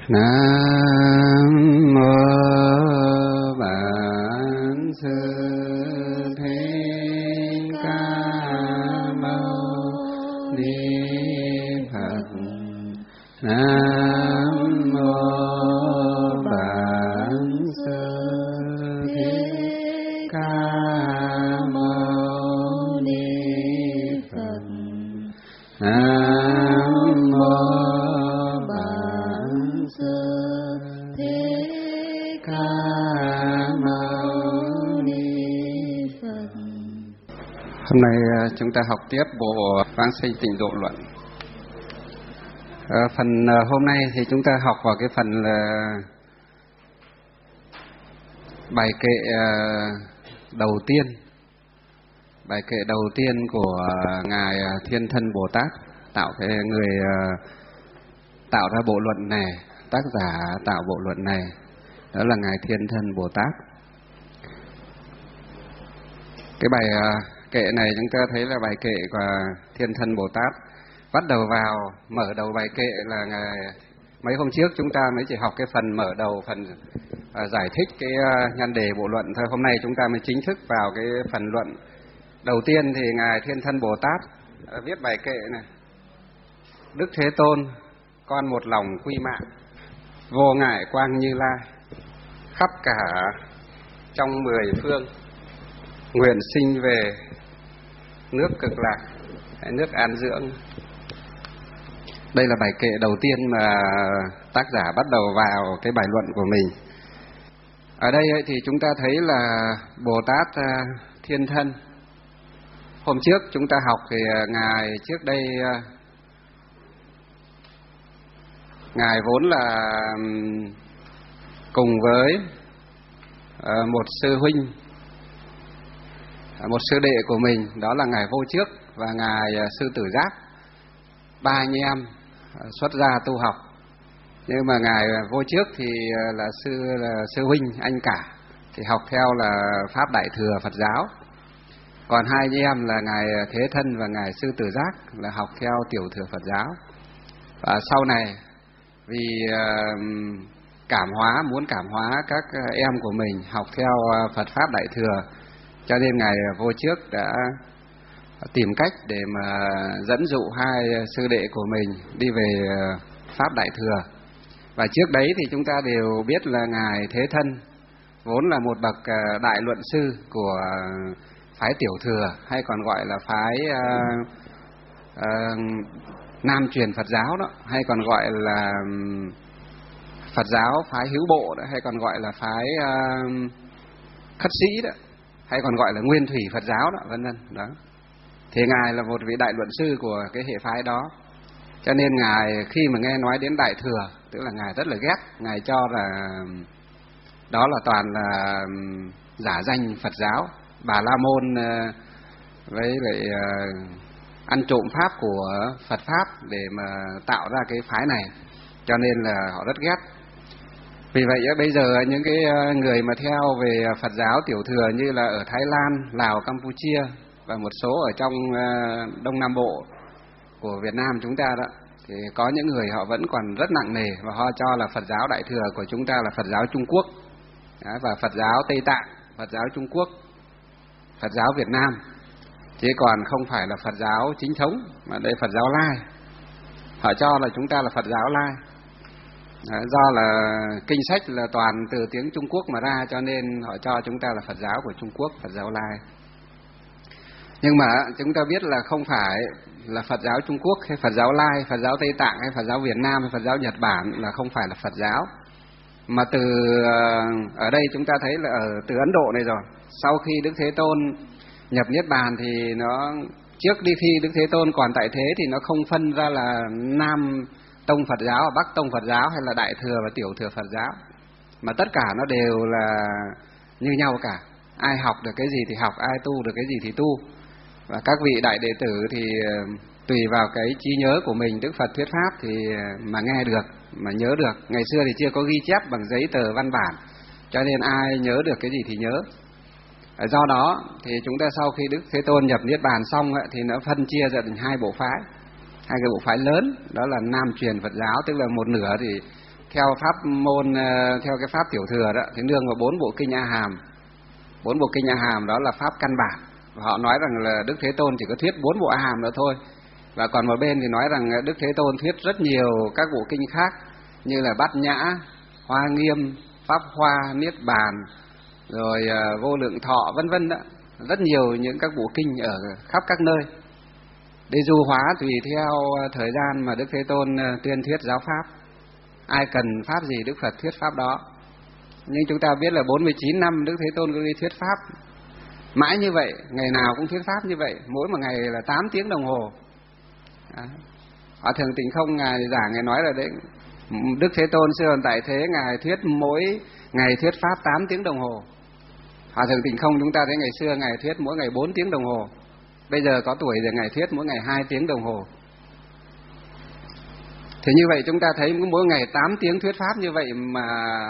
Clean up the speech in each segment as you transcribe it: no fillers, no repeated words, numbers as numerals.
Nam mô Bản Sư Thích Ca Mâu Ni Phật. Nam mô Bản Sư Thích Ca Mâu Ni Phật. Nam mô Bản Sư Thích Ca Mâu Ni Phật. Hôm nay chúng ta học tiếp bộ Vãng Sanh Tịnh Độ Luận. Phần hôm nay thì chúng ta học vào cái phần là bài kệ đầu tiên. Bài kệ đầu tiên của Ngài Thiên Thân Bồ Tát, người tạo ra bộ luận này, tác giả tạo bộ luận này, đó là Ngài Thiên Thân Bồ Tát. Cái bài kệ này chúng ta thấy là bài kệ của Thiên Thân Bồ Tát. Bắt đầu vào, mở đầu bài kệ là mấy hôm trước chúng ta mới chỉ học cái phần mở đầu, phần giải thích cái nhan đề bộ luận thôi. Hôm nay chúng ta mới chính thức vào cái phần luận. Đầu tiên thì Ngài Thiên Thân Bồ Tát viết bài kệ này: Đức Thế Tôn, con một lòng quy mạng, vô ngại quang Như Lai, khắp cả trong 10 phương, nguyện sinh về nước Cực Lạc, nước an dưỡng. Đây là bài kệ đầu tiên mà tác giả bắt đầu vào cái bài luận của mình. Ở đây thì chúng ta thấy là Bồ Tát Thiên Thân. Hôm trước chúng ta học thì Ngài trước đây, Ngài vốn là cùng với một sư huynh, một sư đệ của mình, đó là Ngài Vô Trước và Ngài Sư Tử Giác. Ba anh em xuất gia tu học. Nhưng mà Ngài Vô Trước thì là sư huynh anh cả, thì học theo là Pháp Đại Thừa Phật giáo. Còn hai anh em là Ngài Thế Thân và Ngài Sư Tử Giác là học theo Tiểu Thừa Phật giáo. Và sau này vì muốn cảm hóa các em của mình học theo Phật Pháp Đại Thừa, cho nên Ngài Vô Trước đã tìm cách để mà dẫn dụ hai sư đệ của mình đi về Pháp Đại Thừa. Và trước đấy thì chúng ta đều biết là Ngài Thế Thân vốn là một bậc đại luận sư của phái Tiểu Thừa, hay còn gọi là phái Nam truyền Phật giáo đó, hay còn gọi là Phật giáo phái Hữu Bộ đó, hay còn gọi là phái Khất Sĩ đó, hay còn gọi là Nguyên Thủy Phật giáo đó, vân vân đó. Thì Ngài là một vị đại luận sư của cái hệ phái đó. Cho nên Ngài khi mà nghe nói đến Đại Thừa, tức là Ngài rất là ghét. Ngài cho là đó là toàn là giả danh Phật giáo, Bà La Môn với lại ăn trộm pháp của Phật Pháp để mà tạo ra cái phái này. Cho nên là họ rất ghét. Vì vậy bây giờ những cái người mà theo về Phật giáo Tiểu Thừa như là ở Thái Lan, Lào, Campuchia và một số ở trong Đông Nam Bộ của Việt Nam chúng ta đó, thì có những người họ vẫn còn rất nặng nề và họ cho là Phật giáo Đại Thừa của chúng ta là Phật giáo Trung Quốc đó, và Phật giáo Tây Tạng, Phật giáo Trung Quốc, Phật giáo Việt Nam, chứ còn không phải là Phật giáo chính thống, mà đây Phật giáo Lai. Họ cho là chúng ta là Phật giáo Lai. Do là kinh sách là toàn từ tiếng Trung Quốc mà ra, cho nên họ cho chúng ta là Phật giáo của Trung Quốc, Phật giáo Lai. Nhưng mà chúng ta biết là không phải là Phật giáo Trung Quốc hay Phật giáo Lai, Phật giáo Tây Tạng hay Phật giáo Việt Nam hay Phật giáo Nhật Bản là không phải là Phật giáo. Mà từ ở đây chúng ta thấy là từ Ấn Độ này rồi. Sau khi Đức Thế Tôn nhập Niết Bàn thì nó trước đi khi Đức Thế Tôn còn tại thế thì nó không phân ra là Nam Tông Phật giáo, Bắc Tông Phật giáo hay là Đại Thừa và Tiểu Thừa Phật giáo. Mà tất cả nó đều là như nhau cả. Ai học được cái gì thì học, ai tu được cái gì thì tu. Và các vị đại đệ tử thì tùy vào cái trí nhớ của mình, Đức Phật thuyết pháp thì mà nghe được, mà nhớ được. Ngày xưa thì chưa có ghi chép bằng giấy tờ văn bản, cho nên ai nhớ được cái gì thì nhớ. Do đó thì chúng ta sau khi Đức Thế Tôn nhập Niết Bàn xong thì nó phân chia ra thành hai bộ phái, hai cái bộ phái lớn, đó là Nam truyền Phật giáo, tức là một nửa thì theo pháp môn, theo cái pháp tiểu thừa đó thì nương vào 4 bộ kinh A Hàm. 4 bộ kinh A Hàm đó là pháp căn bản. Và họ nói rằng là Đức Thế Tôn chỉ có thuyết 4 bộ A Hàm đó thôi. Và còn một bên thì nói rằng Đức Thế Tôn thuyết rất nhiều các bộ kinh khác, như là Bát Nhã, Hoa Nghiêm, Pháp Hoa, Niết Bàn, rồi Vô Lượng Thọ vân vân đó. Rất nhiều những các bộ kinh ở khắp các nơi, để du hóa tùy theo thời gian mà Đức Thế Tôn tuyên thuyết giáo pháp. Ai cần pháp gì Đức Phật thuyết pháp đó. Nhưng chúng ta biết là 49 năm Đức Thế Tôn cứ đi thuyết pháp mãi như vậy, ngày nào cũng thuyết pháp như vậy, mỗi một ngày là 8 tiếng đồng hồ. Hòa Thượng Tịnh Không ngài giảng, ngài nói là đấy, Đức Thế Tôn xưa còn tại thế, ngài thuyết mỗi ngày thuyết pháp 8 tiếng đồng hồ. Hòa Thượng Tịnh Không chúng ta thấy ngày xưa ngài thuyết mỗi ngày 4 tiếng đồng hồ. Bây giờ có tuổi rồi ngài thuyết mỗi ngày 2 tiếng đồng hồ. Thì như vậy chúng ta thấy mỗi ngày 8 tiếng thuyết pháp như vậy mà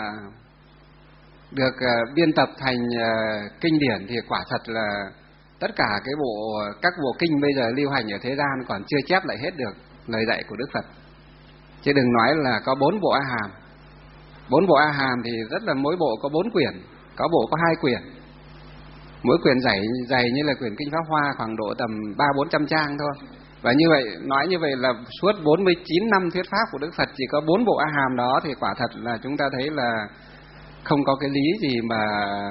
được biên tập thành kinh điển thì quả thật là tất cả các bộ kinh bây giờ lưu hành ở thế gian còn chưa chép lại hết được lời dạy của Đức Phật. Chứ đừng nói là có 4 bộ A Hàm. 4 bộ A Hàm thì rất là, mỗi bộ có 4 quyển, có bộ có 2 quyển. Mỗi quyển dày như là quyển kinh Pháp Hoa, khoảng độ tầm 300-400 trang thôi. Và như vậy, nói như vậy là suốt 49 năm thuyết pháp của Đức Phật chỉ có 4 bộ A Hàm đó, thì quả thật là chúng ta thấy là không có cái lý gì mà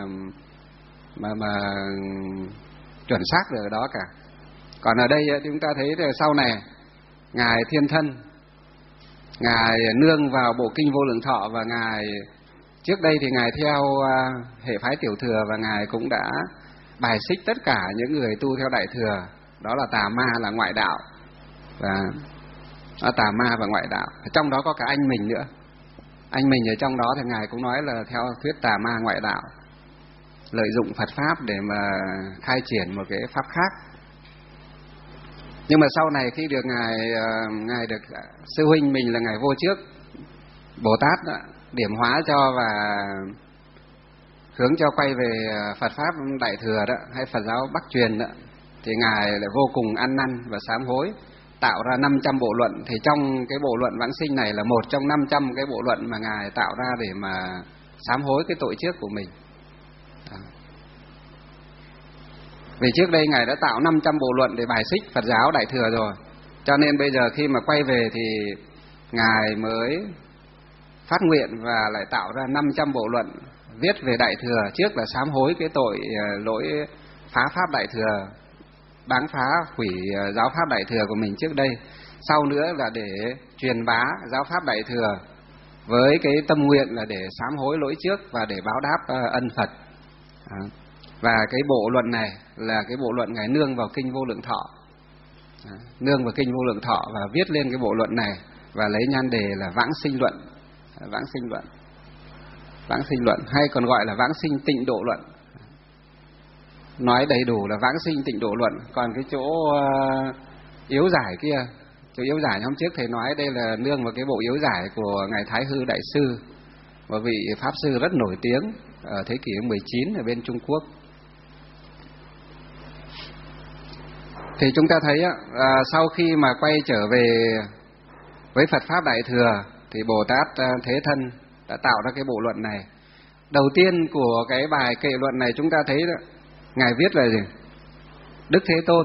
chuẩn xác được ở đó cả. Còn ở đây chúng ta thấy là sau này ngài Thiên Thân, ngài nương vào bộ kinh Vô Lượng Thọ, và ngài trước đây thì ngài theo hệ phái tiểu thừa, và ngài cũng đã bài xích tất cả những người tu theo đại thừa, đó là tà ma, là ngoại đạo, và tà ma và ngoại đạo. Trong đó có cả anh mình nữa. Anh mình ở trong đó thì ngài cũng nói là theo thuyết tà ma ngoại đạo, lợi dụng Phật pháp để mà khai triển một cái pháp khác. Nhưng mà sau này khi được ngài được sư huynh mình là ngài Vô Trước Bồ Tát đó, điểm hóa cho và hướng cho quay về Phật pháp đại thừa đó, hay Phật giáo Bắc truyền đó, thì ngài lại vô cùng ăn năn và sám hối, tạo ra 500 bộ luận. Thì trong cái bộ luận vãng sinh này là một trong 500 cái bộ luận mà ngài tạo ra để mà sám hối cái tội trước của mình. Vì trước đây ngài đã tạo 500 bộ luận để bài xích Phật giáo đại thừa rồi, cho nên bây giờ khi mà quay về thì ngài mới phát nguyện và lại tạo ra 500 bộ luận viết về đại thừa. Trước là sám hối cái tội lỗi phá pháp đại thừa, báng phá hủy giáo pháp đại thừa của mình trước đây. Sau nữa là để truyền bá giáo pháp đại thừa với cái tâm nguyện là để sám hối lỗi trước và để báo đáp ân Phật. Và cái bộ luận này là cái bộ luận ngài nương vào kinh Vô Lượng Thọ, nương vào kinh Vô Lượng Thọ và viết lên cái bộ luận này, và lấy nhan đề là Vãng Sinh Luận. Vãng Sinh Luận, Vãng Sinh Luận, hay còn gọi là Vãng Sinh Tịnh Độ Luận. Nói đầy đủ là Vãng Sinh Tịnh Độ Luận. Còn cái chỗ yếu giải kia, chỗ yếu giải hôm trước thầy nói đây là nương vào cái bộ yếu giải của ngài Thái Hư Đại Sư, một vị pháp sư rất nổi tiếng ở thế kỷ 19 ở bên Trung Quốc. Thì chúng ta thấy sau khi mà quay trở về với Phật pháp đại thừa thì Bồ Tát Thế Thân đã tạo ra cái bộ luận này. Đầu tiên của cái bài kệ luận này chúng ta thấy đó, ngài viết là gì? Đức Thế Tôn.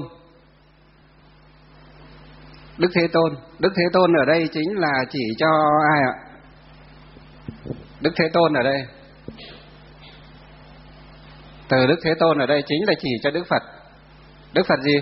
Đức Thế Tôn, Đức Thế Tôn ở đây chính là chỉ cho ai ạ? Đức Thế Tôn ở đây, từ Đức Thế Tôn ở đây chính là chỉ cho Đức Phật. Đức Phật gì?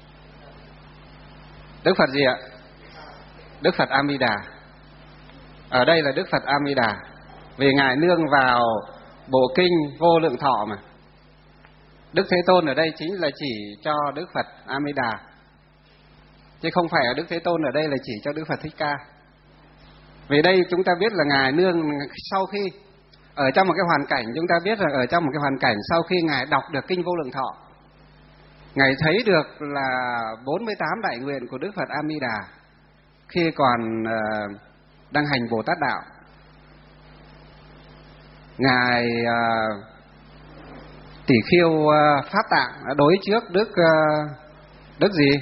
Đức Phật gì ạ? Đức Phật A Di Đà. Ở đây là Đức Phật A Di Đà, vì ngài nương vào bộ kinh Vô Lượng Thọ mà. Đức Thế Tôn ở đây chính là chỉ cho Đức Phật A Di Đà, chứ không phải ở Đức Thế Tôn ở đây là chỉ cho Đức Phật Thích Ca. Vì đây chúng ta biết là ngài nương sau khi ở trong một cái hoàn cảnh, chúng ta biết là ở trong một cái hoàn cảnh sau khi ngài đọc được kinh Vô Lượng Thọ, ngài thấy được là 48 đại nguyện của Đức Phật A Di Đà khi còn đang hành Bồ Tát đạo. Ngài Tỷ Khiêu Pháp Tạng đã đối trước Đức gì?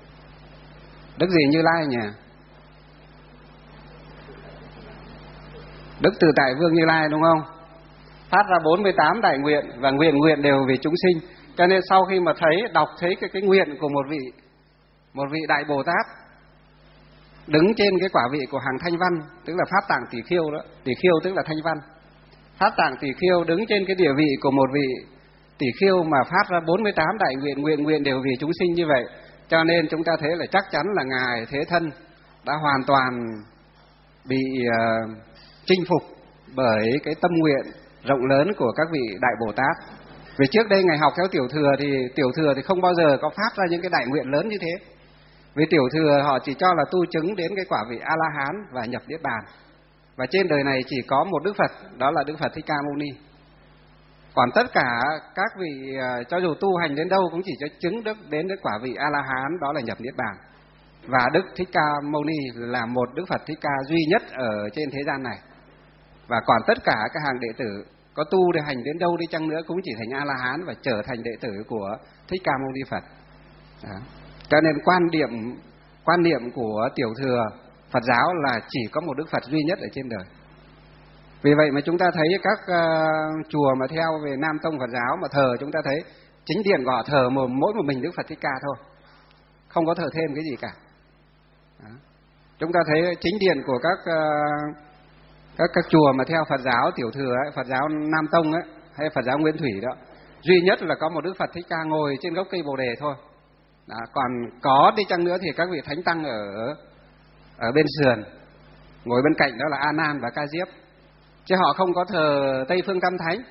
Đức gì Như Lai nhỉ? Đức Từ Tại Vương Như Lai, đúng không? Phát ra 48 đại nguyện và nguyện đều vì chúng sinh. Cho nên sau khi mà đọc thấy cái nguyện của một vị đại Bồ Tát đứng trên cái quả vị của hàng Thanh Văn, tức là Pháp Tạng Tỷ Khiêu đó, Tỷ Khiêu tức là Thanh Văn. Pháp Tạng Tỷ Khiêu đứng trên cái địa vị của một vị Tỷ Khiêu mà phát ra 48 đại nguyện đều vì chúng sinh như vậy, cho nên chúng ta thấy là chắc chắn là ngài Thế Thân đã hoàn toàn bị chinh phục bởi cái tâm nguyện rộng lớn của các vị đại Bồ Tát. Vì trước đây ngài học theo Tiểu Thừa thì không bao giờ có phát ra những cái đại nguyện lớn như thế. Vì Tiểu Thừa họ chỉ cho là tu chứng đến cái quả vị A La Hán và nhập Niết Bàn. Và trên đời này chỉ có một Đức Phật, đó là Đức Phật Thích Ca Mâu Ni. Còn tất cả các vị cho dù tu hành đến đâu cũng chỉ cho chứng đến cái quả vị A La Hán, đó là nhập Niết Bàn. Và Đức Thích Ca Mâu Ni là một Đức Phật Thích Ca duy nhất ở trên thế gian này. Và còn tất cả các hàng đệ tử có tu để hành đến đâu đi chăng nữa cũng chỉ thành A La Hán và trở thành đệ tử của Thích Ca Mâu Ni Phật. Đó. Cho nên quan niệm của Tiểu Thừa Phật giáo là chỉ có một Đức Phật duy nhất ở trên đời. Vì vậy mà chúng ta thấy các chùa mà theo về Nam Tông Phật giáo mà thờ, chúng ta thấy chính điện của họ thờ mỗi một mình Đức Phật Thích Ca thôi, không có thờ thêm cái gì cả. Đó. Chúng ta thấy chính điện của các chùa mà theo Phật giáo Tiểu Thừa ấy, Phật giáo Nam Tông ấy, hay Phật giáo Nguyên Thủy đó, duy nhất là có một Đức Phật Thích Ca ngồi trên gốc cây Bồ Đề thôi. Đó. Còn có đi chăng nữa thì các vị thánh tăng ở bên sườn, ngồi bên cạnh đó là A Nan và Ca Diếp, chứ họ không có thờ Tây Phương Tam Thánh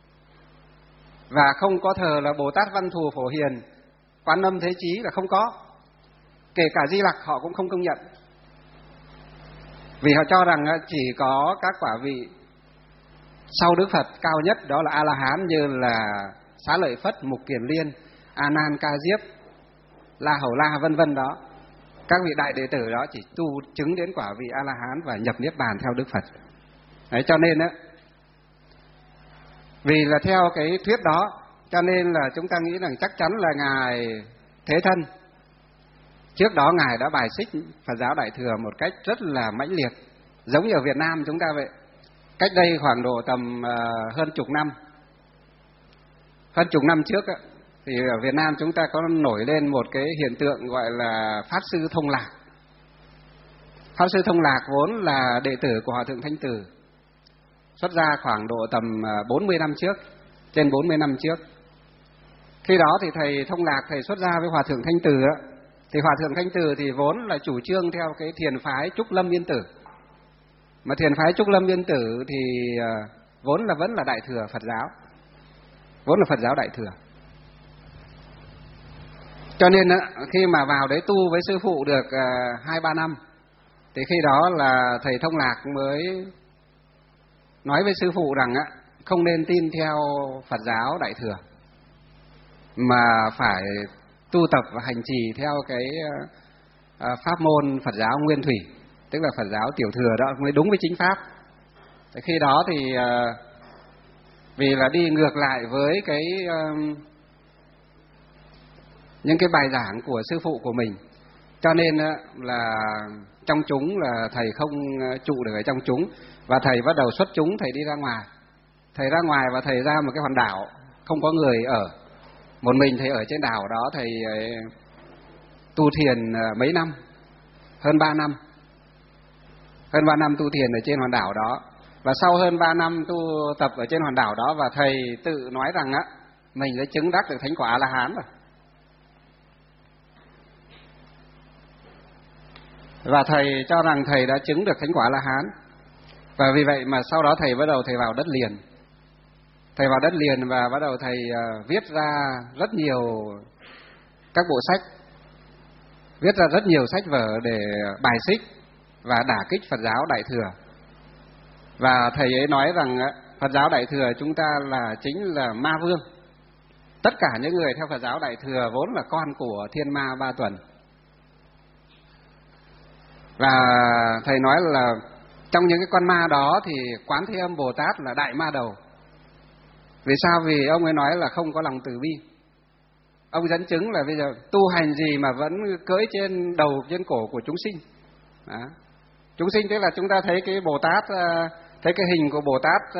và không có thờ là Bồ Tát Văn Thù Phổ Hiền, Quán Âm Thế Chí là không có. Kể cả Di Lặc họ cũng không công nhận, vì họ cho rằng chỉ có các quả vị sau Đức Phật cao nhất, đó là A La Hán, như là Xá Lợi Phất, Mục Kiền Liên, A Nan, Ca Diếp, La Hầu La vân vân đó. Các vị đại đệ tử đó chỉ tu chứng đến quả vị A La Hán và nhập Niết Bàn theo Đức Phật. Đấy, cho nên á, vì là theo cái thuyết đó, cho nên là chúng ta nghĩ rằng chắc chắn là ngài Thế Thân trước đó ngài đã bài xích Phật giáo Đại Thừa một cách rất là mãnh liệt, giống như ở Việt Nam chúng ta vậy. Cách đây khoảng độ tầm hơn chục năm trước á, thì ở Việt Nam chúng ta có nổi lên một cái hiện tượng gọi là Pháp Sư Thông Lạc. Pháp Sư Thông Lạc vốn là đệ tử của Hòa Thượng Thanh Từ, xuất gia khoảng độ tầm 40 năm trước, trên 40 năm trước. Khi đó thì thầy Thông Lạc, thầy xuất gia với Hòa Thượng Thanh Từ á, thì Hòa Thượng Thanh Từ thì vốn là chủ trương theo cái thiền phái Trúc Lâm Yên Tử. Mà thiền phái Trúc Lâm Yên Tử thì vốn là vẫn là Đại Thừa Phật giáo, vốn là Phật giáo Đại Thừa. Cho nên khi mà vào đấy tu với sư phụ được 2-3 năm, thì khi đó là thầy Thông Lạc mới nói với sư phụ rằng không nên tin theo Phật giáo Đại Thừa, mà phải tu tập và hành trì theo cái pháp môn Phật giáo Nguyên Thủy, tức là Phật giáo Tiểu Thừa đó mới đúng với chính pháp. Thì khi đó thì vì là đi ngược lại với cái những cái bài giảng của sư phụ của mình, cho nên là trong chúng là thầy không trụ được ở trong chúng, và thầy bắt đầu xuất chúng, thầy đi ra ngoài. Thầy ra ngoài và thầy ra một cái hòn đảo không có người ở, một mình thầy ở trên đảo đó. Thầy tu thiền mấy năm, hơn 3 năm, hơn 3 năm tu thiền ở trên hòn đảo đó. Và sau hơn 3 năm tu tập ở trên hòn đảo đó, và thầy tự nói rằng mình đã chứng đắc được thánh quả A La Hán rồi. Và thầy cho rằng thầy đã chứng được thánh quả A La Hán. Và vì vậy mà sau đó thầy bắt đầu thầy vào đất liền. Thầy vào đất liền và bắt đầu thầy viết ra rất nhiều các bộ sách, viết ra rất nhiều sách vở để bài xích và đả kích Phật giáo Đại Thừa. Và thầy ấy nói rằng Phật giáo Đại Thừa chúng ta là chính là ma vương. Tất cả những người theo Phật giáo Đại Thừa vốn là con của thiên ma ba tuần. Và thầy nói là trong những cái con ma đó thì Quán Thế Âm Bồ Tát là đại ma đầu. Vì sao? Vì ông ấy nói là không có lòng từ bi. Ông dẫn chứng là bây giờ tu hành gì mà vẫn cưỡi trên đầu trên cổ của chúng sinh. Đó. Chúng sinh tức là chúng ta thấy cái Bồ Tát thấy cái hình của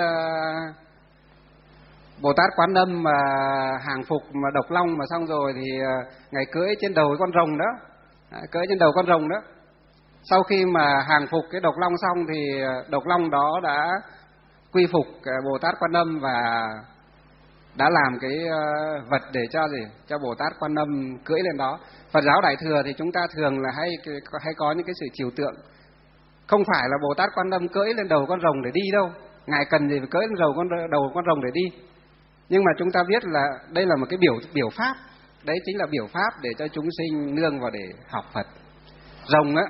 Bồ Tát Quán Âm mà hàng phục mà độc long mà xong rồi thì ngài cưỡi trên đầu cái con rồng đó, cưỡi trên đầu con rồng đó. Sau khi mà hàng phục cái độc long xong thì độc long đó đã quy phục Bồ Tát Quan Âm và đã làm cái vật để cho gì? Cho Bồ Tát Quan Âm cưỡi lên đó. Phật giáo Đại Thừa thì chúng ta thường là hay có những cái sự trừu tượng. Không phải là Bồ Tát Quan Âm cưỡi lên đầu con rồng để đi đâu. Ngài cần gì phải cưỡi lên đầu con rồng để đi. Nhưng mà chúng ta biết là đây là một cái biểu pháp. Đấy chính là biểu pháp để cho chúng sinh nương vào để học Phật. Rồng á,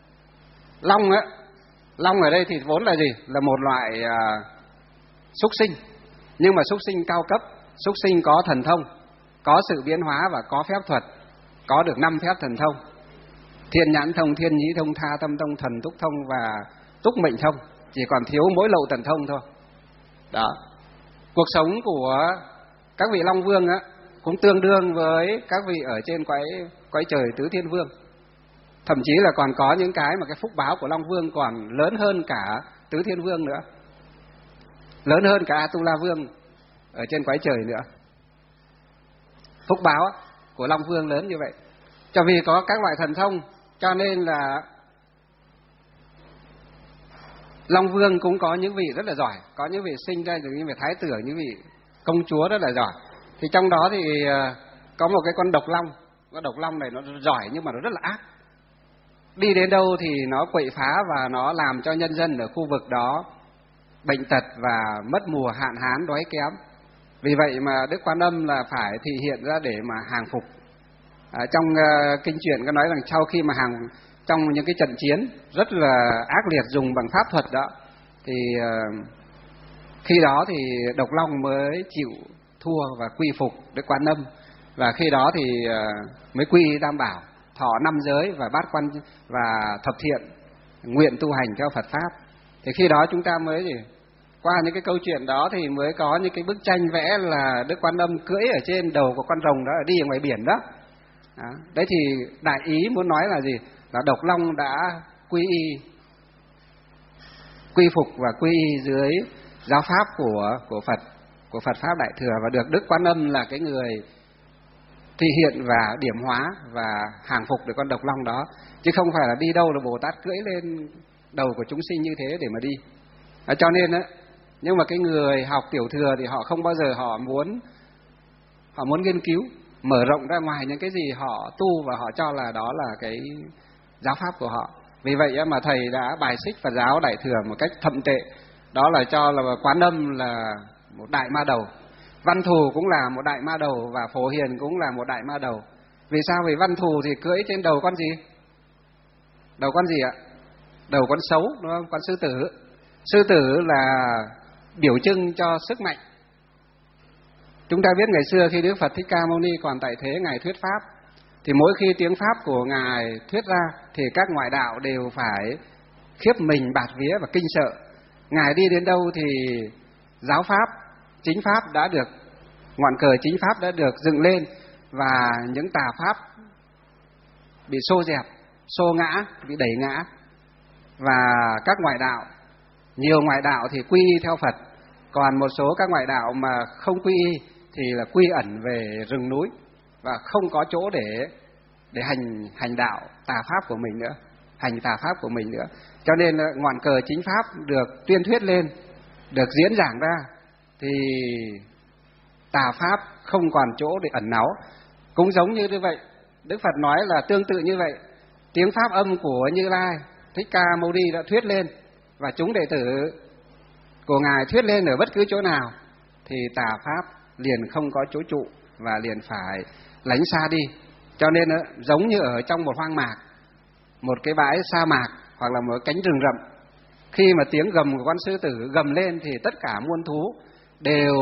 long ở đây thì vốn là gì? Là một loại súc sinh. Nhưng mà súc sinh cao cấp, súc sinh có thần thông, có sự biến hóa và có phép thuật, có được 5 phép thần thông: thiên nhãn thông, thiên nhĩ thông, tha tâm thông, thần túc thông và túc mệnh thông. Chỉ còn thiếu mỗi lậu tần thông thôi. Đó. Cuộc sống của các vị Long Vương á cũng tương đương với các vị ở trên cõi trời Tứ Thiên Vương. Thậm chí là còn có những cái mà cái phúc báo của Long Vương còn lớn hơn cả Tứ Thiên Vương nữa, lớn hơn cả Atula Vương ở trên cõi trời nữa. Phúc báo của Long Vương lớn như vậy. Cho vì có các loại thần thông cho nên là Long Vương cũng có những vị rất là giỏi, có những vị sinh ra những vị thái tử, những vị công chúa rất là giỏi. Thì trong đó thì có một cái con độc long. Con độc long này nó giỏi nhưng mà nó rất là ác. Đi đến đâu thì nó quậy phá và nó làm cho nhân dân ở khu vực đó bệnh tật và mất mùa, hạn hán, đói kém. Vì vậy mà Đức Quan Âm là phải thị hiện ra để mà hàng phục. Trong kinh truyện có nói rằng sau khi mà trong những cái trận chiến rất là ác liệt dùng bằng pháp thuật đó, thì khi đó thì độc long mới chịu thua và quy phục Đức Quan Âm. Và khi đó thì mới quy Tam Bảo, thọ 5 giới và bát quan và thập thiện, nguyện tu hành theo Phật pháp. Thì khi đó chúng ta mới gì? Qua những cái câu chuyện đó thì mới có những cái bức tranh vẽ là Đức Quan Âm cưỡi ở trên đầu của con rồng đó, đi ở ngoài biển đó. Đấy thì đại ý muốn nói là gì? Là độc long đã quy phục và quy y dưới giáo pháp của Phật, của Phật pháp Đại Thừa, và được Đức Quan Âm là cái người thể hiện và điểm hóa và hàng phục được con độc long đó, chứ không phải là đi đâu là Bồ Tát cưỡi lên đầu của chúng sinh như thế để mà đi. Cho nên á, nhưng mà cái người học tiểu thừa thì họ không bao giờ họ muốn nghiên cứu mở rộng ra ngoài những cái gì họ tu và họ cho là đó là cái giáo pháp của họ. Vì vậy mà thầy đã bài xích Phật giáo Đại Thừa một cách thậm tệ, đó là cho là Quán Âm là một đại ma đầu, Văn Thù cũng là một đại ma đầu và Phổ Hiền cũng là một đại ma đầu. Vì sao? Vì Văn Thù thì cưỡi trên đầu con gì? Đầu con gì ạ? Đầu con sấu, đúng không? Con sư tử. Sư tử là biểu trưng cho sức mạnh. Chúng ta biết ngày xưa khi Đức Phật Thích Ca Mâu Ni còn tại thế, Ngài thuyết pháp, thì mỗi khi tiếng pháp của Ngài thuyết ra thì các ngoại đạo đều phải khiếp mình, bạt vía và kinh sợ. Ngài đi đến đâu thì giáo pháp, chính pháp đã được, ngọn cờ chính pháp đã được dựng lên, và những tà pháp bị xô dẹp, xô ngã, bị đẩy ngã. Và các ngoại đạo, nhiều ngoại đạo thì quy y theo Phật, còn một số các ngoại đạo mà không quy y thì là quy ẩn về rừng núi và không có chỗ để hành đạo tà pháp của mình nữa, hành tà pháp của mình nữa. Cho nên ngọn cờ chính pháp được tuyên thuyết lên, được diễn giảng ra thì tà pháp không còn chỗ để ẩn náu. Cũng giống như vậy, Đức Phật nói là tương tự như vậy. Tiếng pháp âm của Như Lai Thích Ca Mâu Ni đã thuyết lên, và chúng đệ tử của Ngài thuyết lên ở bất cứ chỗ nào thì tà pháp liền không có chỗ trụ và liền phải lánh xa đi. Cho nên giống như ở trong một hoang mạc, một cái bãi sa mạc hoặc là một cánh rừng rậm, khi mà tiếng gầm của con sư tử gầm lên thì tất cả muôn thú đều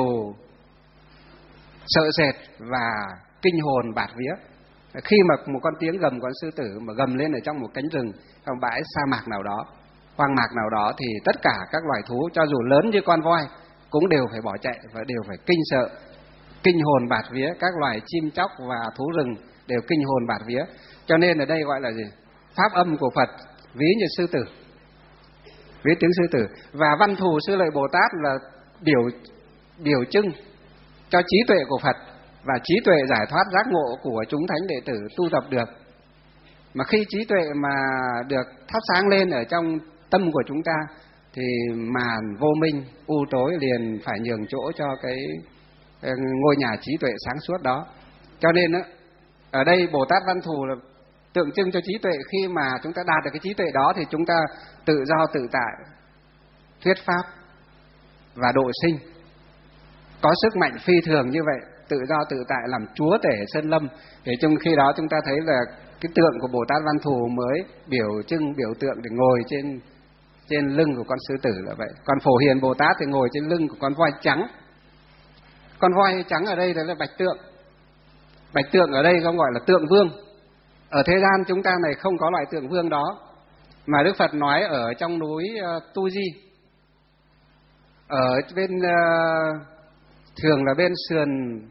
sợ sệt và kinh hồn bạt vía. Khi mà một con tiếng gầm của con sư tử mà gầm lên ở trong một cánh rừng, trong bãi sa mạc nào đó, hoang mạc nào đó, thì tất cả các loài thú cho dù lớn như con voi cũng đều phải bỏ chạy và đều phải kinh sợ, kinh hồn bạt vía. Các loài chim chóc và thú rừng đều kinh hồn bạt vía. Cho nên ở đây gọi là gì? Pháp âm của Phật ví như sư tử. với tướng sư tử. Và Văn Thù Sư Lợi Bồ Tát là biểu trưng cho trí tuệ của Phật và trí tuệ giải thoát giác ngộ của chúng thánh đệ tử tu tập được. Mà khi trí tuệ mà được thắp sáng lên ở trong tâm của chúng ta thì màn vô minh u tối liền phải nhường chỗ cho cái ngôi nhà trí tuệ sáng suốt đó. Cho nên ở đây Bồ Tát Văn Thù là tượng trưng cho trí tuệ. Khi mà chúng ta đạt được cái trí tuệ đó thì chúng ta tự do tự tại thuyết pháp và độ sinh, có sức mạnh phi thường như vậy, tự do tự tại làm chúa tể sơn lâm. Thì trong khi đó chúng ta thấy là cái tượng của Bồ Tát Văn Thù mới biểu tượng để ngồi trên lưng của con sư tử là vậy. Còn Phổ Hiền Bồ Tát thì ngồi trên lưng của con voi trắng. Con voi trắng ở đây là bạch tượng. Bạch tượng ở đây không gọi là tượng vương. Ở thế gian chúng ta này không có loại tượng vương đó, mà Đức Phật nói ở trong núi Tu Di, ở bên thường là bên sườn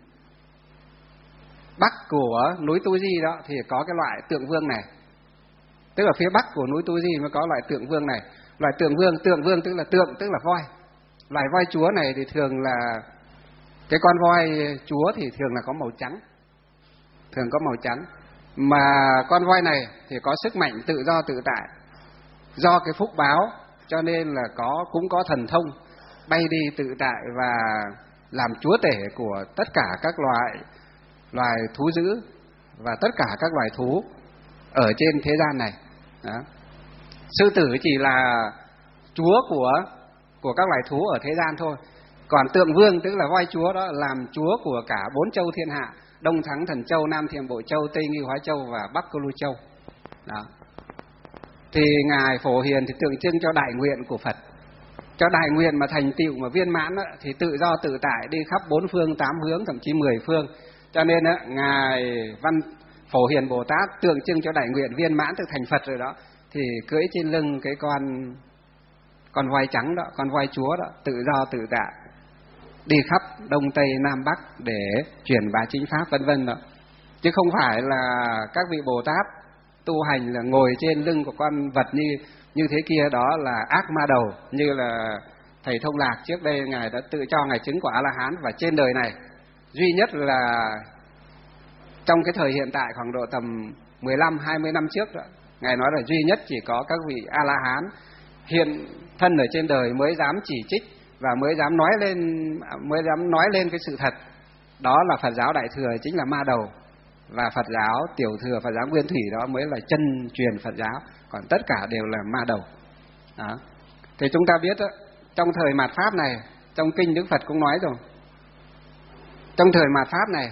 bắc của núi Tu Di đó thì có cái loại tượng vương này. Tức là phía bắc của núi Tu Di mới có loại tượng vương này. Loại tượng vương tức là tượng, tức là voi. Loài voi chúa này thì thường là cái con voi chúa thì thường là có màu trắng, thường có màu trắng. Mà con voi này thì có sức mạnh tự do tự tại, do cái phúc báo cho nên là cũng có thần thông bay đi tự tại và làm chúa tể của tất cả các loài thú dữ và tất cả các loài thú ở trên thế gian này. Đó. Sư tử chỉ là chúa của các loài thú ở thế gian thôi. Còn tượng vương tức là voi chúa đó làm chúa của cả 4 châu thiên hạ: Đông Thắng Thần Châu, Nam Thiểm Bộ Châu, Tây Nghi Hóa Châu và Bắc Cô Lu Châu. Đó. Thì ngài Phổ Hiền thì tượng trưng cho đại nguyện của Phật, cho đại nguyện mà thành tựu mà viên mãn đó, thì tự do tự tại đi khắp 4 phương 8 hướng, thậm chí 10 phương. Cho nên đó, ngài Phổ Hiền Bồ Tát tượng trưng cho đại nguyện viên mãn từ thành Phật rồi đó, thì cưỡi trên lưng cái con voi trắng đó, con voi chúa đó, tự do tự tại đi khắp Đông Tây Nam Bắc để truyền bá chính pháp vân vân đó. Chứ không phải là các vị Bồ Tát tu hành là ngồi trên lưng của con vật như thế kia, đó là ác ma đầu. Như là thầy Thông Lạc trước đây ngài đã tự cho ngài chứng quả A-la-hán, và trên đời này duy nhất là trong cái thời hiện tại khoảng độ tầm 15-20 năm trước đó, ngài nói là duy nhất chỉ có các vị A-la-hán hiện thân ở trên đời mới dám chỉ trích và mới dám nói lên cái sự thật. Đó là Phật giáo Đại Thừa chính là ma đầu, và Phật giáo Tiểu Thừa, Phật giáo Nguyên Thủy đó mới là chân truyền Phật giáo, còn tất cả đều là ma đầu. Đó. Thì chúng ta biết đó, trong thời mạt Pháp này, trong kinh Đức Phật cũng nói rồi, trong thời mạt Pháp này,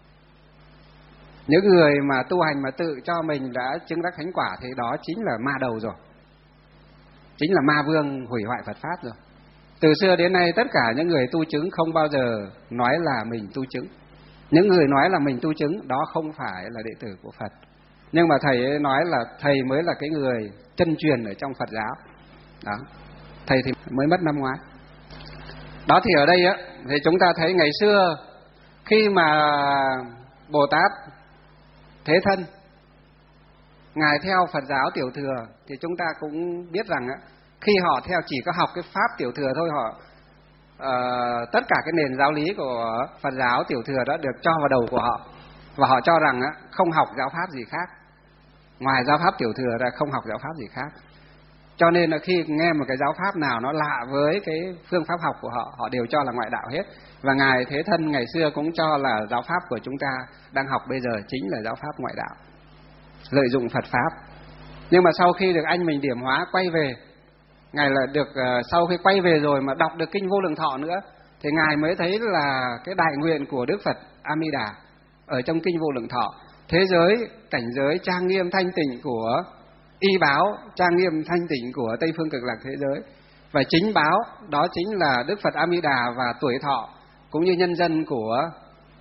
những người mà tu hành mà tự cho mình đã chứng đắc thánh quả thì đó chính là ma đầu rồi, chính là ma vương hủy hoại Phật Pháp rồi. Từ xưa đến nay tất cả những người tu chứng không bao giờ nói là mình tu chứng. Những người nói là mình tu chứng đó không phải là đệ tử của Phật. Nhưng mà thầy ấy nói là thầy mới là cái người chân truyền ở trong Phật giáo. Đó. Thầy thì mới mất năm ngoái. Đó, thì ở đây á thì chúng ta thấy ngày xưa khi mà Bồ Tát Thế Thân ngài theo Phật giáo Tiểu Thừa thì chúng ta cũng biết rằng á, khi họ theo chỉ có học cái pháp Tiểu Thừa thôi, họ tất cả cái nền giáo lý của Phật giáo Tiểu Thừa đó được cho vào đầu của họ, và họ cho rằng á, không học giáo pháp gì khác ngoài giáo pháp Tiểu Thừa ra, không học giáo pháp gì khác. Cho nên là khi nghe một cái giáo pháp nào nó lạ với cái phương pháp học của họ, họ đều cho là ngoại đạo hết. Và ngài Thế Thân ngày xưa cũng cho là giáo pháp của chúng ta đang học bây giờ chính là giáo pháp ngoại đạo, lợi dụng Phật pháp. Nhưng mà sau khi được anh mình điểm hóa quay về, ngài là được sau khi quay về rồi mà đọc được kinh Vô Lượng Thọ nữa, thì ngài mới thấy là cái đại nguyện của Đức Phật A Di Đà ở trong kinh Vô Lượng Thọ, thế giới cảnh giới trang nghiêm thanh tịnh của y báo, trang nghiêm thanh tịnh của Tây Phương Cực Lạc thế giới, và chính báo đó chính là Đức Phật A Di Đà và tuổi thọ cũng như nhân dân của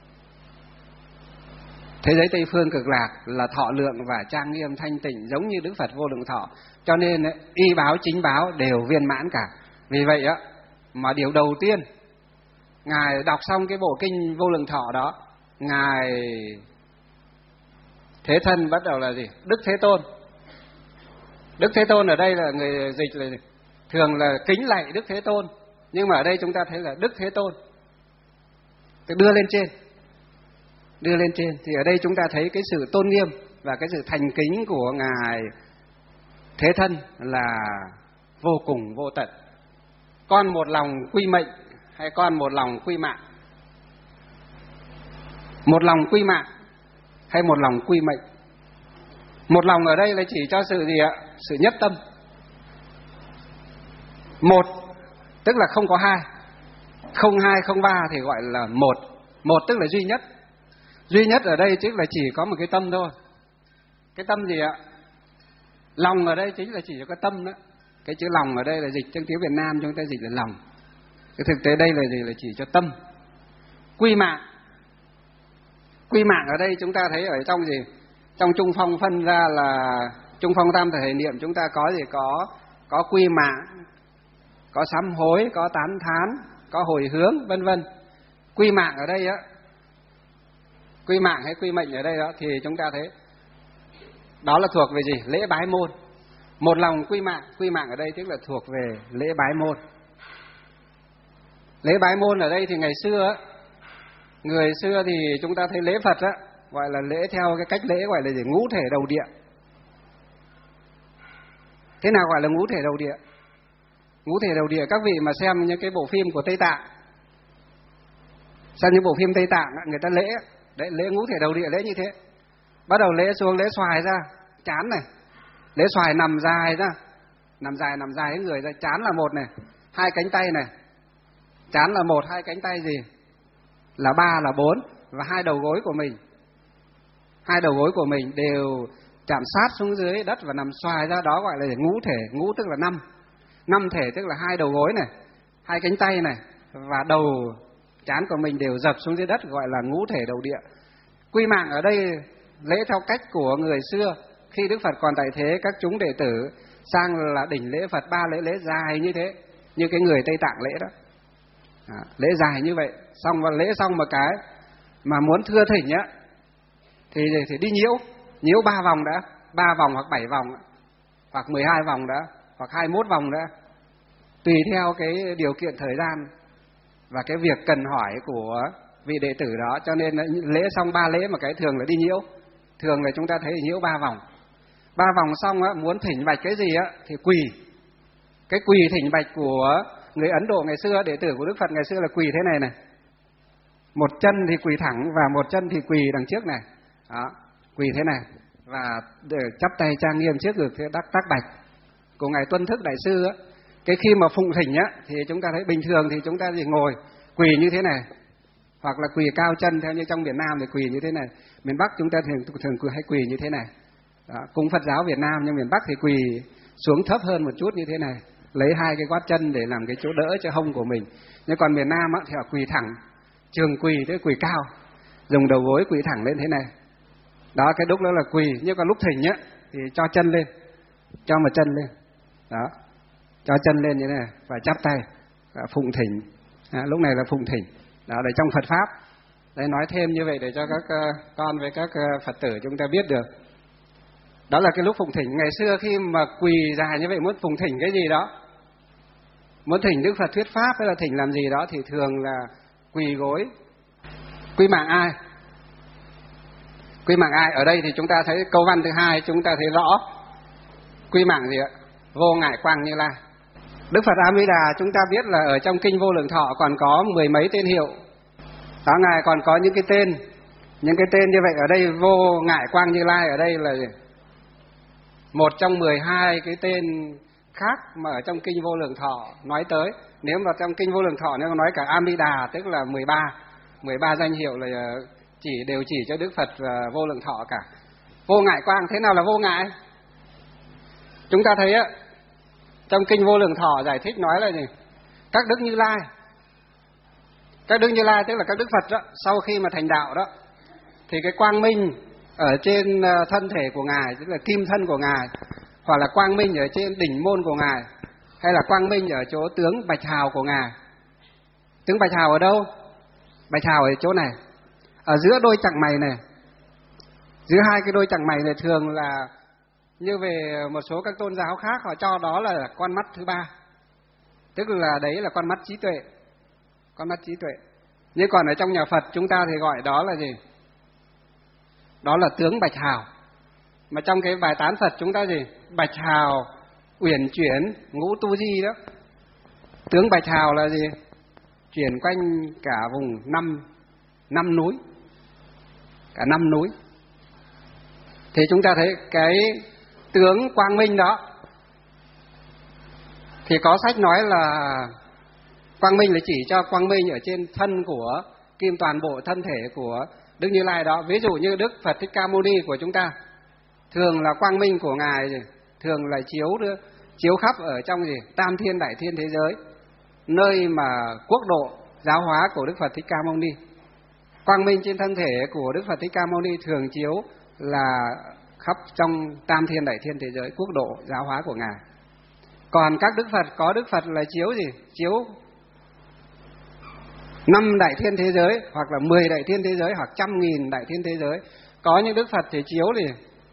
thế giới Tây Phương Cực Lạc là thọ lượng và trang nghiêm thanh tịnh giống như Đức Phật Vô Lượng Thọ. Cho nên y báo chính báo đều viên mãn cả. Vì vậy á mà điều đầu tiên ngài đọc xong cái bộ kinh Vô Lượng Thọ đó, ngài Thế Thân bắt đầu là gì? Đức Thế Tôn. Đức Thế Tôn ở đây là người dịch là gì? thường là kính lạy Đức Thế Tôn, nhưng mà ở đây chúng ta thấy là Đức Thế Tôn, cái đưa lên trên. Đưa lên trên thì ở đây chúng ta thấy cái sự tôn nghiêm và cái sự thành kính của Ngài Thế Thân là vô cùng vô tận. Con một lòng quy mệnh hay con một lòng quy mạng? Một lòng quy mạng hay một lòng quy mệnh? Một lòng ở đây là chỉ cho sự gì ạ? Sự nhất tâm. Một tức là không có hai, không hai không ba thì gọi là một. Một tức là duy nhất. Duy nhất ở đây tức là chỉ có một cái tâm thôi. Cái tâm gì ạ? Lòng ở đây chính là chỉ cho cái tâm đó. Cái chữ lòng ở đây là dịch trong tiếng Việt Nam chúng ta dịch là lòng. Cái thực tế đây là gì? Là chỉ cho tâm. Quy mạng. Quy mạng ở đây chúng ta thấy ở trong gì? Trong Trung Phong phân ra là Trung Phong tam thể niệm chúng ta có gì? Có quy mạng, có sám hối, có tán thán, có hồi hướng, vân vân. Quy mạng ở đây á, quy mạng hay quy mệnh ở đây đó thì chúng ta thấy đó là thuộc về gì? Lễ bái môn. Một lòng quy mạng ở đây tức là thuộc về lễ bái môn. Lễ bái môn ở đây thì ngày xưa á, người xưa thì chúng ta thấy lễ Phật á, gọi là lễ theo cái cách lễ gọi là gì? Ngũ thể đầu địa. Thế nào gọi là ngũ thể đầu địa? Ngũ thể đầu địa các vị mà xem những cái bộ phim của Tây Tạng, xem những bộ phim Tây Tạng người ta lễ đấy, lễ ngũ thể đầu địa lễ như thế. Bắt đầu lễ xuống lễ xoài ra, chán này. Lễ xoài nằm dài ra, nằm dài cái người ra, chán là một này, hai cánh tay này. Chán là một, hai cánh tay gì? Là ba, là bốn, và hai đầu gối của mình. Hai đầu gối của mình đều chạm sát xuống dưới đất và nằm xoài ra, đó gọi là ngũ thể. Ngũ tức là năm. Năm thể tức là hai đầu gối này, hai cánh tay này và đầu trán của mình đều dập xuống dưới đất, gọi là ngũ thể đầu địa. Quy mạng ở đây lễ theo cách của người xưa, khi Đức Phật còn tại thế, các chúng đệ tử sang là đỉnh lễ Phật ba lễ dài như thế, như cái người Tây Tạng lễ đó. Lễ dài như vậy, xong và lễ xong một cái mà muốn thưa thỉnh á thì đi nhiễu 3 vòng đã, 3 vòng hoặc 7 vòng hoặc 12 vòng đã, hoặc 21 vòng đã, tùy theo cái điều kiện thời gian và cái việc cần hỏi của vị đệ tử đó. Cho nên lễ xong 3 lễ mà cái thường là đi nhiễu. Thường là chúng ta thấy nhiễu 3 vòng. 3 vòng xong á, muốn thỉnh bạch cái gì á thì quỳ. Cái quỳ thỉnh bạch của người Ấn Độ ngày xưa, đệ tử của Đức Phật ngày xưa là quỳ thế này này. Một chân thì quỳ thẳng và một chân thì quỳ đằng trước này. Đó, quỳ thế này và để chắp tay trang nghiêm trước ngực thế tác bạch. Của ngài Tuân Thức đại sư á, cái khi mà phụng thỉnh á thì chúng ta thấy bình thường thì chúng ta chỉ ngồi quỳ như thế này, hoặc là quỳ cao chân theo như trong miền Nam thì quỳ như thế này. Miền Bắc chúng ta thường hay quỳ như thế này. Đó, cung Phật giáo Việt Nam, nhưng miền Bắc thì quỳ xuống thấp hơn một chút như thế này, lấy hai cái gót chân để làm cái chỗ đỡ cho hông của mình. Nhưng còn miền Nam á, thì họ quỳ thẳng, trường quỳ thế, quỳ cao, dùng đầu gối quỳ thẳng lên thế này. Đó, cái lúc đó là quỳ. Nhưng còn lúc thỉnh á thì cho chân lên, cho một chân lên. Đó, cho chân lên như thế này và chắp tay phụng thỉnh. Lúc này là phụng thỉnh. Đó, để trong Phật pháp. Đấy, nói thêm như vậy để cho các con với các Phật tử chúng ta biết được. Đó là cái lúc phụng thỉnh. Ngày xưa khi mà quỳ dài như vậy muốn phụng thỉnh cái gì đó, muốn thỉnh Đức Phật thuyết pháp hay là thỉnh làm gì đó thì thường là quỳ gối. Quy mạng ai? Quy mạng ai? Ở đây thì chúng ta thấy câu văn thứ hai chúng ta thấy rõ. Quy mạng gì ạ? Vô ngại quang Như Lai. Đức Phật A Di Đà chúng ta biết là ở trong kinh Vô Lượng Thọ còn có 10 mấy tên hiệu. Đó, ngài còn có những cái tên như vậy. Ở đây vô ngại quang Như Lai ở đây là một trong 12 cái tên khác mà ở trong kinh Vô Lượng Thọ nói tới. Nếu mà trong kinh Vô Lượng Thọ nếu nói cả A Di Đà tức là 13 danh hiệu là đều chỉ cho Đức Phật Vô Lượng Thọ cả. Vô ngại quang, thế nào là vô ngại? Chúng ta thấy á, trong kinh Vô Lượng Thọ giải thích nói là gì? Các đức Như Lai. Các đức Như Lai tức là các đức Phật đó, sau khi mà thành đạo đó thì cái quang minh ở trên thân thể của ngài, tức là kim thân của ngài, hoặc là quang minh ở trên đỉnh môn của ngài, hay là quang minh ở chỗ tướng bạch hào của ngài. Tướng bạch hào ở đâu? Bạch hào ở chỗ này, ở giữa đôi chằng mày này. Giữa hai cái đôi chằng mày này thường là như về một số các tôn giáo khác họ cho đó là con mắt thứ ba. tức là đấy là con mắt trí tuệ, con mắt trí tuệ. Nhưng còn ở trong nhà Phật chúng ta thì gọi đó là gì? Đó là tướng bạch hào. Mà trong cái bài tán Phật chúng ta gì? Bạch hào uyển chuyển ngũ tu di đó. Tướng bạch hào là gì? Chuyển quanh cả vùng năm núi, cả 5 núi. Thì chúng ta thấy cái tướng quang minh đó, thì có sách nói là quang minh là chỉ cho quang minh ở trên thân của kim toàn bộ thân thể của Đức Như Lai đó. Ví dụ như Đức Phật Thích Ca Mâu Ni của chúng ta, thường là quang minh của Ngài thường là chiếu khắp ở trong gì? Tam thiên đại thiên thế giới, nơi mà quốc độ giáo hóa của Đức Phật Thích Ca Mâu Ni. Quang minh trên thân thể của Đức Phật Thích Ca Mâu Ni thường chiếu là khắp trong tam thiên đại thiên thế giới, quốc độ giáo hóa của Ngài. Còn các Đức Phật, có Đức Phật là chiếu gì? Chiếu 5 đại thiên thế giới, hoặc là 10 đại thiên thế giới, hoặc 100.000 đại thiên thế giới. Có những Đức Phật thì chiếu gì?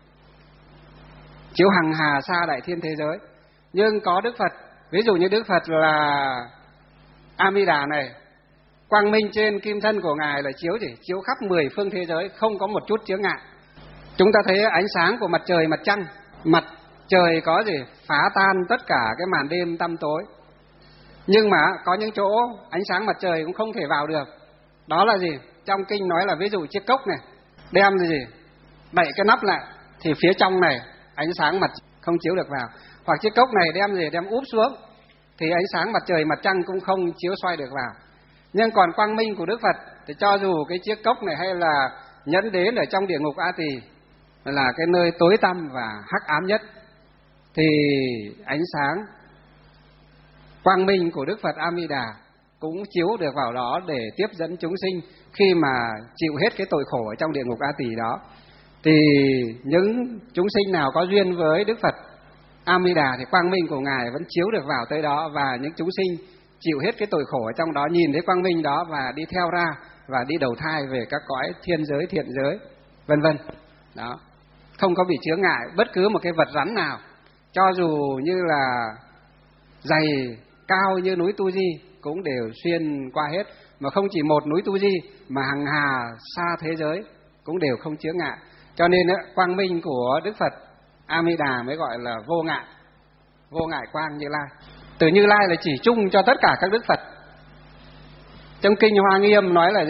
Chiếu hằng hà sa đại thiên thế giới. Nhưng có Đức Phật, ví dụ như Đức Phật là A Di Đà này, quang minh trên kim thân của Ngài là chiếu gì? Chiếu khắp 10 phương thế giới, không có một chút chướng ngại. Chúng ta thấy ánh sáng của mặt trời, mặt trăng, mặt trời có gì? Phá tan tất cả cái màn đêm tăm tối. Nhưng mà có những chỗ ánh sáng mặt trời cũng không thể vào được. Đó là gì? Trong kinh nói là ví dụ chiếc cốc này, đem gì? Đậy cái nắp lại, thì phía trong này ánh sáng mặt không chiếu được vào. Hoặc chiếc cốc này đem gì? Đem úp xuống, thì ánh sáng mặt trời, mặt trăng cũng không chiếu xoay được vào. Nhưng còn quang minh của Đức Phật thì cho dù cái chiếc cốc này hay là nhẫn đến ở trong địa ngục A Tỳ, là cái nơi tối tăm và hắc ám nhất, thì ánh sáng quang minh của Đức Phật A Di Đà cũng chiếu được vào đó để tiếp dẫn chúng sinh khi mà chịu hết cái tội khổ ở trong địa ngục A Tỳ đó. Thì những chúng sinh nào có duyên với Đức Phật A Di Đà thì quang minh của Ngài vẫn chiếu được vào tới đó, và những chúng sinh chịu hết cái tội khổ ở trong đó nhìn thấy quang minh đó và đi theo ra và đi đầu thai về các cõi thiên giới, thiện giới, vân vân. Đó, không có bị chướng ngại bất cứ một cái vật rắn nào, cho dù như là dày cao như núi Tu Di cũng đều xuyên qua hết, mà không chỉ một núi Tu Di mà hằng hà xa thế giới cũng đều không chướng ngại. Cho nên quang minh của Đức Phật A Di Đà mới gọi là vô ngại quang Như Lai. Từ Như Lai là chỉ chung cho tất cả các Đức Phật. Trong kinh Hoa Nghiêm nói là gì?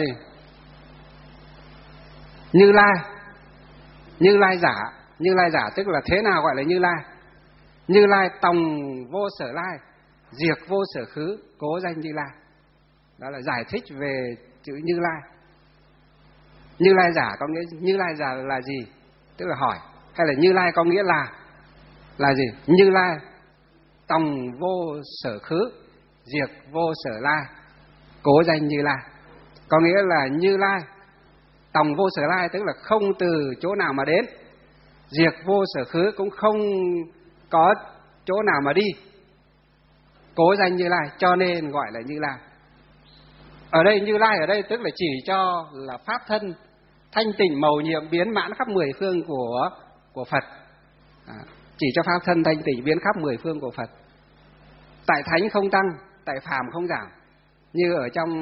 Như Lai giả tức là thế nào gọi là Như Lai? Như Lai tòng vô sở lai, diệt vô sở khứ, cố danh Như Lai. Đó là giải thích về chữ Như Lai. Như Lai giả có nghĩa, Như Lai giả là gì? Tức là hỏi. Hay là Như Lai có nghĩa là gì? Như Lai tòng vô sở khứ, diệt vô sở lai, cố danh Như Lai. Có nghĩa là Như Lai tòng vô sở lai tức là không từ chỗ nào mà đến, diệt vô sở khứ cũng không có chỗ nào mà đi, cố danh Như Lai, cho nên gọi là Như Lai. Ở đây Như Lai ở đây tức là chỉ cho là pháp thân thanh tịnh mầu nhiệm biến mãn khắp 10 phương của Phật. Chỉ cho pháp thân thanh tịnh biến khắp 10 phương của Phật. Tại thánh không tăng, tại phàm không giảm. Như ở trong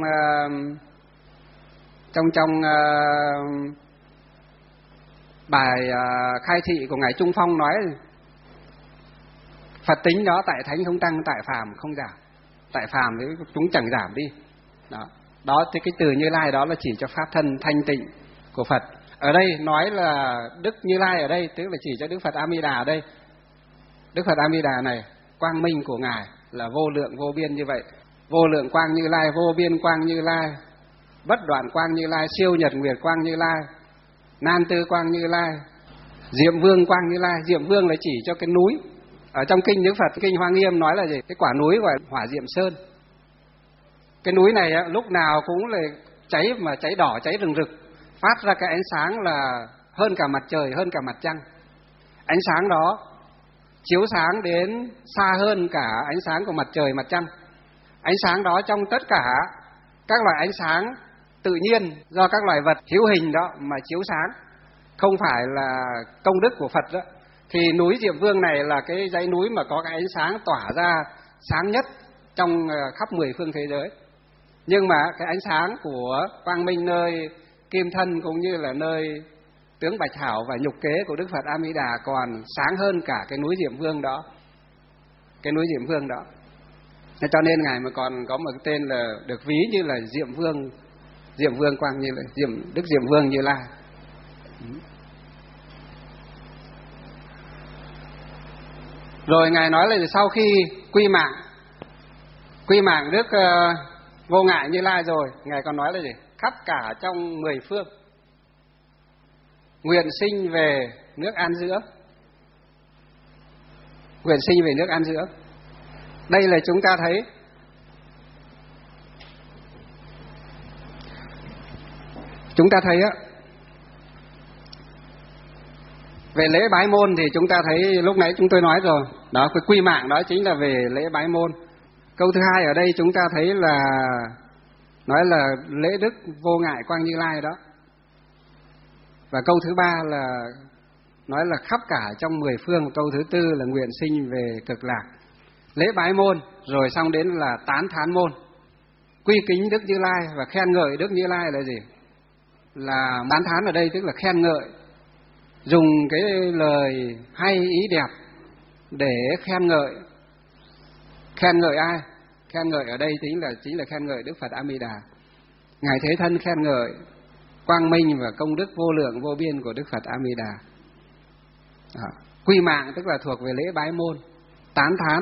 bài khai thị của ngài Trung Phong nói, Phật tính đó tại thánh không tăng, tại phàm không giảm. Tại phàm thì chúng chẳng giảm đi. Đó thì cái từ Như Lai đó là chỉ cho pháp thân thanh tịnh của Phật. Ở đây nói là Đức Như Lai ở đây tức là chỉ cho Đức Phật A Di Đà ở đây. Đức Phật A Di Đà này, quang minh của Ngài là vô lượng vô biên như vậy. Vô lượng quang Như Lai, vô biên quang Như Lai, bất đoạn quang Như Lai, siêu nhật nguyệt quang Như Lai, nan tư quang Như Lai, diệm vương quang Như Lai. Diệm vương là chỉ cho cái núi. Ở trong kinh Đức Phật, kinh Hoa Nghiêm nói là gì? Cái quả núi gọi là Hỏa Diệm Sơn. Cái núi này lúc nào cũng là cháy, mà cháy đỏ, cháy rừng rực, phát ra cái ánh sáng là hơn cả mặt trời, hơn cả mặt trăng. Ánh sáng đó chiếu sáng đến xa hơn cả ánh sáng của mặt trời, mặt trăng. Ánh sáng đó trong tất cả các loại ánh sáng tự nhiên do các loài vật hữu hình đó mà chiếu sáng, không phải là công đức của Phật đó. Thì núi Diệm Vương này là cái dãy núi mà có cái ánh sáng tỏa ra sáng nhất trong khắp 10 phương thế giới. Nhưng mà cái ánh sáng của quang minh nơi kim thân cũng như là nơi tướng Bạch Hảo và nhục kế của Đức Phật A Di Đà còn sáng hơn cả cái núi Diệm Vương đó. Cái núi Diệm Vương đó. Cho nên Ngài mà còn có một cái tên là được ví như là Diệm Vương Quang Như Lai, Đức Diệm Vương Như Lai. Rồi Ngài nói là sau khi quy mạng Đức Vô Ngại Như Lai rồi, Ngài còn nói là gì? Khắp cả trong 10 phương nguyện sinh về nước an dưỡng. Nguyện sinh về nước an dưỡng. Đây là chúng ta thấy á, về lễ bái môn thì chúng ta thấy lúc nãy chúng tôi nói rồi, đó cái quy mạng đó chính là về lễ bái môn. Câu thứ hai ở đây chúng ta thấy là nói là lễ Đức Vô Ngại Quang Như Lai đó. Và câu thứ ba là nói là khắp cả trong 10 phương. Câu thứ tư là nguyện sinh về cực lạc. Lễ bái môn, rồi xong đến là tán thán môn. Quy kính Đức Như Lai và khen ngợi Đức Như Lai là gì? Là tán thán ở đây tức là khen ngợi. Dùng cái lời hay ý đẹp để khen ngợi. Khen ngợi ai? Khen ngợi ở đây chính là khen ngợi Đức Phật A Di Đà. Ngài Thế Thân khen ngợi quang minh và công đức vô lượng vô biên của Đức Phật A Di Đà. Quy mạng tức là thuộc về lễ bái môn. Tán thán,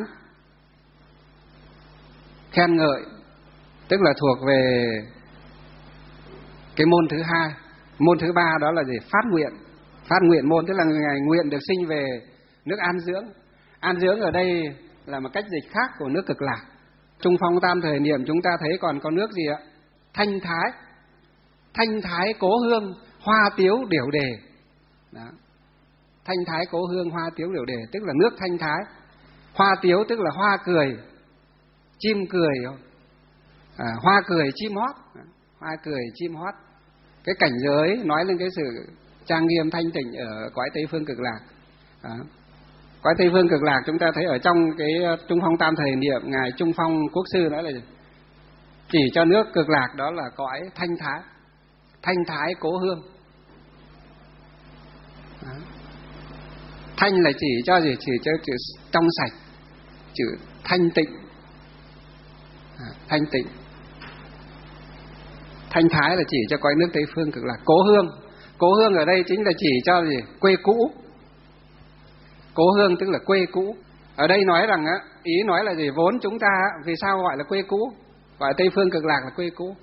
khen ngợi tức là thuộc về cái môn thứ hai. Môn thứ ba đó là gì? Phát nguyện. Phát nguyện môn tức là Ngài nguyện được sinh về nước an dưỡng. An dưỡng ở đây là một cách dịch khác của nước cực lạc. Trung phong tam thời niệm chúng ta thấy còn có nước gì ạ? Thanh thái. Thanh thái cố hương hoa tiếu điểu đề. Đó. Thanh thái cố hương hoa tiếu điểu đề tức là nước thanh thái. Hoa tiếu tức là hoa cười, chim cười, hoa cười chim hót. Hoa cười chim hót. Cái cảnh giới nói lên cái sự trang nghiêm thanh tịnh ở cõi Tây Phương Cực Lạc. Đó. Cõi Tây Phương Cực Lạc chúng ta thấy ở trong cái Trung phong tam thời niệm, Ngài Trung Phong Quốc sư nói là gì? Chỉ cho nước Cực Lạc đó là cõi thanh thái. Thanh thái cố hương. Đó. Thanh là chỉ cho gì? Chỉ cho chữ trong sạch, chữ thanh tịnh. Thanh tịnh. Thanh thái là chỉ cho cõi nước Tây Phương Cực Lạc. Cố hương. Cố hương ở đây chính là chỉ cho gì? Quê cũ. Cố hương tức là quê cũ. Ở đây nói rằng á, ý nói là gì? Vốn chúng ta vì sao gọi là quê cũ? Gọi Tây Phương Cực Lạc là quê cũ.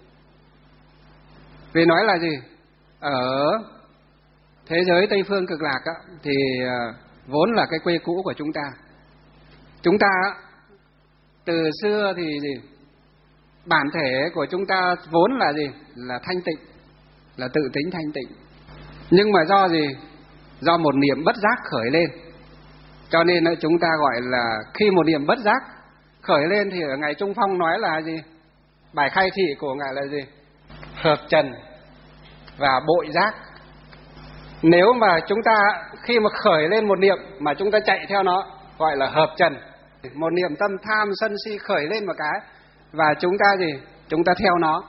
Vì nói là gì? Ở thế giới Tây Phương Cực Lạc á, thì vốn là cái quê cũ của chúng ta. Chúng ta từ xưa thì gì? Bản thể của chúng ta vốn là gì? Là thanh tịnh, là tự tính thanh tịnh. Nhưng mà do gì? Do một niệm bất giác khởi lên. Cho nên chúng ta gọi là khi một niệm bất giác khởi lên thì ở Ngài Trung Phong nói là gì? Bài khai thị của Ngài là gì? Hợp trần và bội giác. Nếu mà chúng ta khi mà khởi lên một niệm mà chúng ta chạy theo nó gọi là hợp trần. Một niệm tâm tham sân si khởi lên một cái và chúng ta gì? Chúng ta theo nó.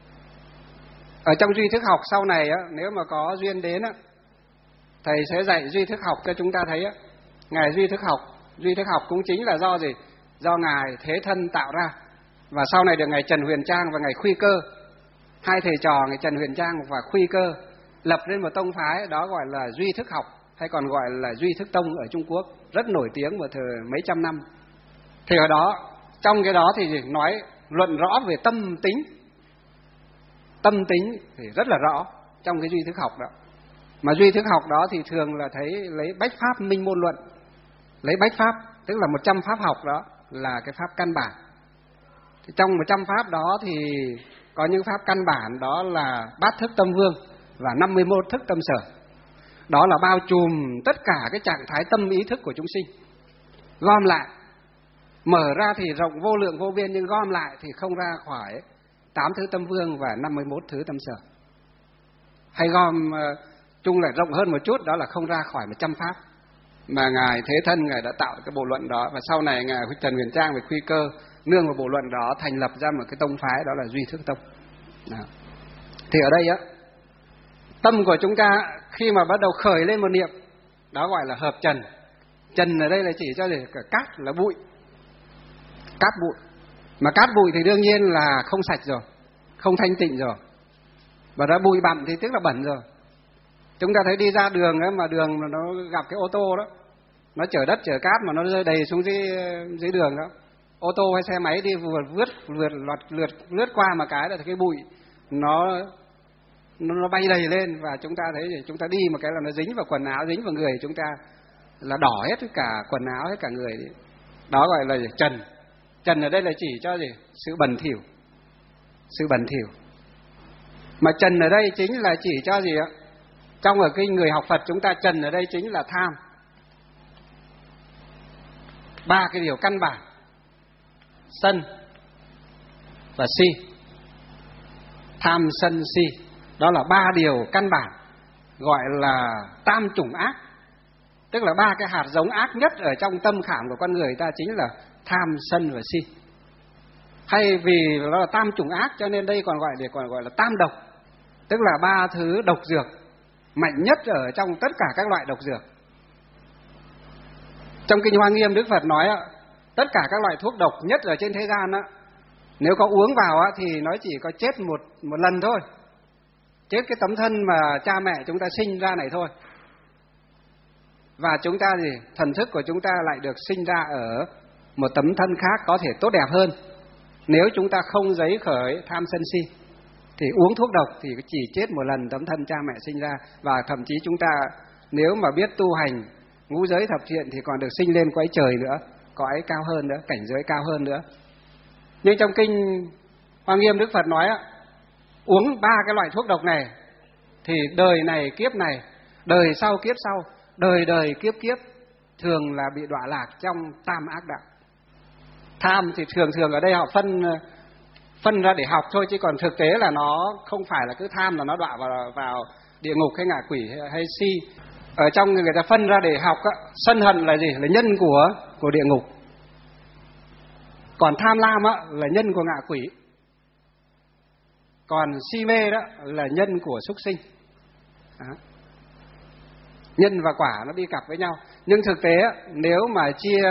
Ở trong duy thức học sau này á, nếu mà có duyên đến á, thầy sẽ dạy duy thức học cho chúng ta thấy á. Ngài duy thức học cũng chính là do gì? Do Ngài Thế Thân tạo ra. Và sau này được Ngài Trần Huyền Trang và Ngài Khuy Cơ, hai thầy trò Ngài Trần Huyền Trang và Khuy Cơ lập lên một tông phái đó gọi là duy thức học, hay còn gọi là duy thức tông ở Trung Quốc, rất nổi tiếng một thời mấy trăm năm. Thì ở đó, trong cái đó thì nói luận rõ về tâm tính. Tâm tính thì rất là rõ trong cái duy thức học đó. Mà duy thức học đó thì thường là thấy lấy bách pháp minh môn luận. Lấy bách pháp, tức là 100 pháp học đó là cái pháp căn bản. Thì trong 100 pháp đó thì có những pháp căn bản đó là bát thức tâm vương và 51 thức tâm sở. Đó là bao trùm tất cả cái trạng thái tâm ý thức của chúng sinh. Gom lại, mở ra thì rộng vô lượng vô biên, nhưng gom lại thì không ra khỏi 8 thứ tâm vương và 51 thứ tâm sở. Hay gom chung là rộng hơn một chút, đó là không ra khỏi 100 pháp. Mà Ngài Thế Thân Ngài đã tạo cái bộ luận đó. Và sau này Ngài Trần Huyền Trang và Khuy Cơ nương vào bộ luận đó thành lập ra một cái tông phái, đó là Duy Thức Tông. Đó. Thì ở đây á, tâm của chúng ta khi mà bắt đầu khởi lên một niệm, đó gọi là hợp trần. Trần ở đây là chỉ cho gì? Cả cát là bụi. Cát bụi. Mà cát bụi thì đương nhiên là không sạch rồi, không thanh tịnh rồi. Và đã bụi bặm thì tức là bẩn rồi. Chúng ta thấy đi ra đường ấy, mà đường mà nó gặp cái ô tô đó, nó chở đất chở cát mà nó rơi đầy xuống dưới đường đó, ô tô hay xe máy đi vừa lướt qua mà cái là cái bụi nó bay đầy lên, và chúng ta thấy chúng ta đi một cái là nó dính vào quần áo, dính vào người chúng ta là đỏ hết cả quần áo hết cả người đi. Đó gọi là trần. Trần ở đây là chỉ cho gì? Sự bẩn thỉu. Sự bẩn thỉu. Mà trần ở đây chính là chỉ cho gì ạ? Trong ở cái người học Phật chúng ta, trần ở đây chính là tham. 3 cái điều căn bản: sân và si. Tham sân si, đó là 3 điều căn bản, gọi là tam chủng ác. Tức là 3 cái hạt giống ác nhất ở trong tâm khảm của con người ta chính là tham, sân và si. Hay vì nó là tam chủng ác cho nên đây còn gọi là tam độc. Tức là 3 thứ độc dược mạnh nhất ở trong tất cả các loại độc dược. Trong Kinh Hoa Nghiêm, Đức Phật nói tất cả các loại thuốc độc nhất ở trên thế gian nếu có uống vào thì nó chỉ có chết một lần thôi. Chết cái tấm thân mà cha mẹ chúng ta sinh ra này thôi. Và chúng ta thần thức của chúng ta lại được sinh ra ở một tấm thân khác có thể tốt đẹp hơn. Nếu chúng ta không giấy khởi tham sân si thì uống thuốc độc thì chỉ chết một lần tấm thân cha mẹ sinh ra. Và thậm chí chúng ta nếu mà biết tu hành ngũ giới thập thiện thì còn được sinh lên cõi trời nữa, cõi cao hơn nữa, cảnh giới cao hơn nữa. Nhưng trong Kinh Hoa Nghiêm, Đức Phật nói uống 3 cái loại thuốc độc này thì đời này kiếp này, đời sau kiếp sau, đời đời kiếp kiếp thường là bị đọa lạc trong tam ác đạo. Tham thì thường ở đây họ phân ra để học thôi, chứ còn thực tế là nó không phải là cứ tham là nó đọa vào địa ngục hay ngạ quỷ hay si. Ở trong người ta phân ra để học sân hận là gì? Là nhân của địa ngục. Còn tham lam là nhân của ngạ quỷ. Còn si mê đó là nhân của súc sinh. Đó. Nhân và quả nó đi cặp với nhau. Nhưng thực tế nếu mà chia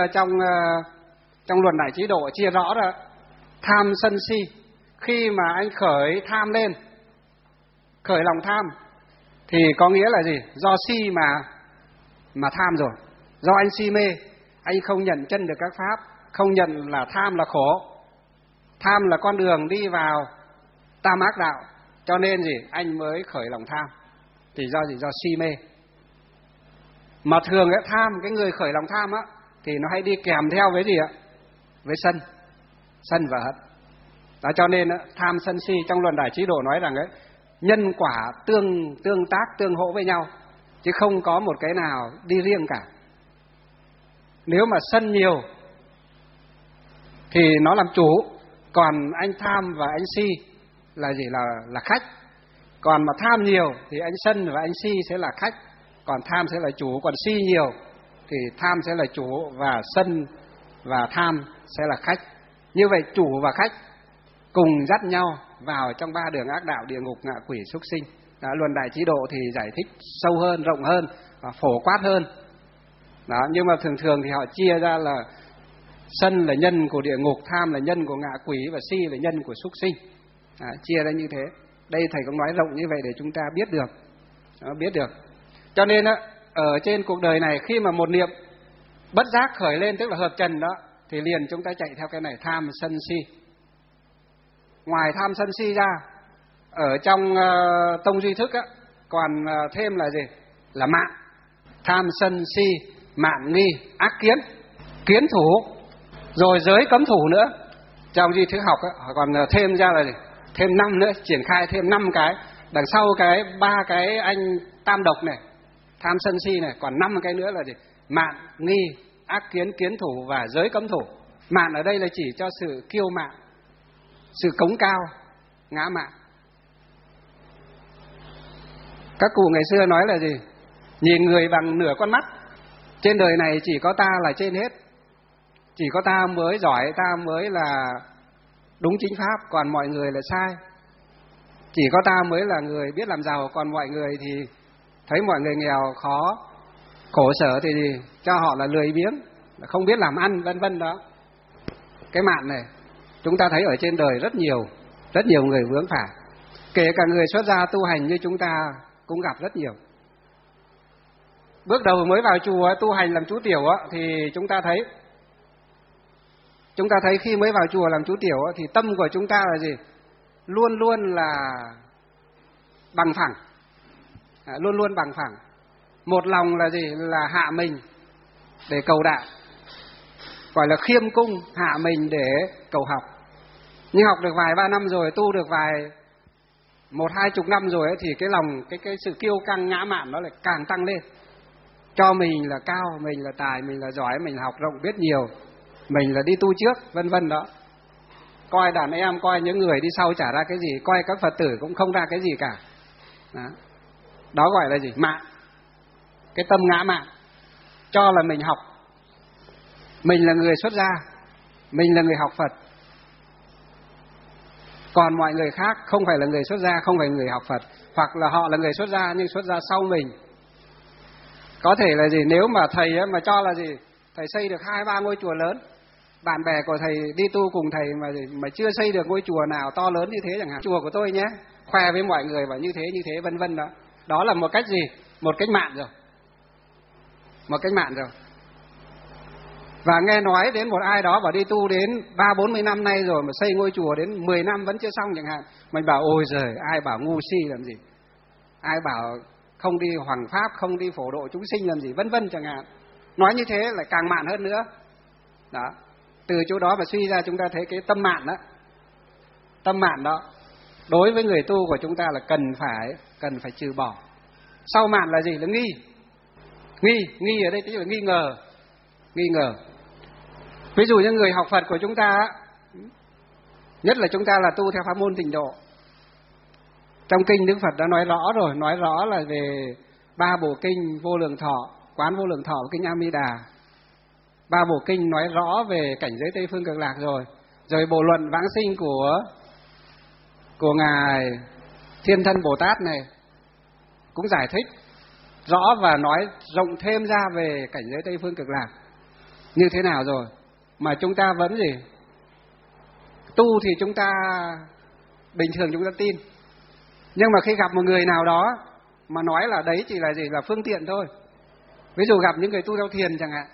trong luận Đại Trí Độ chia rõ ra tham sân si, khi mà anh khởi tham lên, khởi lòng tham thì có nghĩa là gì? Do si mà tham rồi. Do anh si mê, anh không nhận chân được các pháp, không nhận là tham là khổ, tham là con đường đi vào tam ác đạo, cho nên gì? Anh mới khởi lòng tham. Thì do gì? Do si mê. Mà thường tham, cái người khởi lòng tham thì nó hay đi kèm theo với gì ạ? Với sân và hận. Đó, cho nên tham sân si trong luận Đại Trí Độ nói rằng nhân quả tương tác tương hỗ với nhau, chứ không có một cái nào đi riêng cả. Nếu mà sân nhiều thì nó làm chủ, còn anh tham và anh si là gì? Là khách. Còn mà tham nhiều thì anh sân và anh si sẽ là khách, còn tham sẽ là chủ. Còn si nhiều thì tham sẽ là chủ và sân và tham sẽ là khách. Như vậy chủ và khách cùng dắt nhau vào trong 3 đường ác đạo: địa ngục, ngạ quỷ, súc sinh. Đó, luận Đại Trí Độ thì giải thích sâu hơn, rộng hơn và phổ quát hơn. Đó, nhưng mà thường thì họ chia ra là sân là nhân của địa ngục, tham là nhân của ngạ quỷ và si là nhân của súc sinh. Chia ra như thế. Đây thầy cũng nói rộng như vậy để chúng ta biết được. Đó, biết được. Cho nên ở trên cuộc đời này khi mà một niệm bất giác khởi lên, tức là hợp trần đó, thì liền chúng ta chạy theo cái này: tham sân si. Ngoài tham sân si ra, ở trong tông Duy Thức còn thêm là gì? Là mạn. Tham sân si, mạn nghi, ác kiến, kiến thủ, rồi giới cấm thủ nữa. Trong Duy Thức học họ còn thêm ra là gì? Thêm 5 nữa, triển khai thêm 5 cái. Đằng sau cái 3 cái anh tam độc này, tham sân si này, còn 5 cái nữa là gì? Mạn, nghi, ác kiến, kiến thủ và giới cấm thủ. Mạn ở đây là chỉ cho sự kiêu mạn, sự cống cao, ngã mạn. Các cụ ngày xưa nói là gì? Nhìn người bằng nửa con mắt. Trên đời này chỉ có ta là trên hết. Chỉ có ta mới giỏi, ta mới là đúng chính pháp, còn mọi người là sai. Chỉ có ta mới là người biết làm giàu, còn mọi người thì thấy mọi người nghèo khó khổ sở thì cho họ là lười biếng, không biết làm ăn, vân vân đó. Cái mạn này chúng ta thấy ở trên đời rất nhiều người vướng phải. Kể cả người xuất gia tu hành như chúng ta cũng gặp rất nhiều. Bước đầu mới vào chùa tu hành làm chú tiểu thì chúng ta thấy khi mới vào chùa làm chú tiểu thì tâm của chúng ta là gì? Luôn luôn là bằng phẳng, luôn luôn bằng phẳng. Một lòng là gì? Là hạ mình để cầu đạo, gọi là khiêm cung, hạ mình để cầu học. Nhưng học được vài ba năm rồi, tu được vài 1-20 năm rồi ấy, thì cái lòng cái sự kiêu căng ngã mạn nó lại càng tăng lên, cho mình là cao, mình là tài, mình là giỏi, mình là học rộng biết nhiều, mình là đi tu trước, vân vân đó. Coi đàn em, coi những người đi sau chả ra cái gì, coi các Phật tử cũng không ra cái gì cả. Đó gọi là gì? Mạn. Cái tâm ngã mạn, cho là mình học, mình là người xuất gia, mình là người học Phật, còn mọi người khác không phải là người xuất gia, không phải người học Phật, hoặc là họ là người xuất gia nhưng xuất gia sau mình. Có thể là gì? Nếu mà thầy mà cho là gì? Thầy xây được 2-3 ngôi chùa lớn, bạn bè của thầy đi tu cùng thầy mà chưa xây được ngôi chùa nào to lớn như thế chẳng hạn, chùa của tôi nhé, khoe với mọi người và như thế vân vân đó. Đó là một cách gì? Một cách mạn rồi. Một cách mạn rồi. Và nghe nói đến một ai đó bảo đi tu đến 30-40 năm nay rồi mà xây ngôi chùa đến 10 năm vẫn chưa xong chẳng hạn, mình bảo ôi giời, ai bảo ngu si làm gì, ai bảo không đi hoằng pháp, không đi phổ độ chúng sinh làm gì, vân vân chẳng hạn. Nói như thế lại càng mạn hơn nữa đó. Từ chỗ đó mà suy ra chúng ta thấy cái tâm mạn đó đối với người tu của chúng ta là cần phải trừ bỏ. Sau mạn là gì? Là nghi ở đây tức là nghi ngờ. Ví dụ như người học Phật của chúng ta, nhất là chúng ta là tu theo pháp môn Tịnh Độ, trong kinh Đức Phật đã nói rõ rồi, nói rõ là về 3 bộ kinh Vô Lượng Thọ, Quán Vô Lượng Thọ và kinh A Di Đà. 3 bộ kinh nói rõ về cảnh giới Tây Phương Cực Lạc rồi. Rồi bộ luận vãng sinh của ngài Thiên Thân Bồ Tát này cũng giải thích rõ và nói rộng thêm ra về cảnh giới Tây Phương Cực Lạc như thế nào rồi, mà chúng ta vẫn gì? Tu thì chúng ta bình thường chúng ta tin, nhưng mà khi gặp một người nào đó mà nói là đấy chỉ là gì? Là phương tiện thôi. Ví dụ gặp những người tu theo thiền chẳng hạn,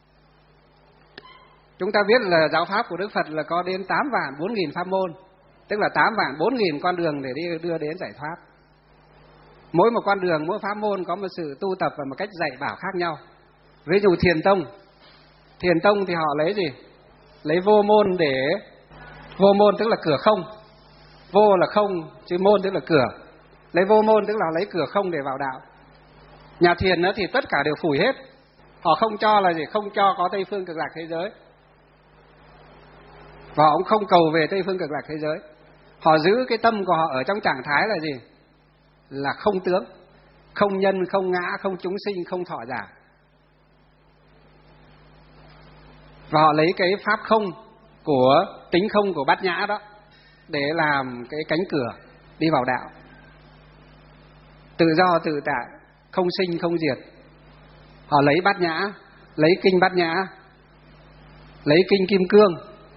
chúng ta biết là giáo pháp của Đức Phật là có đến 8.400.000 pháp môn, tức là 8.400.000 con đường để đưa đến giải thoát. Mỗi một con đường, mỗi pháp môn có một sự tu tập và một cách dạy bảo khác nhau. Ví dụ Thiền Tông thì họ lấy gì? Lấy vô môn để... Vô môn tức là cửa không. Vô là không, chứ môn tức là cửa. Lấy vô môn tức là lấy cửa không để vào đạo. Nhà thiền thì tất cả đều phủi hết. Họ không cho là gì? Không cho có Tây Phương Cực Lạc thế giới. Và họ cũng không cầu về Tây Phương Cực Lạc thế giới. Họ giữ cái tâm của họ ở trong trạng thái là gì? Là không tướng, không nhân, không ngã, không chúng sinh, không thọ giả. Và họ lấy cái pháp không của tính không của Bát Nhã đó để làm cái cánh cửa đi vào đạo. Tự do tự tại, không sinh không diệt. Họ lấy Bát Nhã, lấy kinh Bát Nhã, lấy kinh Kim Cương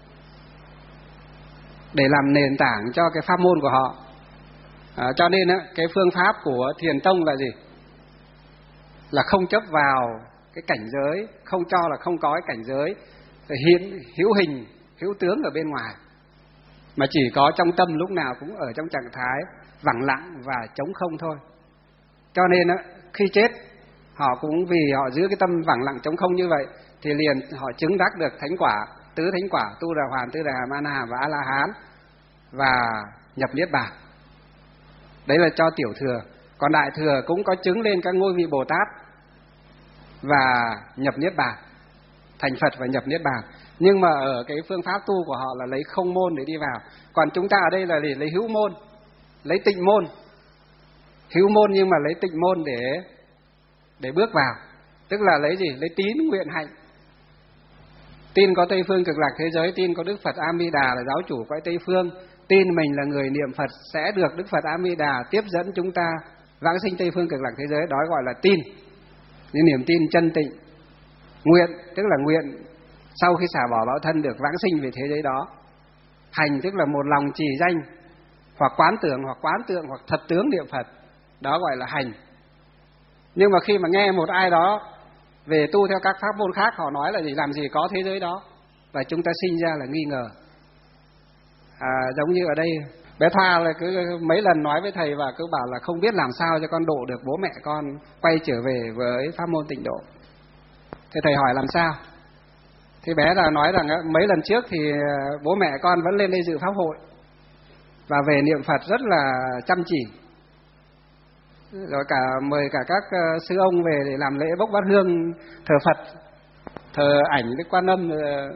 để làm nền tảng cho cái pháp môn của họ. Cho nên cái phương pháp của Thiền Tông là gì? Là không chấp vào cái cảnh giới, không cho là không có cái cảnh giới hữu hình, hữu tướng ở bên ngoài, mà chỉ có trong tâm lúc nào cũng ở trong trạng thái vắng lặng và trống không thôi. Cho nên khi chết, họ cũng vì họ giữ cái tâm vắng lặng trống không như vậy thì liền họ chứng đắc được thánh quả, tứ thánh quả, Tu Đà Hoàn, Tư Đà Hàm, A Na Hàm và A La Hán và nhập niết bàn. Đấy là cho tiểu thừa. Còn đại thừa cũng có chứng lên các ngôi vị Bồ Tát và nhập niết bàn, thành Phật và nhập niết bàn. Nhưng mà ở cái phương pháp tu của họ là lấy không môn để đi vào. Còn chúng ta ở đây là lấy hữu môn, lấy tịnh môn. Hữu môn nhưng mà lấy tịnh môn để bước vào. Tức là lấy gì? Lấy tín nguyện hạnh. tin có Tây phương Cực Lạc thế giới, tin có Đức Phật A Di Đà là giáo chủ cõi Tây phương, tin mình là người niệm Phật sẽ được Đức Phật A Di Đà tiếp dẫn chúng ta vãng sinh Tây phương Cực Lạc thế giới, đó gọi là tin. Những niềm tin chân tịnh. Nguyện tức là nguyện sau khi xả bỏ báo thân được vãng sinh về thế giới đó. Hành tức là một lòng trì danh hoặc quán tưởng hoặc thật tướng niệm Phật, đó gọi là hành. Nhưng mà khi mà nghe một ai đó về tu theo các pháp môn khác, họ nói là gì, làm gì có thế giới đó, và chúng ta sinh ra là nghi ngờ. Giống như ở đây bé Thoa là cứ mấy lần nói với thầy và cứ bảo là không biết làm sao cho con độ được bố mẹ con quay trở về với pháp môn tịnh độ. Thế thầy hỏi làm sao? Thì bé là nói rằng mấy lần trước thì bố mẹ con vẫn lên đây dự pháp hội và về niệm Phật rất là chăm chỉ, rồi mời cả các sư ông về để làm lễ bốc bát hương, thờ Phật, thờ ảnh Đức Quan Âm,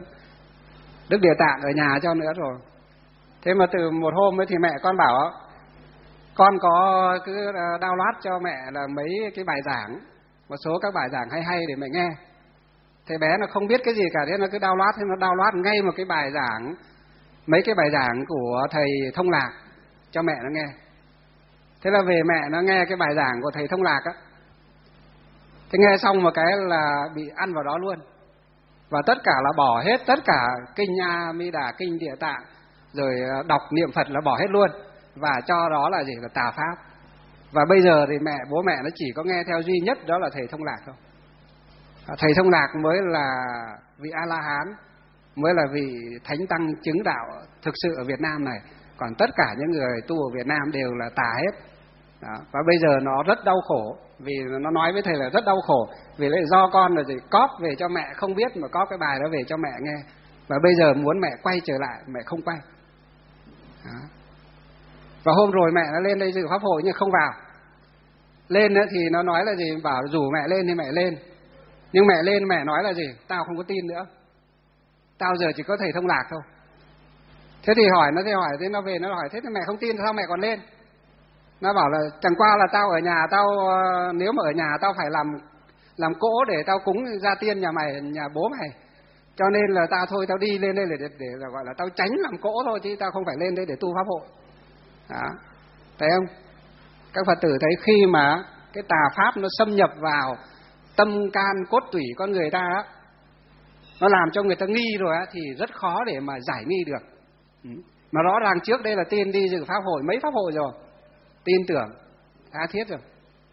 Đức Địa Tạng ở nhà cho nữa rồi. Thế mà từ một hôm ấy thì mẹ con bảo con có cứ download cho mẹ là mấy cái bài giảng, một số các bài giảng hay để mẹ nghe. Thế bé nó không biết cái gì cả, thế nó cứ download, thế nó download ngay một cái bài giảng, mấy cái bài giảng của thầy Thông Lạc cho mẹ nó nghe. Thế là về mẹ nó nghe cái bài giảng của thầy Thông Lạc á, thế nghe xong một cái là bị ăn vào đó luôn, và tất cả là bỏ hết tất cả kinh A Di Đà, kinh Địa Tạng, rồi đọc niệm Phật là bỏ hết luôn, và cho đó là gì, là tà pháp. Và bây giờ thì bố mẹ nó chỉ có nghe theo duy nhất đó là thầy Thông Lạc thôi. Thầy Thông Lạc mới là vị A La Hán, mới là vị thánh tăng chứng đạo thực sự ở Việt Nam này, còn tất cả những người tu ở Việt Nam đều là tà hết. Đó. Và bây giờ nó rất đau khổ, vì nó nói với thầy là rất đau khổ, vì lại do con là gì cóp về cho mẹ không biết, mà có cái bài đó về cho mẹ nghe, và bây giờ muốn mẹ quay trở lại, mẹ không quay. Đó. Và hôm rồi mẹ nó lên đây dự pháp hội nhưng không vào. Lên nữa thì nó nói là gì, bảo rủ mẹ lên thì mẹ lên, nhưng mẹ lên mẹ nói là gì, tao không có tin nữa, tao giờ chỉ có thầy Thông Lạc thôi. Thế thì hỏi nó, thế nó về nó hỏi, thế thì mẹ không tin sao mẹ còn lên? Nó bảo là chẳng qua là tao ở nhà, nếu mà ở nhà tao phải làm cỗ để tao cúng gia tiên nhà mày, nhà bố mày, cho nên là tao đi lên đây để gọi là tao tránh làm cỗ thôi, chứ tao không phải lên đây để tu pháp hội. Đó. Thấy không? Các Phật tử thấy khi mà cái tà pháp nó xâm nhập vào tâm can cốt tủy con người ta á, nó làm cho người ta nghi rồi á, thì rất khó để mà giải nghi được. Mà rõ ràng trước đây là tin đi dự pháp hội mấy pháp hội rồi, tin tưởng tha thiết rồi.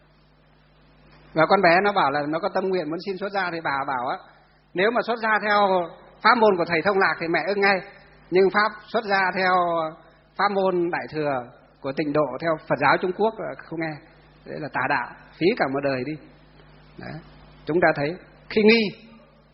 Và con bé nó bảo là nó có tâm nguyện muốn xin xuất gia, thì bà bảo á, nếu mà xuất gia theo pháp môn của thầy Thông Lạc thì mẹ ưng ngay, nhưng xuất gia theo pháp môn Đại Thừa của Tịnh Độ theo Phật giáo Trung Quốc là không nghe, đấy là tà đạo, phí cả một đời đi. Đấy. Chúng ta thấy khi nghi,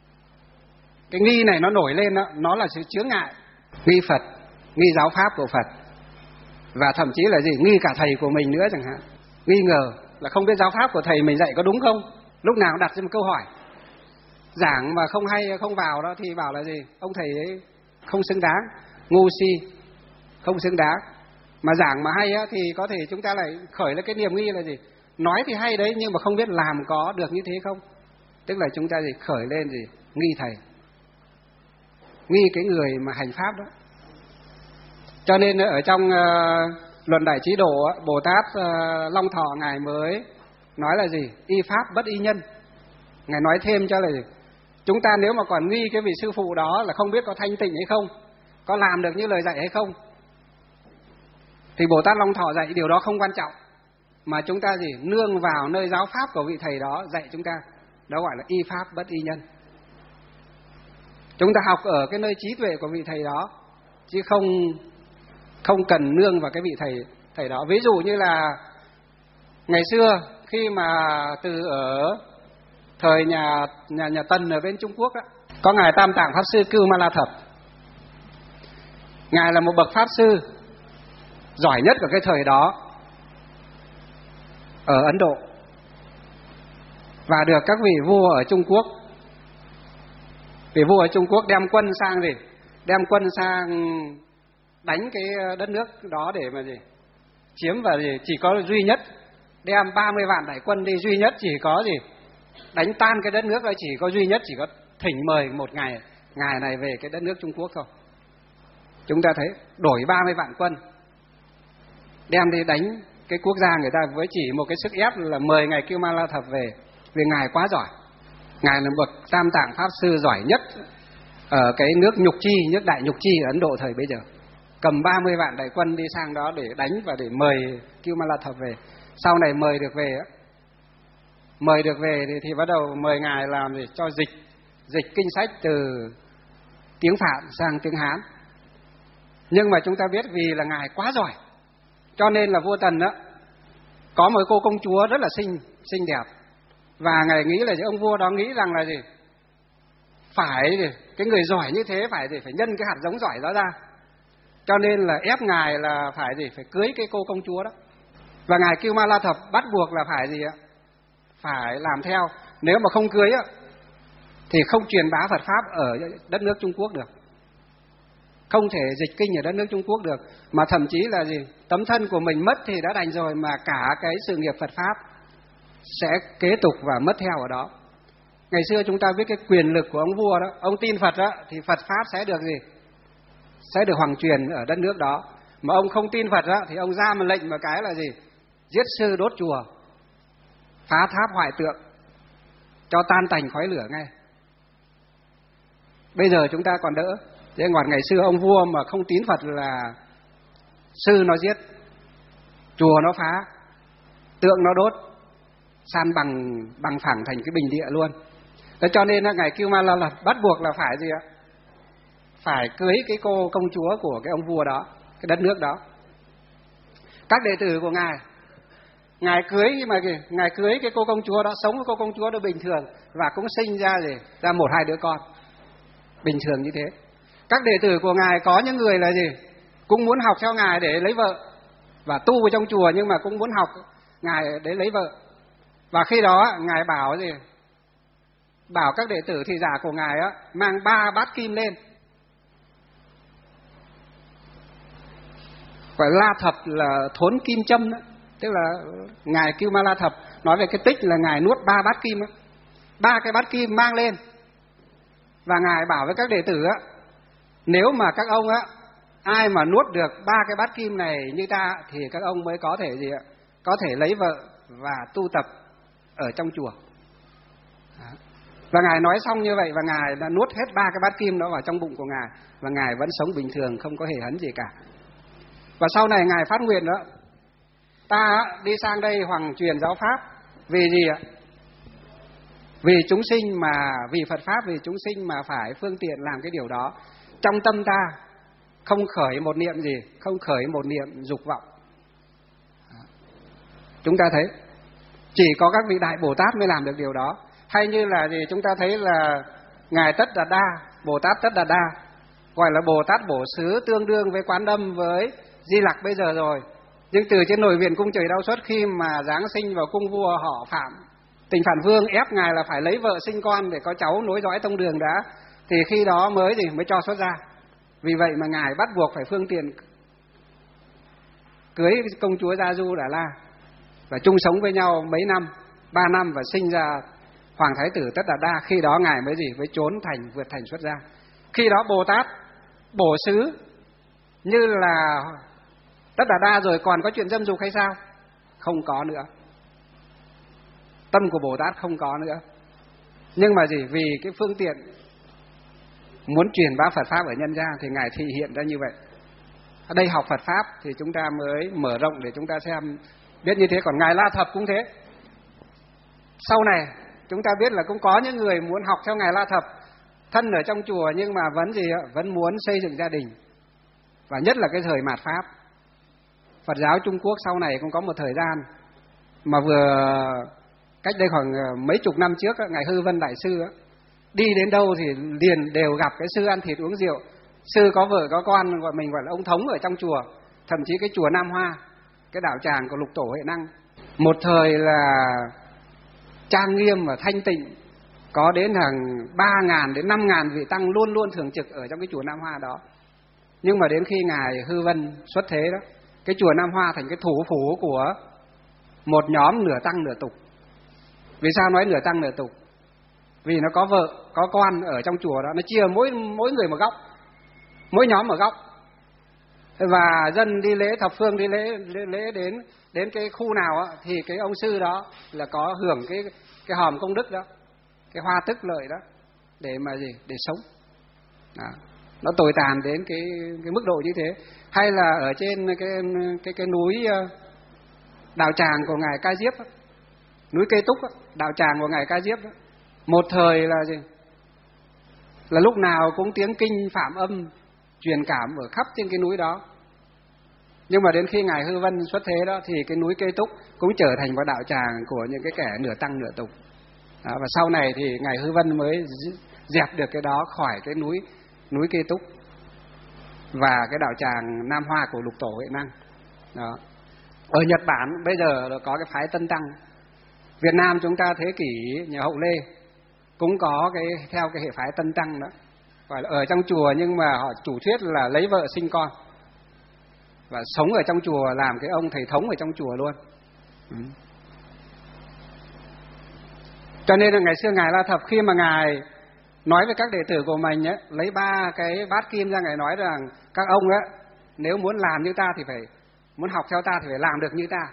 cái nghi này nó nổi lên đó, nó là sự chướng ngại, nghi Phật, nghi giáo pháp của Phật, và thậm chí là gì, nghi cả thầy của mình nữa chẳng hạn, nghi ngờ là không biết giáo pháp của thầy mình dạy có đúng không, lúc nào cũng đặt ra một câu hỏi. Giảng mà không hay không vào đó thì bảo là gì, ông thầy ấy không xứng đáng, ngu si, không xứng đáng. Mà giảng mà hay á, thì có thể chúng ta lại khởi lên cái niềm nghi là gì, nói thì hay đấy nhưng mà không biết làm có được như thế không. Tức là chúng ta gì, khởi lên gì, nghi thầy, nghi cái người mà hành pháp đó. Cho nên ở trong Luận Đại Trí Độ, Bồ Tát Long Thọ Ngài mới nói là gì, y pháp bất y nhân. Ngài nói thêm cho là gì, chúng ta nếu mà còn nghi cái vị sư phụ đó là không biết có thanh tịnh hay không, có làm được như lời dạy hay không, thì Bồ Tát Long Thọ dạy điều đó không quan trọng, mà chúng ta gì, nương vào nơi giáo pháp của vị thầy đó dạy chúng ta, đó gọi là y pháp bất y nhân. Chúng ta học ở cái nơi trí tuệ của vị thầy đó, chứ không cần nương vào cái vị thầy đó. Ví dụ như là ngày xưa khi mà từ ở thời nhà Tần ở bên Trung Quốc đó, có ngài Tam Tạng Pháp Sư Cưu Ma La Thập. Ngài là một bậc pháp sư giỏi nhất của cái thời đó ở Ấn Độ, và được các vị vua ở Trung Quốc, vị vua ở Trung Quốc đem quân sang gì, đem quân sang đánh cái đất nước đó để mà gì, chiếm, và gì chỉ có duy nhất đem 30 vạn đại quân đi, duy nhất chỉ có gì đánh tan cái đất nước đó, chỉ có duy nhất chỉ có thỉnh mời một ngày Ngài này về cái đất nước Trung Quốc thôi. Chúng ta thấy đổi 30 vạn quân đem đi đánh cái quốc gia người ta với chỉ một cái sức ép là mời ngài Kiêu Ma La Thập về, vì ngài quá giỏi. Ngài là bậc tam tạng pháp sư giỏi nhất ở cái nước Nhục Chi, nước Đại Nhục Chi ở Ấn Độ thời bấy giờ. Cầm 30 vạn đại quân đi sang đó để đánh và để mời Kiêu Ma La Thập về. Sau này mời được về thì bắt đầu mời ngài làm gì cho dịch kinh sách từ tiếng Phạn sang tiếng Hán. Nhưng mà chúng ta biết vì là ngài quá giỏi, cho nên là vua Tần đó có một cô công chúa rất là xinh đẹp, và ngài nghĩ là ông vua đó nghĩ rằng là gì, phải cái người giỏi như thế phải nhân cái hạt giống giỏi đó ra, cho nên là ép ngài là phải cưới cái cô công chúa đó. Và ngài Kiêu Ma La Thập bắt buộc là phải phải làm theo. Nếu mà không cưới thì không truyền bá Phật pháp ở đất nước Trung Quốc được, không thể dịch kinh ở đất nước Trung Quốc được, mà thậm chí là tấm thân của mình mất thì đã đành rồi, mà cả cái sự nghiệp Phật pháp sẽ kế tục và mất theo ở đó. Ngày xưa chúng ta biết cái quyền lực của ông vua đó, ông tin Phật đó thì Phật pháp sẽ được sẽ được hoàng truyền ở đất nước đó. Mà ông không tin Phật đó thì ông ra một lệnh một cái là giết sư đốt chùa, phá tháp hoại tượng, cho tan tành khói lửa ngay. Bây giờ chúng ta còn đỡ. Thế còn ngày xưa ông vua mà không tín Phật là sư nó giết, chùa nó phá, tượng nó đốt, san bằng phẳng thành cái bình địa luôn. Thế cho nên ngài Kiêu Ma La bắt buộc là phải phải cưới cái cô công chúa của cái ông vua đó, cái đất nước đó. Các đệ tử của ngài cưới, nhưng mà ngài cưới cái cô công chúa đó, sống với cô công chúa đó bình thường và cũng sinh ra ra 1-2 đứa con bình thường như thế. Các đệ tử của ngài có những người là cũng muốn học theo ngài để lấy vợ và tu ở trong chùa, nhưng mà cũng muốn học ngài để lấy vợ. Và khi đó ngài bảo bảo các đệ tử thị giả của ngài mang 3 bát kim lên. Gọi La Thập là thốn kim châm đó. Tức là ngài Kiêu Ma La Thập nói về cái tích là ngài nuốt 3 bát kim đó. 3 cái bát kim mang lên, và ngài bảo với các đệ tử nếu mà các ông ai mà nuốt được 3 cái bát kim này như ta thì các ông mới có thể có thể lấy vợ và tu tập ở trong chùa. Và ngài nói xong như vậy, và ngài đã nuốt hết 3 cái bát kim đó vào trong bụng của ngài, và ngài vẫn sống bình thường, không có hề hấn gì cả. Và sau này ngài phát nguyện đó, ta đi sang đây hoàng truyền giáo pháp vì gì ạ? Vì chúng sinh mà, vì Phật pháp, vì chúng sinh mà phải phương tiện làm cái điều đó. Trong tâm ta không khởi một niệm gì, không khởi một niệm dục vọng. Chúng ta thấy chỉ có các vị đại Bồ Tát mới làm được điều đó. Hay như là chúng ta thấy là ngài Tất Đạt Đa, Bồ Tát Tất Đạt Đa, gọi là Bồ Tát Bổ Xứ, tương đương với Quán Âm với Di Lặc bây giờ rồi. Nhưng từ trên nồi viện cung trời đau xuất, khi mà giáng sinh vào cung vua họ Phạm, Tỉnh Phản Vương ép ngài là phải lấy vợ sinh con để có cháu nối dõi tông đường đã, thì khi đó mới cho xuất ra. Vì vậy mà ngài bắt buộc phải phương tiện cưới công chúa Gia Du Đà La và chung sống với nhau mấy năm, 3 năm, và sinh ra Hoàng Thái tử Tất Đạt Đa. Khi đó ngài mới mới trốn thành, vượt thành xuất ra. Khi đó Bồ Tát Bổ Xứ như là Tất Đạt Đa rồi còn có chuyện dâm dục hay sao? Không có nữa. Tâm của Bồ Tát không có nữa. Nhưng mà vì cái phương tiện muốn truyền bá Phật pháp ở nhân gian thì ngài thị hiện ra như vậy. Ở đây học Phật pháp thì chúng ta mới mở rộng để chúng ta xem biết như thế. Còn ngài La Thập cũng thế. Sau này chúng ta biết là cũng có những người muốn học theo ngài La Thập, thân ở trong chùa nhưng mà vẫn muốn xây dựng gia đình. Và nhất là cái thời mạt pháp, Phật giáo Trung Quốc sau này cũng có một thời gian mà vừa cách đây khoảng mấy chục năm trước, ngài Hư Vân Đại Sư đi đến đâu thì liền đều gặp cái sư ăn thịt uống rượu. Sư có vợ có con, gọi mình gọi là ông thống ở trong chùa. Thậm chí cái chùa Nam Hoa, cái đạo tràng của Lục Tổ Huệ Năng, một thời là trang nghiêm và thanh tịnh, có đến hàng 3.000 đến 5.000 vị tăng luôn luôn thường trực ở trong cái chùa Nam Hoa đó. Nhưng mà đến khi ngài Hư Vân xuất thế đó, cái chùa Nam Hoa thành cái thủ phủ của một nhóm nửa tăng nửa tục. Vì sao nói nửa tăng nửa tục? vì nó có vợ có con ở trong chùa đó, nó chia mỗi người một góc, mỗi nhóm một góc, và dân đi lễ thập phương đi lễ đến cái khu nào á, thì cái ông sư đó là có hưởng cái hòm công đức đó, cái hoa tức lợi đó, để mà gì, để sống. Đó. Nó tồi tàn đến cái mức độ như thế. Hay là ở trên cái núi Đạo Tràng của ngài Ca Diếp đó, núi Cây Túc đó, đạo tràng của ngài Ca Diếp đó, một thời là gì, là lúc nào cũng tiếng kinh phạm âm truyền cảm ở khắp trên cái núi đó. Nhưng mà đến khi ngài Hư Vân xuất thế đó, thì cái núi Cây Túc cũng trở thành một đạo tràng của những cái kẻ nửa tăng nửa tục. Đó, và sau này thì ngài Hư Vân mới dẹp được cái đó khỏi cái núi Cây Túc và cái đạo tràng Nam Hoa của Lục Tổ Huệ Năng. Đó. Ở Nhật Bản bây giờ có cái phái Tân Tăng. Việt Nam chúng ta thế kỷ nhà Hậu Lê cũng có theo cái hệ phái Tân Tăng đó, gọi là ở trong chùa nhưng mà họ chủ thuyết là lấy vợ sinh con và sống ở trong chùa, làm cái ông thầy thống ở trong chùa luôn. Cho nên là ngày xưa ngài La Thập khi mà ngài nói với các đệ tử của mình ấy, lấy 3 cái bát kim ra, ngài nói rằng các ông ấy, nếu muốn làm như ta thì muốn học theo ta thì phải làm được như ta.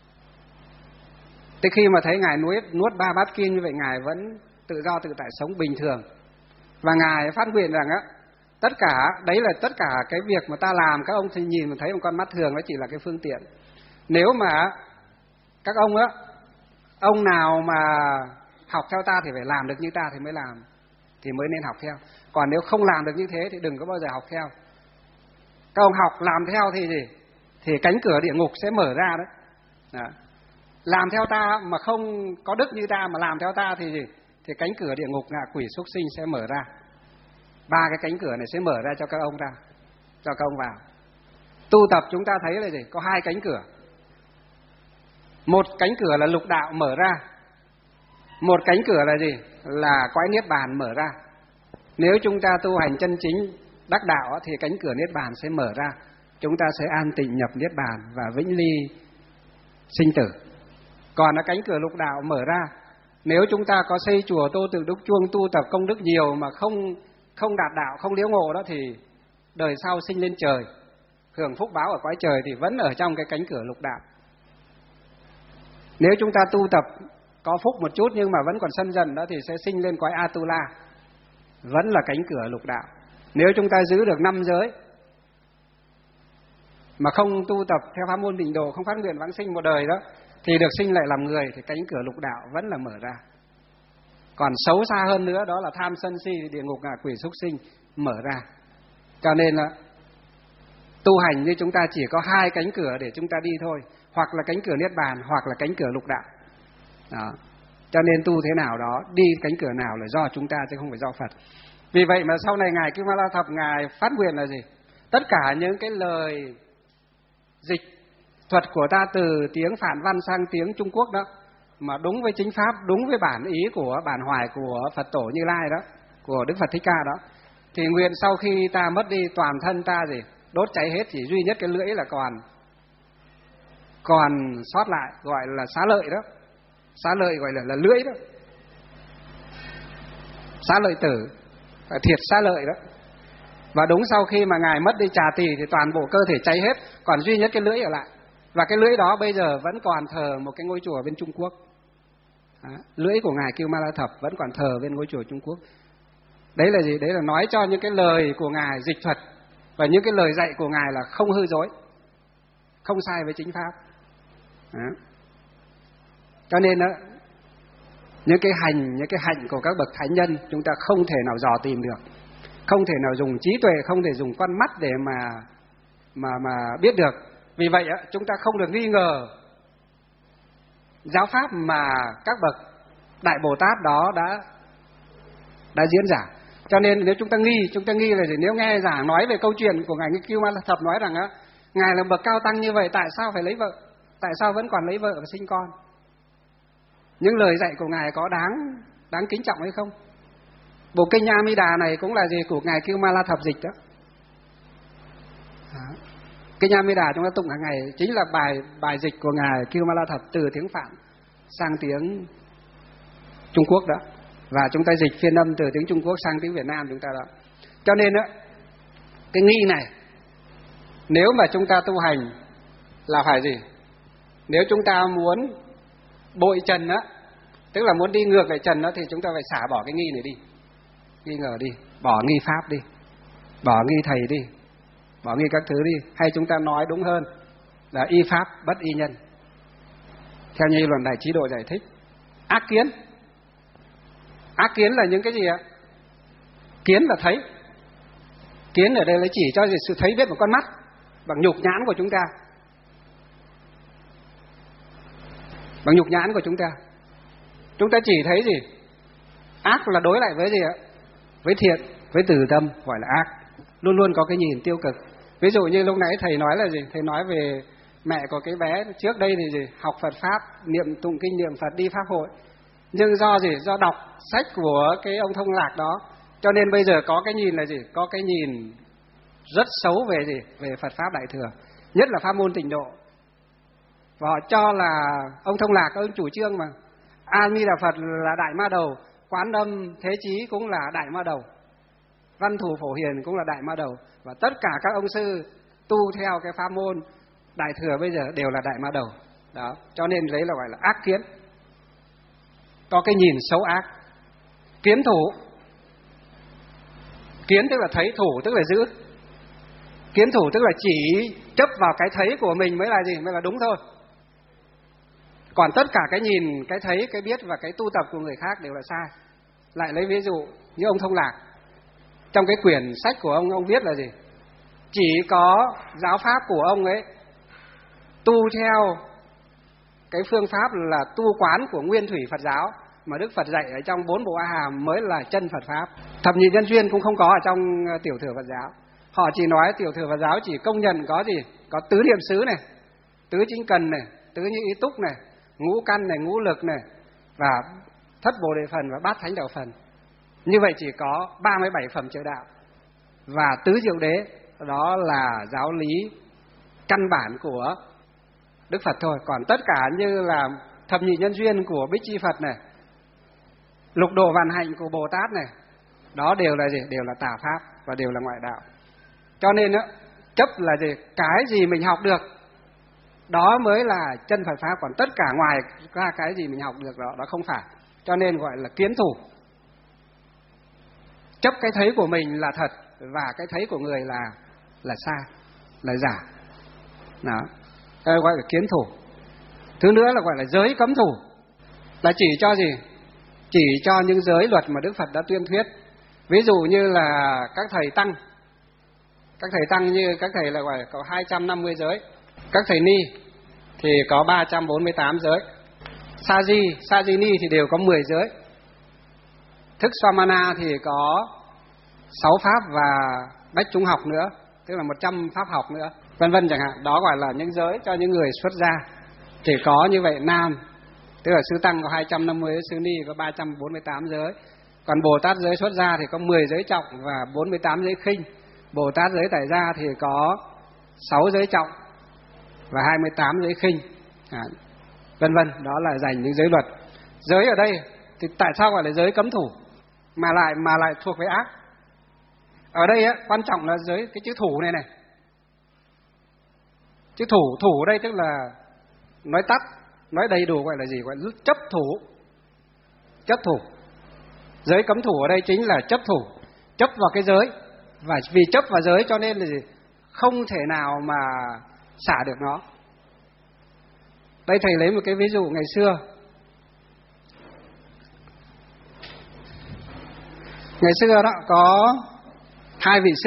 Thế khi mà thấy ngài nuốt 3 bát kim như vậy, ngài vẫn tự do tự tại sống bình thường, và ngài phát nguyện rằng á, tất cả đấy là tất cả cái việc mà ta làm, các ông thì nhìn mà thấy một con mắt thường nó chỉ là cái phương tiện. Nếu mà các ông á, ông nào mà học theo ta thì phải làm được như ta thì mới làm, thì mới nên học theo. Còn nếu không làm được như thế thì đừng có bao giờ học theo. Các ông học làm theo thì gì? Thì cánh cửa địa ngục sẽ mở ra đấy. Đó. Làm theo ta mà không có đức như ta mà làm theo ta thì gì? Thì cánh cửa địa ngục, ngạ quỷ, súc sinh sẽ mở ra. 3 cái cánh cửa này sẽ mở ra cho các ông cho các ông vào. Tu tập chúng ta thấy là gì? Có 2 cánh cửa. Một cánh cửa là lục đạo mở ra. Một cánh cửa là gì? Là cõi niết bàn mở ra. Nếu chúng ta tu hành chân chính đắc đạo thì cánh cửa niết bàn sẽ mở ra. Chúng ta sẽ an tịnh nhập niết bàn và vĩnh ly sinh tử. Còn là cánh cửa lục đạo mở ra, nếu chúng ta có xây chùa, tô tượng đúc chuông, tu tập công đức nhiều mà không đạt đạo, không liễu ngộ đó, thì đời sau sinh lên trời, hưởng phúc báo ở cõi trời thì vẫn ở trong cái cánh cửa lục đạo. Nếu chúng ta tu tập có phúc một chút nhưng mà vẫn còn sân dần đó thì sẽ sinh lên cõi Atula, vẫn là cánh cửa lục đạo. Nếu chúng ta giữ được 5 giới mà không tu tập theo pháp môn tịnh độ, không phát nguyện vãng sinh một đời đó, thì được sinh lại làm người, thì cánh cửa lục đạo vẫn là mở ra. Còn xấu xa hơn nữa đó là tham sân si, địa ngục, ngạ quỷ, súc sinh mở ra. Cho nên là tu hành như chúng ta chỉ có 2 cánh cửa để chúng ta đi thôi, hoặc là cánh cửa niết bàn, hoặc là cánh cửa lục đạo. Đó. Cho nên tu thế nào đó, đi cánh cửa nào là do chúng ta chứ không phải do Phật. Vì vậy mà sau này ngài Kim Ma La Thập ngài phát nguyện là gì? Tất cả những cái lời dịch thuật của ta từ tiếng Phạn Văn sang tiếng Trung Quốc đó, mà đúng với chính pháp, đúng với bản ý của bản hoài của Phật Tổ Như Lai đó, của Đức Phật Thích Ca đó, thì nguyện sau khi ta mất đi, toàn thân ta gì đốt cháy hết, chỉ duy nhất cái lưỡi là còn sót lại, gọi là xá lợi đó. Xá lợi gọi là lưỡi đó, xá lợi tử, thiệt xá lợi đó. Và đúng sau khi mà ngài mất đi Trà Tỳ thì toàn bộ cơ thể cháy hết, còn duy nhất cái lưỡi ở lại. Và cái lưỡi đó bây giờ vẫn còn thờ một cái ngôi chùa bên Trung Quốc. Đó, lưỡi của ngài Kiêu Ma La Thập vẫn còn thờ bên ngôi chùa Trung Quốc. Đấy là gì? Đấy là nói cho những cái lời của ngài dịch thuật và những cái lời dạy của ngài là không hư dối, không sai với chính pháp. Đó. Cho nên đó, những cái hạnh của các bậc thánh nhân chúng ta không thể nào dò tìm được, không thể nào dùng trí tuệ, không thể dùng con mắt để mà biết được. Vì vậy chúng ta không được nghi ngờ giáo pháp mà các bậc đại Bồ Tát đó đã diễn giải. Cho nên nếu chúng ta nghi là gì? Nếu nghe giảng nói về câu chuyện của ngài Kiêu Ma La Thập nói rằng ngài là bậc cao tăng như vậy, tại sao phải lấy vợ? Tại sao vẫn còn lấy vợ và sinh con? Những lời dạy của ngài có đáng kính trọng hay không? Bộ kinh A Di Đà này cũng là gì? Của ngài Kiêu Ma La Thập dịch đó. Kinh A Di Đà chúng ta tụng hàng ngày chính là bài dịch của ngài Kiêu Ma La Thập từ tiếng Phạn sang tiếng Trung Quốc đó. Và chúng ta dịch phiên âm từ tiếng Trung Quốc sang tiếng Việt Nam chúng ta đó. Cho nên á, cái nghi này nếu mà chúng ta tu hành là phải gì? Nếu chúng ta muốn bội trần á, tức là muốn đi ngược lại trần đó, thì chúng ta phải xả bỏ cái nghi này đi, nghi ngờ đi, bỏ nghi pháp đi, bỏ nghi thầy đi, bỏ nghi các thứ đi, hay chúng ta nói đúng hơn là y pháp bất y nhân. Theo như luận Đại Trí Độ giải thích, ác kiến. Ác kiến là những cái gì ạ? Kiến là thấy. Kiến ở đây là chỉ cho sự thấy biết của con mắt bằng nhục nhãn của chúng ta. Bằng nhục nhãn của chúng ta. Chúng ta chỉ thấy gì? Ác là đối lại với gì ạ? Với thiện, với từ tâm, gọi là ác. Luôn luôn có cái nhìn tiêu cực. Ví dụ như lúc nãy thầy nói là gì? Thầy nói về mẹ của cái bé trước đây thì gì? Học Phật Pháp, niệm tụng kinh niệm Phật, đi Pháp hội. Nhưng do gì? Do đọc sách của cái ông Thông Lạc đó, cho nên bây giờ có cái nhìn là gì? Có cái nhìn rất xấu về gì? Về Phật Pháp Đại Thừa, nhất là pháp môn Tịnh Độ. Và họ cho là ông Thông Lạc, ông chủ trương mà A Di Đà Phật là Đại Ma Đầu, Quán Âm Thế Chí cũng là Đại Ma Đầu, Văn Thù Phổ Hiền cũng là Đại Ma Đầu, và tất cả các ông sư tu theo cái pháp môn Đại Thừa bây giờ đều là Đại Ma Đầu. Đó, cho nên đấy là gọi là ác kiến. Có cái nhìn xấu ác. Kiến thủ. Kiến tức là thấy, thủ tức là giữ. Kiến thủ tức là chỉ chấp vào cái thấy của mình mới là gì? Mới là đúng thôi. Còn tất cả cái nhìn, cái thấy, cái biết và cái tu tập của người khác đều là sai. Lại lấy ví dụ như ông Thông Lạc, trong cái quyển sách của ông viết là gì? Chỉ có giáo pháp của ông ấy tu theo cái phương pháp là tu quán của nguyên thủy Phật giáo mà Đức Phật dạy ở trong 4 bộ A Hàm mới là chân Phật Pháp. Thập nhị nhân duyên cũng không có ở trong tiểu thừa Phật giáo. Họ chỉ nói tiểu thừa Phật giáo chỉ công nhận có gì? Có tứ niệm xứ này, tứ chính cần này, tứ như ý túc này, ngũ căn này, ngũ lực này, và thất bồ đề phần và bát thánh đạo phần. Như vậy chỉ có 37 phẩm trợ đạo và tứ diệu đế, đó là giáo lý căn bản của Đức Phật thôi. Còn tất cả như là thập nhị nhân duyên của Bích Chi Phật này, lục độ vạn hạnh của Bồ Tát này, đó đều là gì? Đều là tà pháp và đều là ngoại đạo. Cho nên đó, chấp là gì? Cái gì mình học được đó mới là chân Phật Pháp, còn tất cả ngoài ra cái gì mình học được đó không phải. Cho nên gọi là kiến thủ. Chấp cái thấy của mình là thật và cái thấy của người là sai, là giả. Đó, gọi là kiến thủ. Thứ nữa là gọi là giới cấm thủ, là chỉ cho gì? Chỉ cho những giới luật mà Đức Phật đã tuyên thuyết. Ví dụ như là các thầy tăng. Các thầy tăng như các thầy là gọi là có 250 giới. Các thầy ni thì có 348 giới. Sa di ni thì đều có 10 giới. Thức Swamana thì có 6 pháp và bách chúng học nữa, tức là 100 pháp học nữa, vân vân chẳng hạn. Đó gọi là những giới cho những người xuất gia. Chỉ có như vậy nam, tức là sư tăng có 250, sư ni có 348 giới. Còn Bồ Tát giới xuất gia thì có 10 giới trọng và 48 giới khinh. Bồ Tát giới tại gia thì có 6 giới trọng và 28 giới khinh, vân vân. Đó là dành những giới luật. Giới ở đây thì tại sao gọi là giới cấm thủ mà lại thuộc về ác? Ở đây á, quan trọng là giới cái chữ thủ này này. Chữ thủ ở đây tức là nói tắt, nói đầy đủ gọi là gì? Gọi là chấp thủ. Chấp thủ. Giới cấm thủ ở đây chính là chấp thủ, chấp vào cái giới. Và vì chấp vào giới cho nên là gì? Không thể nào mà xả được nó. Đây thầy lấy một cái ví dụ ngày xưa. Ngày xưa đó có hai vị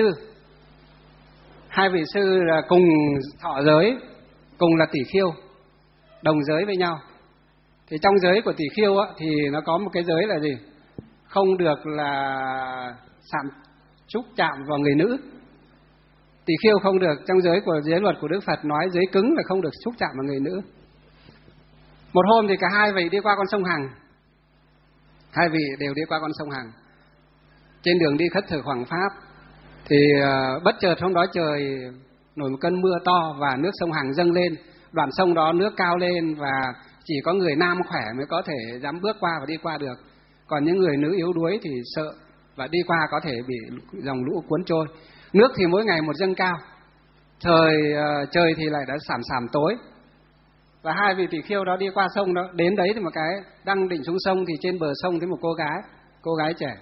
sư là cùng thọ giới, cùng là tỷ khiêu, đồng giới với nhau. Thì trong giới của tỷ khiêu á, thì nó có một cái giới là gì? Không được là xúc chạm vào người nữ. Tỷ khiêu không được, trong giới luật của Đức Phật nói giới cứng là không được xúc chạm vào người nữ. Một hôm thì cả hai vị đi qua con sông Hằng. Hai vị đều đi qua con sông Hằng. Trên đường đi khất thực hoằng pháp thì bất chợt hôm đó trời nổi một cơn mưa to và nước sông Hằng dâng lên. Đoạn sông đó nước cao lên và chỉ có người nam khỏe mới có thể dám bước qua và đi qua được. Còn những người nữ yếu đuối thì sợ và đi qua có thể bị dòng lũ cuốn trôi. Nước thì mỗi ngày một dâng cao, trời thì lại đã sảm sảm tối. Và hai vị tỷ khưu đó đi qua sông đó, đến đấy thì một cái đang định xuống sông thì trên bờ sông thấy một cô gái trẻ.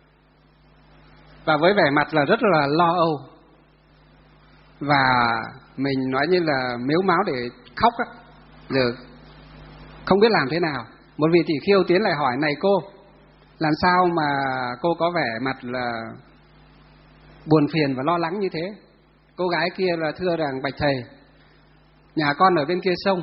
Và với vẻ mặt là rất là lo âu. Và mình nói như là mếu máo để khóc á, giờ không biết làm thế nào. Một vị tỷ khưu tiến lại hỏi: "Này cô, làm sao mà cô có vẻ mặt là buồn phiền và lo lắng như thế?" Cô gái kia là thưa rằng: "Bạch thầy, nhà con ở bên kia sông.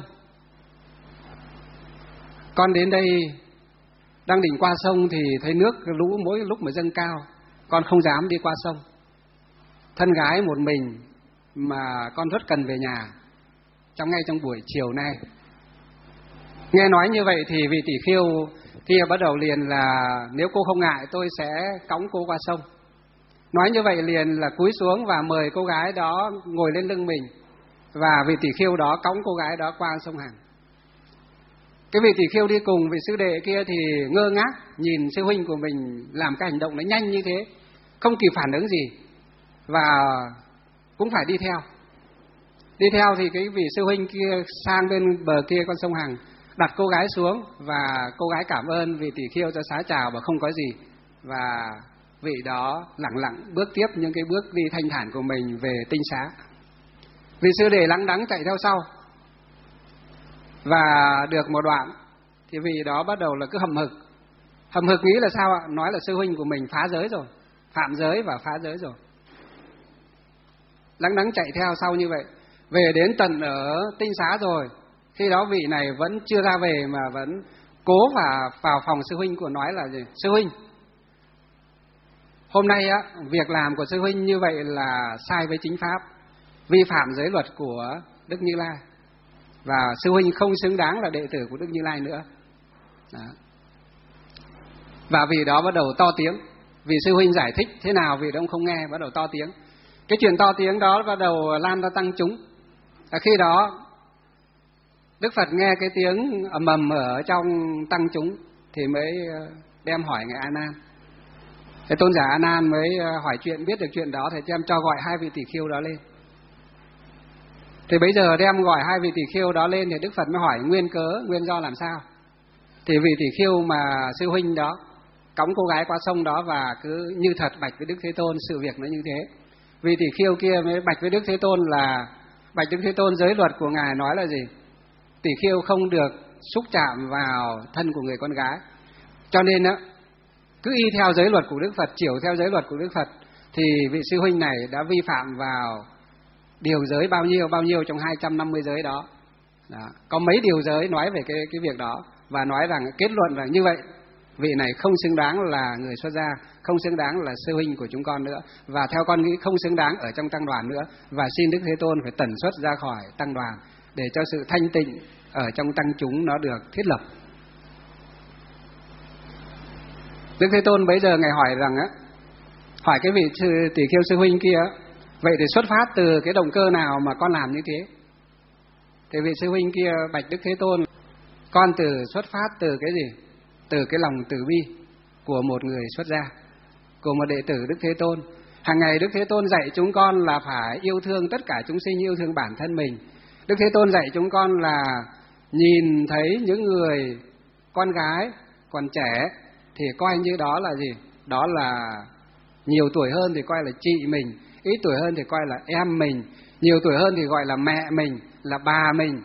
Con đến đây đang định qua sông thì thấy nước lũ mỗi lúc mà dâng cao, con không dám đi qua sông. Thân gái một mình mà con rất cần về nhà ngay trong buổi chiều nay." Nghe nói như vậy thì vị tỷ khưu kia bắt đầu liền là: "Nếu cô không ngại tôi sẽ cõng cô qua sông." Nói như vậy liền là cúi xuống và mời cô gái đó ngồi lên lưng mình, và vị tỷ khưu đó cõng cô gái đó qua sông Hằng. Cái vị tỷ khưu đi cùng vị sư đệ kia thì ngơ ngác nhìn sư huynh của mình làm cái hành động nó nhanh như thế, không kịp phản ứng gì và cũng phải đi theo. Đi theo thì cái vị sư huynh kia sang bên bờ kia con sông Hằng, đặt cô gái xuống và cô gái cảm ơn vị tỷ khưu cho xá chào và không có gì, và vị đó lẳng lặng bước tiếp những cái bước đi thanh thản của mình về tinh xá. Vị sư đệ lắng đắng chạy theo sau, và được một đoạn thì vị đó bắt đầu là cứ hậm hực nghĩ là sao ạ? Nói là sư huynh của mình phá giới rồi, phạm giới và phá giới rồi. Lắng đắng chạy theo sau như vậy, về đến tận ở tinh xá rồi, khi đó vị này vẫn chưa ra về mà vẫn cố và vào phòng sư huynh của nói là gì: "Sư huynh, hôm nay á, việc làm của sư huynh như vậy là sai với chính pháp, vi phạm giới luật của Đức Như Lai, và sư huynh không xứng đáng là đệ tử của Đức Như Lai nữa." Đó. Và vị đó bắt đầu to tiếng. Vì sư huynh giải thích thế nào vị đó không nghe, bắt đầu to tiếng. Cái chuyện to tiếng đó bắt đầu lan ra tăng chúng. Khi đó Đức Phật nghe cái tiếng ầm ầm ở trong tăng chúng thì mới đem hỏi ngài A Nan. Thế tôn giả A Nan mới hỏi chuyện, biết được chuyện đó thì đem cho gọi hai vị tỷ khưu đó lên. Thì bây giờ đem gọi hai vị tỷ khưu đó lên thì Đức Phật mới hỏi nguyên cớ, nguyên do làm sao. Thì vị tỷ khưu mà sư huynh đó cõng cô gái qua sông đó và cứ như thật bạch với Đức Thế Tôn sự việc nó như thế. Vị tỷ khưu kia mới bạch với Đức Thế Tôn là: "Bạch Đức Thế Tôn, giới luật của ngài nói là gì? Tỷ khưu không được xúc chạm vào thân của người con gái. Cho nên á, cứ y theo giới luật của Đức Phật, chiểu theo giới luật của Đức Phật, thì vị sư huynh này đã vi phạm vào điều giới bao nhiêu trong 250 giới đó. Đó. Có mấy điều giới nói về cái việc đó, và nói rằng kết luận rằng như vậy vị này không xứng đáng là người xuất gia, không xứng đáng là sư huynh của chúng con nữa, và theo con nghĩ không xứng đáng ở trong tăng đoàn nữa, và xin Đức Thế Tôn phải tẩn xuất ra khỏi tăng đoàn để cho sự thanh tịnh ở trong tăng chúng nó được thiết lập." Đức Thế Tôn bấy giờ ngài hỏi rằng á, hỏi cái vị tỷ khưu sư huynh kia: "Vậy thì xuất phát từ cái động cơ nào mà con làm như thế?" Thì vị sư huynh kia bạch Đức Thế Tôn: "Con xuất phát từ cái gì? Từ cái lòng từ bi của một người xuất gia, của một đệ tử Đức Thế Tôn. Hàng ngày Đức Thế Tôn dạy chúng con là phải yêu thương tất cả chúng sinh, yêu thương bản thân mình. Đức Thế Tôn dạy chúng con là nhìn thấy những người con gái còn trẻ thì coi như đó là gì? Đó là nhiều tuổi hơn thì coi là chị mình, ít tuổi hơn thì coi là em mình, nhiều tuổi hơn thì gọi là mẹ mình, là bà mình.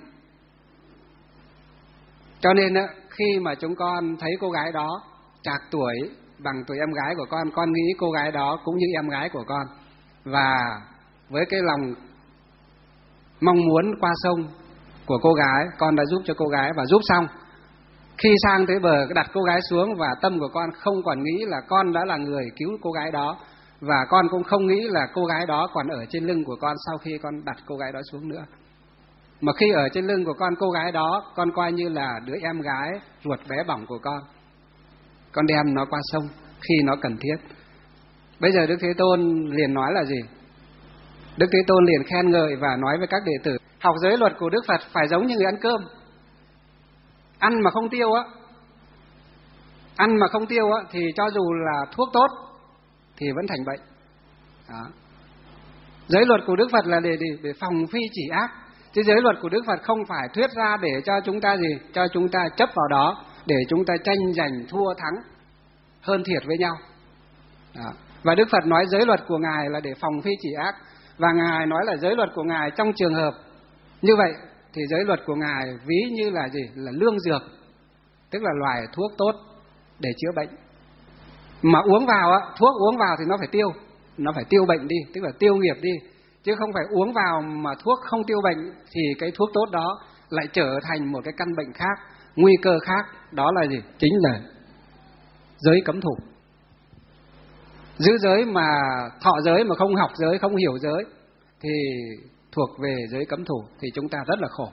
Cho nên khi mà chúng con thấy cô gái đó trạc tuổi bằng tuổi em gái của con nghĩ cô gái đó cũng như em gái của con. Và với cái lòng mong muốn qua sông của cô gái, con đã giúp cho cô gái, và giúp xong. Khi sang tới bờ đặt cô gái xuống, và tâm của con không còn nghĩ là con đã là người cứu cô gái đó, và con cũng không nghĩ là cô gái đó còn ở trên lưng của con sau khi con đặt cô gái đó xuống nữa. Mà khi ở trên lưng của con, cô gái đó con coi như là đứa em gái ruột bé bỏng của con đem nó qua sông khi nó cần thiết." Bây giờ Đức Thế Tôn liền nói là gì? Đức Thế Tôn liền khen ngợi và nói với các đệ tử: học giới luật của Đức Phật phải giống như người ăn cơm. Ăn mà không tiêu á, Ăn mà không tiêu á, thì cho dù là thuốc tốt thì vẫn thành bệnh. Đó. Giới luật của Đức Phật là để phòng phi chỉ ác, chứ giới luật của Đức Phật không phải thuyết ra để cho chúng ta cho chúng ta chấp vào đó, để chúng ta tranh giành thua thắng, hơn thiệt với nhau. Đó. Và Đức Phật nói giới luật của Ngài là để phòng phi chỉ ác, và Ngài nói là giới luật của Ngài trong trường hợp như vậy thì giới luật của Ngài ví như là là lương dược, tức là loài thuốc tốt để chữa bệnh. Mà uống vào á, thuốc uống vào thì nó phải tiêu bệnh đi, tức là tiêu nghiệp đi, chứ không phải uống vào mà thuốc không tiêu bệnh thì cái thuốc tốt đó lại trở thành một cái căn bệnh khác, nguy cơ khác. Đó là chính là giới cấm thủ. Giữ giới mà thọ giới mà không học giới, không hiểu giới thì thuộc về giới cấm thủ, thì chúng ta rất là khổ.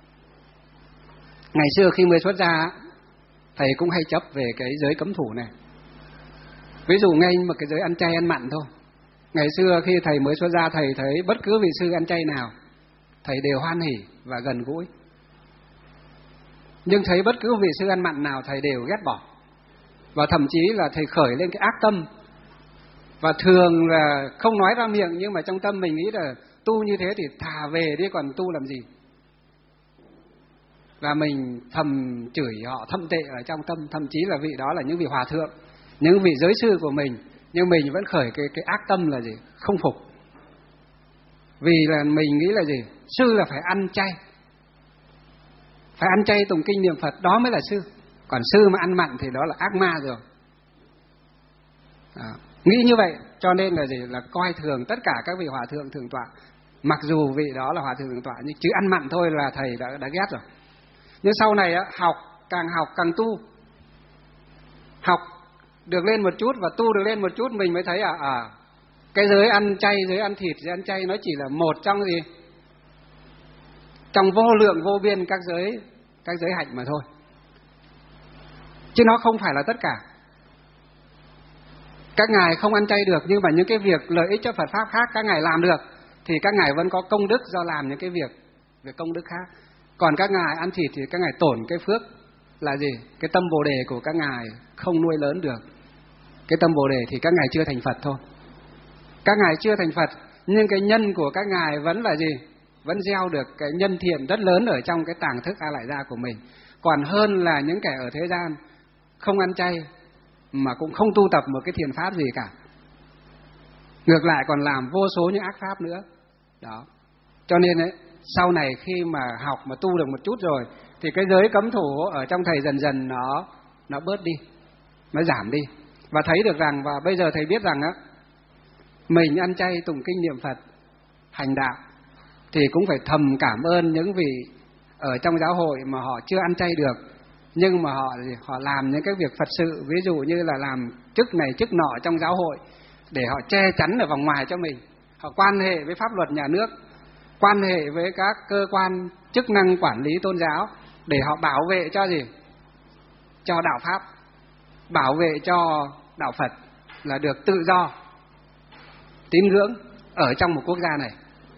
Ngày xưa khi mới xuất gia, thầy cũng hay chấp về cái giới cấm thủ này. Ví dụ ngay một cái giới ăn chay ăn mặn thôi. Ngày xưa khi thầy mới xuất gia, thầy thấy bất cứ vị sư ăn chay nào thầy đều hoan hỉ và gần gũi. Nhưng thấy bất cứ vị sư ăn mặn nào thầy đều ghét bỏ. Và thậm chí là thầy khởi lên cái ác tâm. Và thường là không nói ra miệng, nhưng mà trong tâm mình nghĩ là tu như thế thì thà về đi còn tu làm gì. Và mình thầm chửi họ thậm tệ ở trong tâm. Thậm chí là vị đó là những vị hòa thượng, những vị giới sư của mình, nhưng mình vẫn khởi cái ác tâm là không phục. Vì là mình nghĩ là sư là phải ăn chay, phải ăn chay tụng kinh niệm Phật, đó mới là sư. Còn sư mà ăn mặn thì đó là ác ma rồi. Nghĩ như vậy cho nên là là coi thường tất cả các vị hòa thượng thượng tọa. Mặc dù vị đó là hòa thượng thượng tọa, nhưng chứ ăn mặn thôi là thầy đã ghét rồi. Nhưng sau này học càng tu, học được lên một chút và tu được lên một chút, mình mới thấy cái giới ăn chay, giới ăn thịt, giới ăn chay nó chỉ là một trong trong vô lượng vô biên các giới hạnh mà thôi, chứ nó không phải là tất cả. Các ngài không ăn chay được, nhưng mà những cái việc lợi ích cho Phật pháp khác các ngài làm được, thì các ngài vẫn có công đức do làm những cái việc công đức khác. Còn các ngài ăn thịt thì các ngài tổn cái phước là cái tâm Bồ đề của các ngài không nuôi lớn được. Cái tâm Bồ đề thì các ngài chưa thành Phật thôi. Các ngài chưa thành Phật, nhưng cái nhân của các ngài vẫn là vẫn gieo được cái nhân thiện rất lớn ở trong cái tàng thức A Lại Gia của mình. Còn hơn là những kẻ ở thế gian không ăn chay mà cũng không tu tập một cái thiện pháp gì cả, ngược lại còn làm vô số những ác pháp nữa. Đó. Cho nên sau này khi mà học mà tu được một chút rồi thì cái giới cấm thủ ở trong thầy dần dần nó bớt đi, nó giảm đi. Và thấy được rằng, và bây giờ thầy biết rằng mình ăn chay tụng kinh niệm Phật, hành đạo thì cũng phải thầm cảm ơn những vị ở trong giáo hội mà họ chưa ăn chay được, nhưng mà họ làm những cái việc Phật sự, ví dụ như là làm chức này chức nọ trong giáo hội để họ che chắn ở vòng ngoài cho mình. Họ quan hệ với pháp luật nhà nước, quan hệ với các cơ quan chức năng quản lý tôn giáo để họ bảo vệ cho đạo pháp, bảo vệ cho đạo Phật là được tự do tín ngưỡng ở trong một quốc gia này.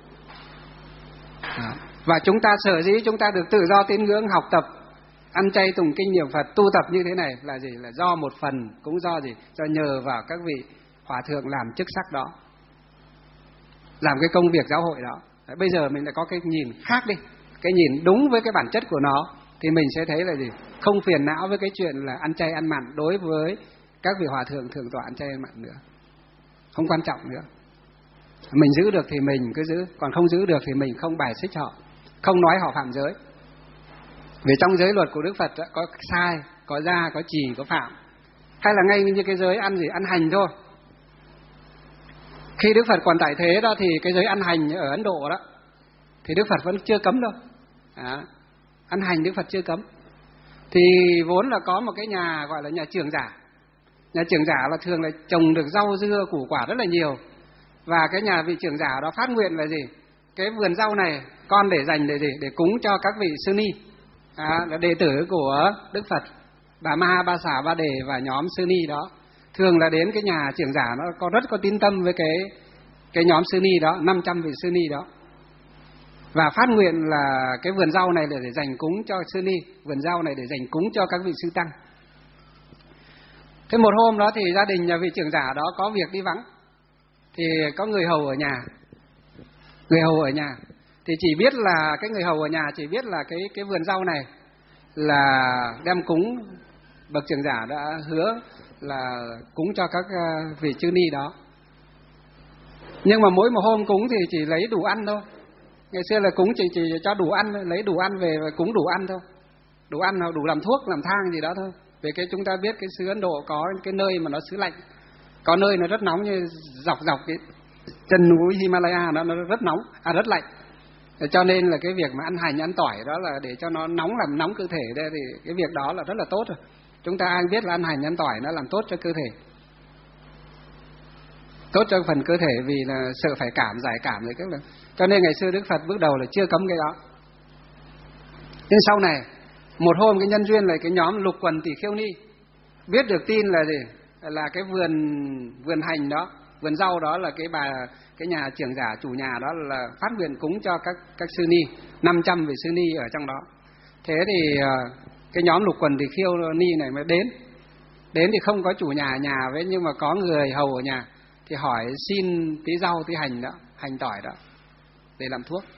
Đó. Và chúng ta sở dĩ chúng ta được tự do tín ngưỡng, học tập ăn chay tụng kinh niệm Phật, tu tập như thế này là là do một phần cũng do do nhờ vào các vị hòa thượng làm chức sắc đó, làm cái công việc giáo hội đó. Đấy, bây giờ mình lại có cái nhìn khác đi, cái nhìn đúng với cái bản chất của nó, thì mình sẽ thấy là không phiền não với cái chuyện là ăn chay ăn mặn đối với các vị hòa thượng thượng tọa ăn chay ăn mặn nữa, không quan trọng nữa. Mình giữ được thì mình cứ giữ, còn không giữ được thì mình không bài xích họ, không nói họ phạm giới. Vì trong giới luật của Đức Phật có sai, có gia, có trì, có phạm. Hay là ngay như cái giới ăn ăn hành thôi. Khi Đức Phật còn tại thế đó thì cái giới ăn hành ở Ấn Độ đó thì Đức Phật vẫn chưa cấm đâu. Ăn hành Đức Phật chưa cấm. Thì vốn là có một cái nhà gọi là nhà trưởng giả. Nhà trưởng giả là thường là trồng được rau dưa củ quả rất là nhiều. Và cái nhà vị trưởng giả đó phát nguyện là cái vườn rau này con để dành để cúng cho các vị sư ni, là đệ tử của Đức Phật, Bà Ma, Ba Xả, Ba Đề và nhóm sư ni đó. Thường là đến cái nhà trưởng giả nó rất có tín tâm với cái nhóm sư ni đó, 500 vị sư ni đó. Và phát nguyện là cái vườn rau này để dành cúng cho sư ni, vườn rau này để dành cúng cho các vị sư tăng. Thế một hôm đó thì gia đình nhà vị trưởng giả đó có việc đi vắng, thì có người hầu ở nhà. Người hầu ở nhà thì chỉ biết là cái người hầu ở nhà chỉ biết là cái vườn rau này là đem cúng, bậc trưởng giả đã hứa là cúng cho các vị chư ni đó. Nhưng mà mỗi một hôm cúng thì chỉ lấy đủ ăn thôi. Ngày xưa là cúng chỉ cho đủ ăn, lấy đủ ăn về và cúng đủ ăn thôi. Đủ ăn hoặc đủ làm thuốc, làm thang gì đó thôi. Vì cái chúng ta biết cái xứ Ấn Độ có cái nơi mà nó xứ lạnh, có nơi nó rất nóng, như dọc cái chân núi Himalaya nó rất nóng, rất lạnh. Cho nên là cái việc mà ăn hành ăn tỏi đó là để cho nó nóng, làm nóng cơ thể đây, thì cái việc đó là rất là tốt rồi. Chúng ta ai biết là ăn hành ăn tỏi nó làm tốt cho cơ thể, tốt cho phần cơ thể, vì là sợ phải cảm, giải cảm rồi các là. Cho nên ngày xưa Đức Phật bước đầu là chưa cấm cái đó. Nhưng sau này một hôm cái nhân duyên là cái nhóm Lục Quần Tỷ Khiêu Ni biết được tin là gì, là cái vườn hành đó, vườn rau đó là cái nhà trưởng giả chủ nhà đó là phát nguyện cúng cho các sư ni, 500 vị sư ni ở trong đó. Thế thì cái nhóm Lục Quần Tỷ Khiêu Ni này mới đến thì không có chủ nhà với, nhưng mà có người hầu ở nhà, thì hỏi xin tí rau tí hành đó, hành tỏi đó để làm thuốc.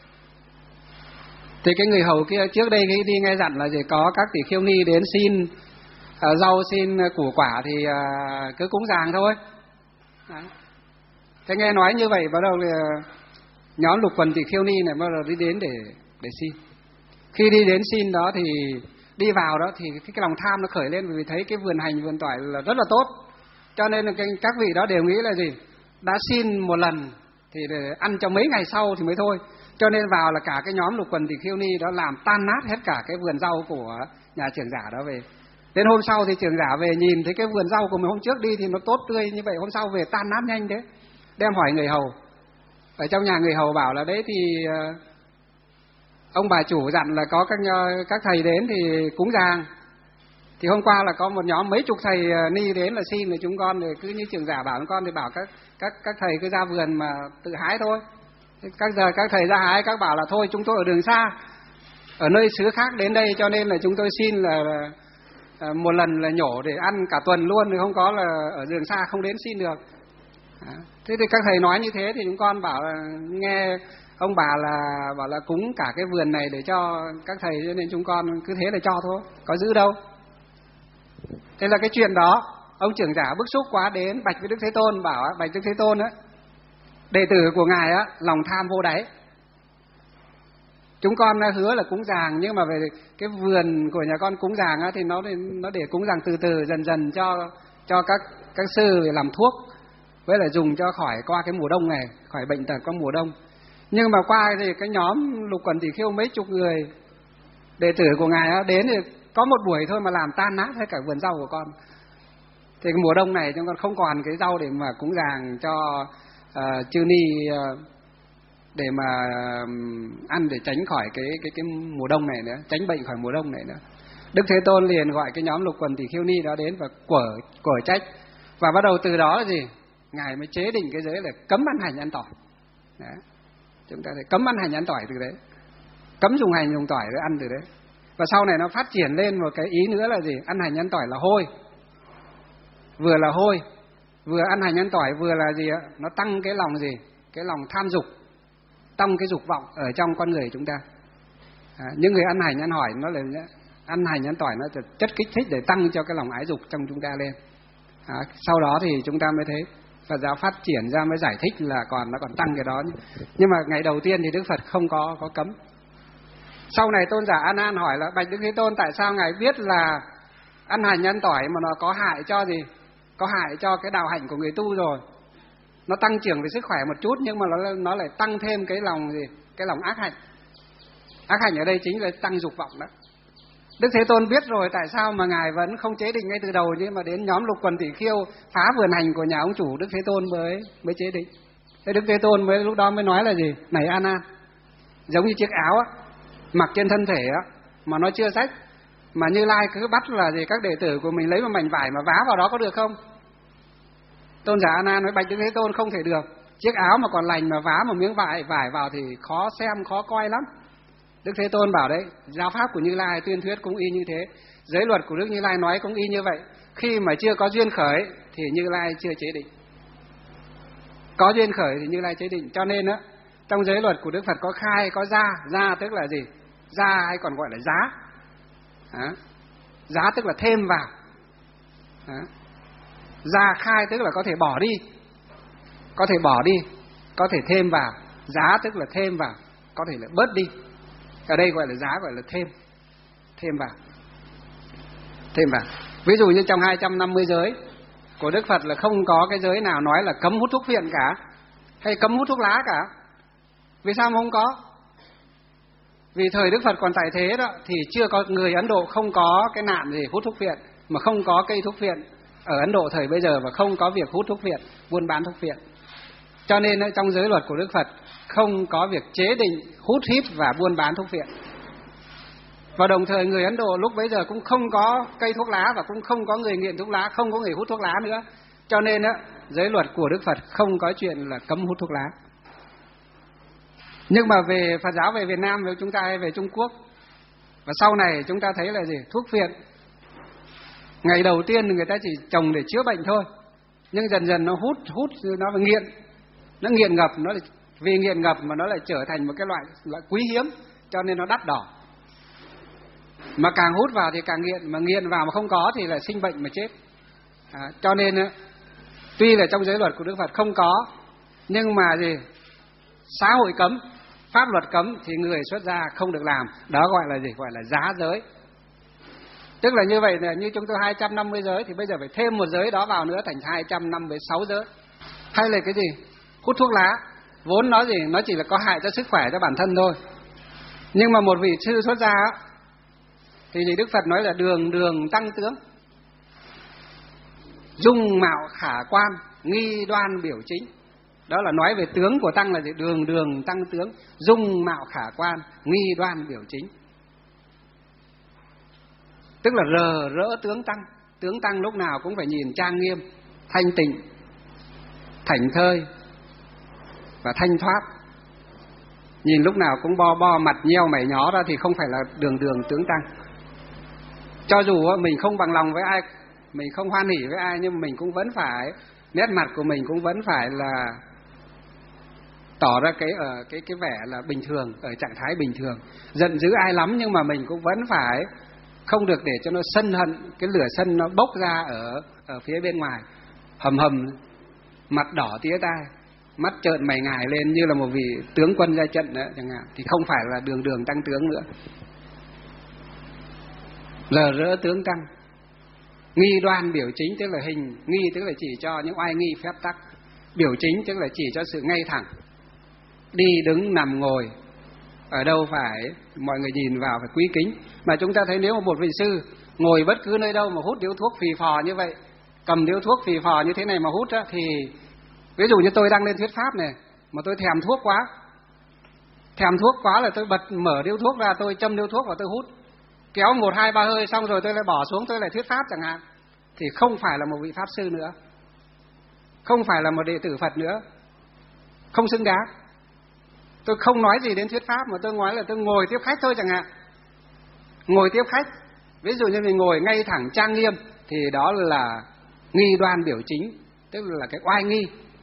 Thì cái người hầu kia trước đây khi đi nghe dặn là gì, có các tỷ khiêu ni đến xin rau, xin củ quả thì cứ cúng dường thôi. Đấy. Thế nghe nói như vậy, bắt đầu nhóm Lục Quần Tỷ Khiêu Ni này bắt đầu đi đến để xin. Khi đi đến xin đó thì đi vào đó thì cái lòng tham nó khởi lên, vì thấy cái vườn hành vườn tỏi là rất là tốt. Cho nên là các vị đó đều nghĩ là gì, đã xin một lần thì để ăn cho mấy ngày sau thì mới thôi. Cho nên vào là cả cái nhóm Lục Quần Tỷ Khiêu Ni đó làm tan nát hết cả cái vườn rau của nhà trưởng giả đó về. Đến hôm sau thì trưởng giả về nhìn thấy cái vườn rau của mình hôm trước đi thì nó tốt tươi như vậy, hôm sau về tan nát nhanh thế. Đem hỏi người hầu, ở trong nhà người hầu bảo là đấy thì ông bà chủ dặn là có các thầy đến thì cúng dường. Thì hôm qua là có một nhóm mấy chục thầy ni đến là xin, thì chúng con thì cứ như trưởng giả bảo chúng con thì bảo các thầy cứ ra vườn mà tự hái thôi. Các thầy ra hái, các bảo là thôi chúng tôi ở đường xa, ở nơi xứ khác đến đây, cho nên là chúng tôi xin là một lần là nhổ để ăn cả tuần luôn, thì không có là ở đường xa không đến xin được. Thế thì các thầy nói như thế thì chúng con bảo là nghe ông bà là bảo là cúng cả cái vườn này để cho các thầy, cho nên chúng con cứ thế là cho thôi, có giữ đâu. Thế là cái chuyện đó ông trưởng giả bức xúc quá, đến bạch với Đức Thế Tôn, bảo bạch Đức Thế Tôn á, đệ tử của ngài á lòng tham vô đáy. Chúng con đã hứa là cúng dường, nhưng mà về cái vườn của nhà con cúng dường á thì nó để cúng dường từ từ dần dần cho các sư để làm thuốc, với lại dùng cho khỏi qua cái mùa đông này, khỏi bệnh tật qua mùa đông. Nhưng mà qua thì cái nhóm Lục Quần Tỷ Khiêu mấy chục người đệ tử của ngài á đến thì có một buổi thôi mà làm tan nát hết cả vườn rau của con. Thì cái mùa đông này chúng con không còn cái rau để mà cúng dường cho chư ni để mà ăn, để tránh khỏi cái mùa đông này nữa, tránh bệnh khỏi mùa đông này nữa. Đức Thế Tôn liền gọi cái nhóm Lục Quần Tỷ Khiêu Ni đó đến và quở trách, và bắt đầu từ đó là gì, ngài mới chế định cái giới là cấm ăn hành ăn tỏi. Đấy. Chúng ta phải cấm ăn hành ăn tỏi từ đấy, cấm dùng hành dùng tỏi để ăn từ đấy. Và sau này nó phát triển lên một cái ý nữa là gì, ăn hành ăn tỏi là hôi, vừa là hôi, vừa ăn hành ăn tỏi vừa là gì ạ, nó tăng cái lòng gì, cái lòng tham dục, tăng cái dục vọng ở trong con người chúng ta. Những người ăn hành ăn hỏi nó là ăn hành ăn tỏi, nó là chất kích thích để tăng cho cái lòng ái dục trong chúng ta lên. Sau đó thì chúng ta mới thấy Phật giáo phát triển ra, mới giải thích là nó còn tăng cái đó. Nhưng mà ngày đầu tiên thì Đức Phật không có cấm. Sau này tôn giả A Nan hỏi là bạch Đức Thế Tôn, tại sao ngài biết là ăn hành ăn tỏi mà nó có hại cho gì, có hại cho cái đạo hạnh của người tu rồi, nó tăng trưởng về sức khỏe một chút, nhưng mà nó lại tăng thêm cái lòng gì, cái lòng ác hạnh. Ác hạnh ở đây chính là tăng dục vọng đó. Đức Thế Tôn biết rồi, tại sao mà ngài vẫn không chế định ngay từ đầu, nhưng mà đến nhóm Lục Quần Tỷ Khiêu phá vườn hành của nhà ông chủ, Đức Thế Tôn mới chế định. Thế Đức Thế Tôn lúc đó mới nói là gì, này A Nan, giống như chiếc áo á, mặc trên thân thể á, mà nó chưa rách, mà Như Lai cứ bắt là gì, các đệ tử của mình lấy một mảnh vải mà vá vào đó có được không? Tôn giả A Nan nói bạch Đức Thế Tôn, không thể được. Chiếc áo mà còn lành mà vá một miếng vải vào thì khó xem, khó coi lắm. Đức Thế Tôn bảo đấy, giáo pháp của Như Lai tuyên thuyết cũng y như thế, giới luật của Đức Như Lai nói cũng y như vậy. khi mà chưa có duyên khởi thì Như Lai chưa chế định. Có duyên khởi thì Như Lai chế định. Cho nên á, trong giới luật của Đức Phật có khai, có gia. Gia tức là gì? Gia hay còn gọi là giá. Giá tức là thêm vào. Gia khai tức là có thể bỏ đi, có thể bỏ đi, có thể thêm vào. Giá tức là thêm vào, có thể là bớt đi. Ở đây gọi là giá, gọi là thêm vào. Thêm vào. Ví dụ như trong 250 giới của Đức Phật là không có cái giới nào nói là cấm hút thuốc phiện cả, hay cấm hút thuốc lá cả. Vì sao mà không có? Vì thời Đức Phật còn tại thế đó thì chưa có, người Ấn Độ không có cái nạn gì hút thuốc phiện, mà không có cây thuốc phiện ở Ấn Độ thời bây giờ, và không có việc hút thuốc phiện, buôn bán thuốc phiện. Cho nên trong giới luật của Đức Phật không có việc chế định hút hít và buôn bán thuốc phiện. Và đồng thời người Ấn Độ lúc bấy giờ cũng không có cây thuốc lá, và cũng không có người nghiện thuốc lá, không có người hút thuốc lá nữa. Cho nên giới luật của Đức Phật không có chuyện là cấm hút thuốc lá. Nhưng mà về Phật giáo, về Việt Nam, về chúng ta hay về Trung Quốc, và sau này chúng ta thấy là gì? Thuốc phiện ngày đầu tiên người ta chỉ trồng để chữa bệnh thôi, nhưng dần dần nó hút nó nghiện, nó nghiện ngập, nó vì nghiện ngập mà nó lại trở thành một cái loại quý hiếm, cho nên nó đắt đỏ. Mà càng hút vào thì càng nghiện, mà nghiện vào mà không có thì là sinh bệnh mà chết. Cho nên tuy là trong giới luật của Đức Phật không có, nhưng mà gì? Xã hội cấm, pháp luật cấm thì người xuất gia không được làm. Đó gọi là gì? Gọi là giá giới. Tức là như vậy, là như chúng tôi 250 giới thì bây giờ phải thêm một giới đó vào nữa thành 256 giới. Hay là cái gì? Hút thuốc lá, vốn nó gì? Nó chỉ là có hại cho sức khỏe, cho bản thân thôi. Nhưng mà một vị sư xuất gia thì Đức Phật nói là đường tăng tướng, dung mạo khả quan, nghi đoan biểu chính. Đó là nói về tướng của tăng là gì? Đường tăng tướng, dung mạo khả quan, nghi đoan biểu chính. Tức là rờ rỡ tướng tăng. Tướng tăng lúc nào cũng phải nhìn trang nghiêm, thanh tịnh, thảnh thơi và thanh thoát. Nhìn lúc nào cũng bo mặt nheo mày nhó ra thì không phải là đường tướng tăng. Cho dù mình không bằng lòng với ai, mình không hoan hỉ với ai, nhưng mình cũng vẫn phải, nét mặt của mình cũng vẫn phải là tỏ ra cái vẻ là bình thường, ở trạng thái bình thường. Giận dữ ai lắm nhưng mà mình cũng vẫn phải không được để cho nó sân hận, cái lửa sân nó bốc ra ở phía bên ngoài, hầm mặt đỏ tía tai, mắt trợn mày ngài lên như là một vị tướng quân ra trận đó chẳng hạn, thì không phải là đường tăng tướng nữa. Lờ rỡ tướng tăng. Nghi đoan biểu chính tức là hình, nghi tức là chỉ cho những oai nghi phép tắc, biểu chính tức là chỉ cho sự ngay thẳng, đi đứng nằm ngồi ở đâu phải mọi người nhìn vào phải quý kính. Mà chúng ta thấy nếu mà một vị sư ngồi bất cứ nơi đâu mà hút điếu thuốc phì phò như vậy, cầm điếu thuốc phì phò như thế này mà hút á, thì ví dụ như tôi đang lên thuyết pháp này mà tôi thèm thuốc quá là tôi bật mở điếu thuốc ra, tôi châm điếu thuốc và tôi hút, kéo 1, 2, 3 hơi xong rồi tôi lại bỏ xuống, tôi lại thuyết pháp chẳng hạn, thì không phải là một vị pháp sư nữa, không phải là một đệ tử Phật nữa, không xứng đáng. Tôi không nói gì đến thuyết pháp, mà tôi nói là tôi ngồi tiếp khách thôi chẳng hạn. Ngồi tiếp khách, ví dụ như mình ngồi ngay thẳng trang nghiêm, thì đó là nghi đoan biểu chính, tức là cái oai nghi,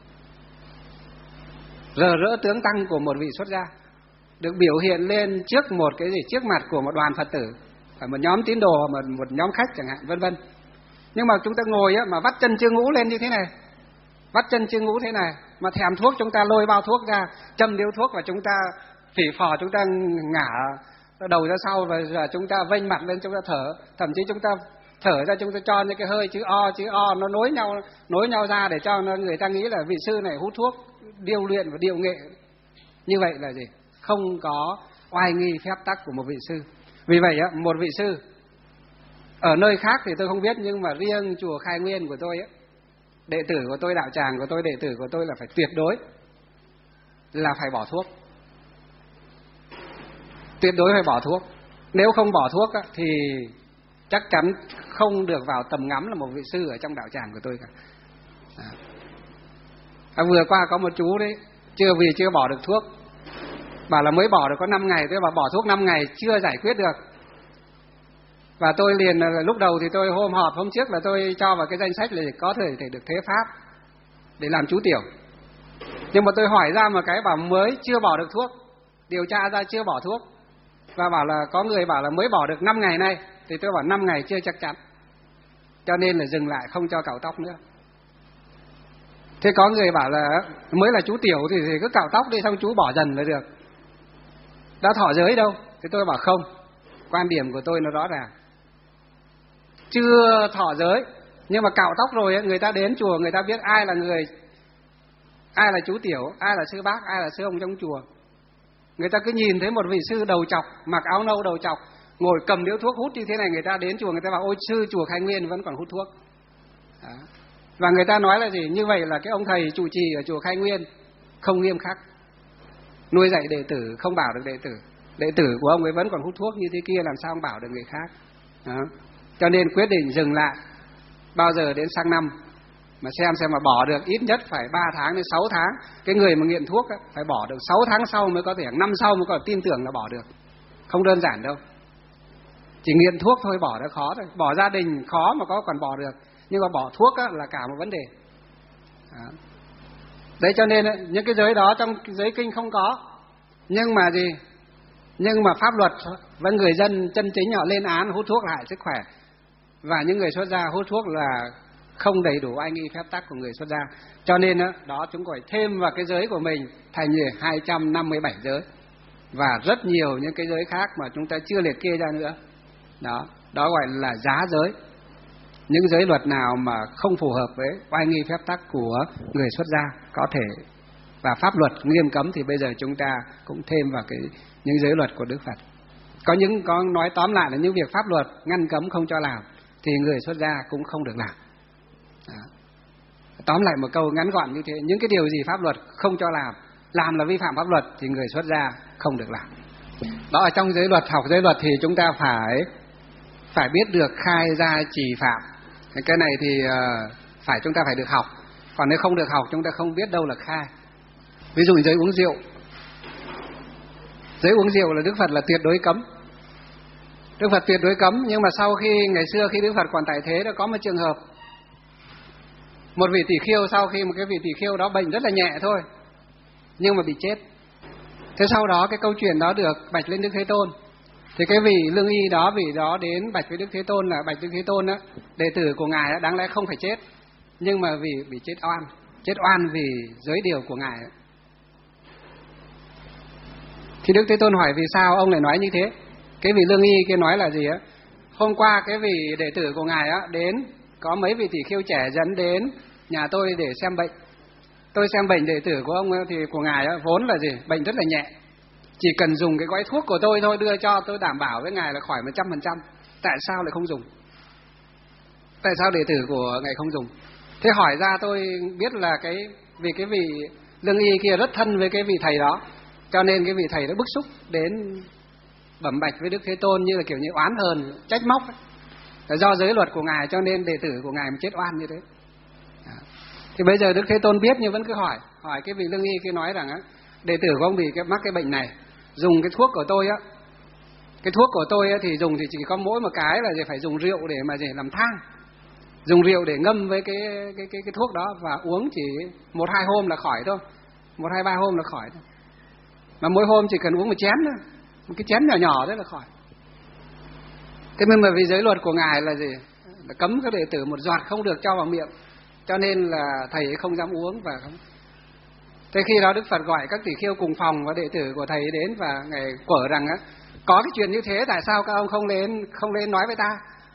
rờ rỡ tướng tăng của một vị xuất gia, được biểu hiện lên trước một cái gì, trước mặt của một đoàn Phật tử, phải một nhóm tín đồ, một nhóm khách chẳng hạn, vân vân. Nhưng mà chúng ta ngồi mà vắt chân chưa ngũ lên như thế này, vắt chân chưa ngũ thế này, mà thèm thuốc chúng ta lôi bao thuốc ra, châm điếu thuốc và chúng ta phỉ phò, chúng ta ngả đầu ra sau và chúng ta vênh mặt lên, chúng ta thở, thậm chí chúng ta thở ra chúng ta cho những cái hơi chữ o nó nối nhau ra để cho người ta nghĩ là vị sư này hút thuốc, điêu luyện và điệu nghệ. Như vậy là gì? Không có oai nghi phép tắc của một vị sư. Vì vậy một vị sư ở nơi khác thì tôi không biết, nhưng mà riêng chùa Khai Nguyên của tôi đệ tử của tôi, đạo tràng của tôi, đệ tử của tôi là phải tuyệt đối là phải bỏ thuốc, tuyệt đối phải bỏ thuốc. Nếu không bỏ thuốc thì chắc chắn không được vào tầm ngắm là một vị sư ở trong đạo tràng của tôi cả. Vừa qua có một chú đấy, chưa bỏ được thuốc, bảo là mới bỏ được có 5 ngày, tôi bảo bỏ thuốc 5 ngày chưa giải quyết được. Và tôi liền lúc đầu thì tôi hôm trước là tôi cho vào cái danh sách là có thể được thế pháp để làm chú tiểu. Nhưng mà tôi hỏi ra một cái bảo mới chưa bỏ được thuốc, điều tra ra chưa bỏ thuốc, và bảo là có người bảo là mới bỏ được 5 ngày nay, thì tôi bảo 5 ngày chưa chắc chắn, cho nên là dừng lại không cho cạo tóc nữa. Thế có người bảo là mới là chú tiểu thì cứ cạo tóc đi xong chú bỏ dần là được, đã thọ giới đâu. Thì tôi bảo không, quan điểm của tôi nó rõ ràng, chưa thọ giới nhưng mà cạo tóc rồi ấy, người ta đến chùa người ta biết ai là chú tiểu, ai là sư bác, ai là sư ông trong chùa. Người ta cứ nhìn thấy một vị sư đầu chọc, mặc áo nâu đầu chọc, ngồi cầm điếu thuốc hút như thế này, người ta đến chùa người ta bảo ôi sư chùa Khai Nguyên vẫn còn hút thuốc. Đó. Và người ta nói là gì? Như vậy là cái ông thầy trụ trì ở chùa Khai Nguyên không nghiêm khắc, nuôi dạy đệ tử không bảo được đệ tử. Đệ tử của ông ấy vẫn còn hút thuốc như thế kia, làm sao ông bảo được người khác. Đó. Cho nên quyết định dừng lại. Bao giờ đến sang năm mà xem mà bỏ được ít nhất phải 3 tháng đến 6 tháng. Cái người mà nghiện thuốc ấy, phải bỏ được 6 tháng sau mới có thể, năm sau mới có tin tưởng là bỏ được. Không đơn giản đâu. Chỉ nghiện thuốc thôi bỏ đã khó thôi. Bỏ gia đình khó mà có còn bỏ được. Nhưng mà bỏ thuốc á, là cả một vấn đề. Đó. Đấy cho nên ấy, những cái giới đó trong giới kinh không có. Nhưng mà gì? Nhưng mà pháp luật với người dân chân chính họ lên án hút thuốc hại sức khỏe. Và những người xuất gia hút thuốc là không đầy đủ anh y phép tắc của người xuất gia. Cho nên đó chúng phải thêm vào cái giới của mình thành 257 giới. Và rất nhiều những cái giới khác mà chúng ta chưa liệt kê ra nữa. Đó gọi là giá giới. Những giới luật nào mà không phù hợp với oai nghi phép tắc của người xuất gia có thể, và pháp luật nghiêm cấm, thì bây giờ chúng ta cũng thêm vào những giới luật của Đức Phật. Có nói tóm lại là những việc pháp luật ngăn cấm không cho làm thì người xuất gia cũng không được làm. Đó. Tóm lại một câu ngắn gọn như thế, những cái điều gì pháp luật không cho làm là vi phạm pháp luật thì người xuất gia không được làm. Đó, ở trong giới luật, học giới luật thì chúng ta phải biết được khai gia trì phạm. Cái này thì chúng ta phải được học. Còn nếu không được học chúng ta không biết đâu là khai. Ví dụ giới uống rượu. Giới uống rượu là Đức Phật là tuyệt đối cấm. Đức Phật tuyệt đối cấm, nhưng mà sau khi ngày xưa khi Đức Phật còn tại thế đã có một trường hợp. Một vị tỷ khưu, sau khi một cái vị tỷ khưu đó bệnh rất là nhẹ thôi, nhưng mà bị chết. Thế sau đó cái câu chuyện đó được bạch lên Đức Thế Tôn. Thì cái vị lương y đó, vị đó đến bạch với Đức Thế Tôn là bạch Đức Thế Tôn á, đệ tử của ngài á, đáng lẽ không phải chết, nhưng mà vì bị chết oan vì giới điều của ngài á. Thì Đức Thế Tôn hỏi vì sao ông lại nói như thế? Cái vị lương y kia nói là gì á? Hôm qua cái vị đệ tử của ngài á đến, có mấy vị tỷ khưu trẻ dẫn đến nhà tôi để xem bệnh. Tôi xem bệnh đệ tử của ông thì của ngài á, vốn là gì? Bệnh rất là nhẹ. Chỉ cần dùng cái gói thuốc của tôi thôi đưa cho, tôi đảm bảo với ngài là khỏi 100%. Tại sao lại không dùng? Tại sao đệ tử của ngài không dùng? Thế hỏi ra tôi biết là vì cái vị lương y kia rất thân với cái vị thầy đó, cho nên cái vị thầy đó bức xúc đến bẩm bạch với Đức Thế Tôn như là kiểu như oán hờn, trách móc ấy. Là do giới luật của ngài cho nên đệ tử của ngài mới chết oan như thế. Thì bây giờ Đức Thế Tôn biết nhưng vẫn cứ hỏi cái vị lương y kia nói rằng á, đệ tử của ông bị mắc cái bệnh này, dùng cái thuốc của tôi á, cái thuốc của tôi á, thì dùng thì chỉ có mỗi một cái là phải dùng rượu để mà làm thang, dùng rượu để ngâm với cái thuốc đó và uống chỉ 1-2 hôm là khỏi thôi, 1-2-3 hôm là khỏi thôi. Mà mỗi hôm chỉ cần uống một chén thôi, một cái chén nhỏ nhỏ đấy là khỏi. Thế nhưng mà vì giới luật của ngài là gì? Là cấm các đệ tử một giọt không được cho vào miệng, cho nên là thầy ấy không dám uống và không. Thế khi đó Đức Phật gọi các tỷ khưu cùng phòng và đệ tử của thầy ấy đến và ngài quở rằng á, có cái chuyện như thế tại sao các ông không lên nói với ta?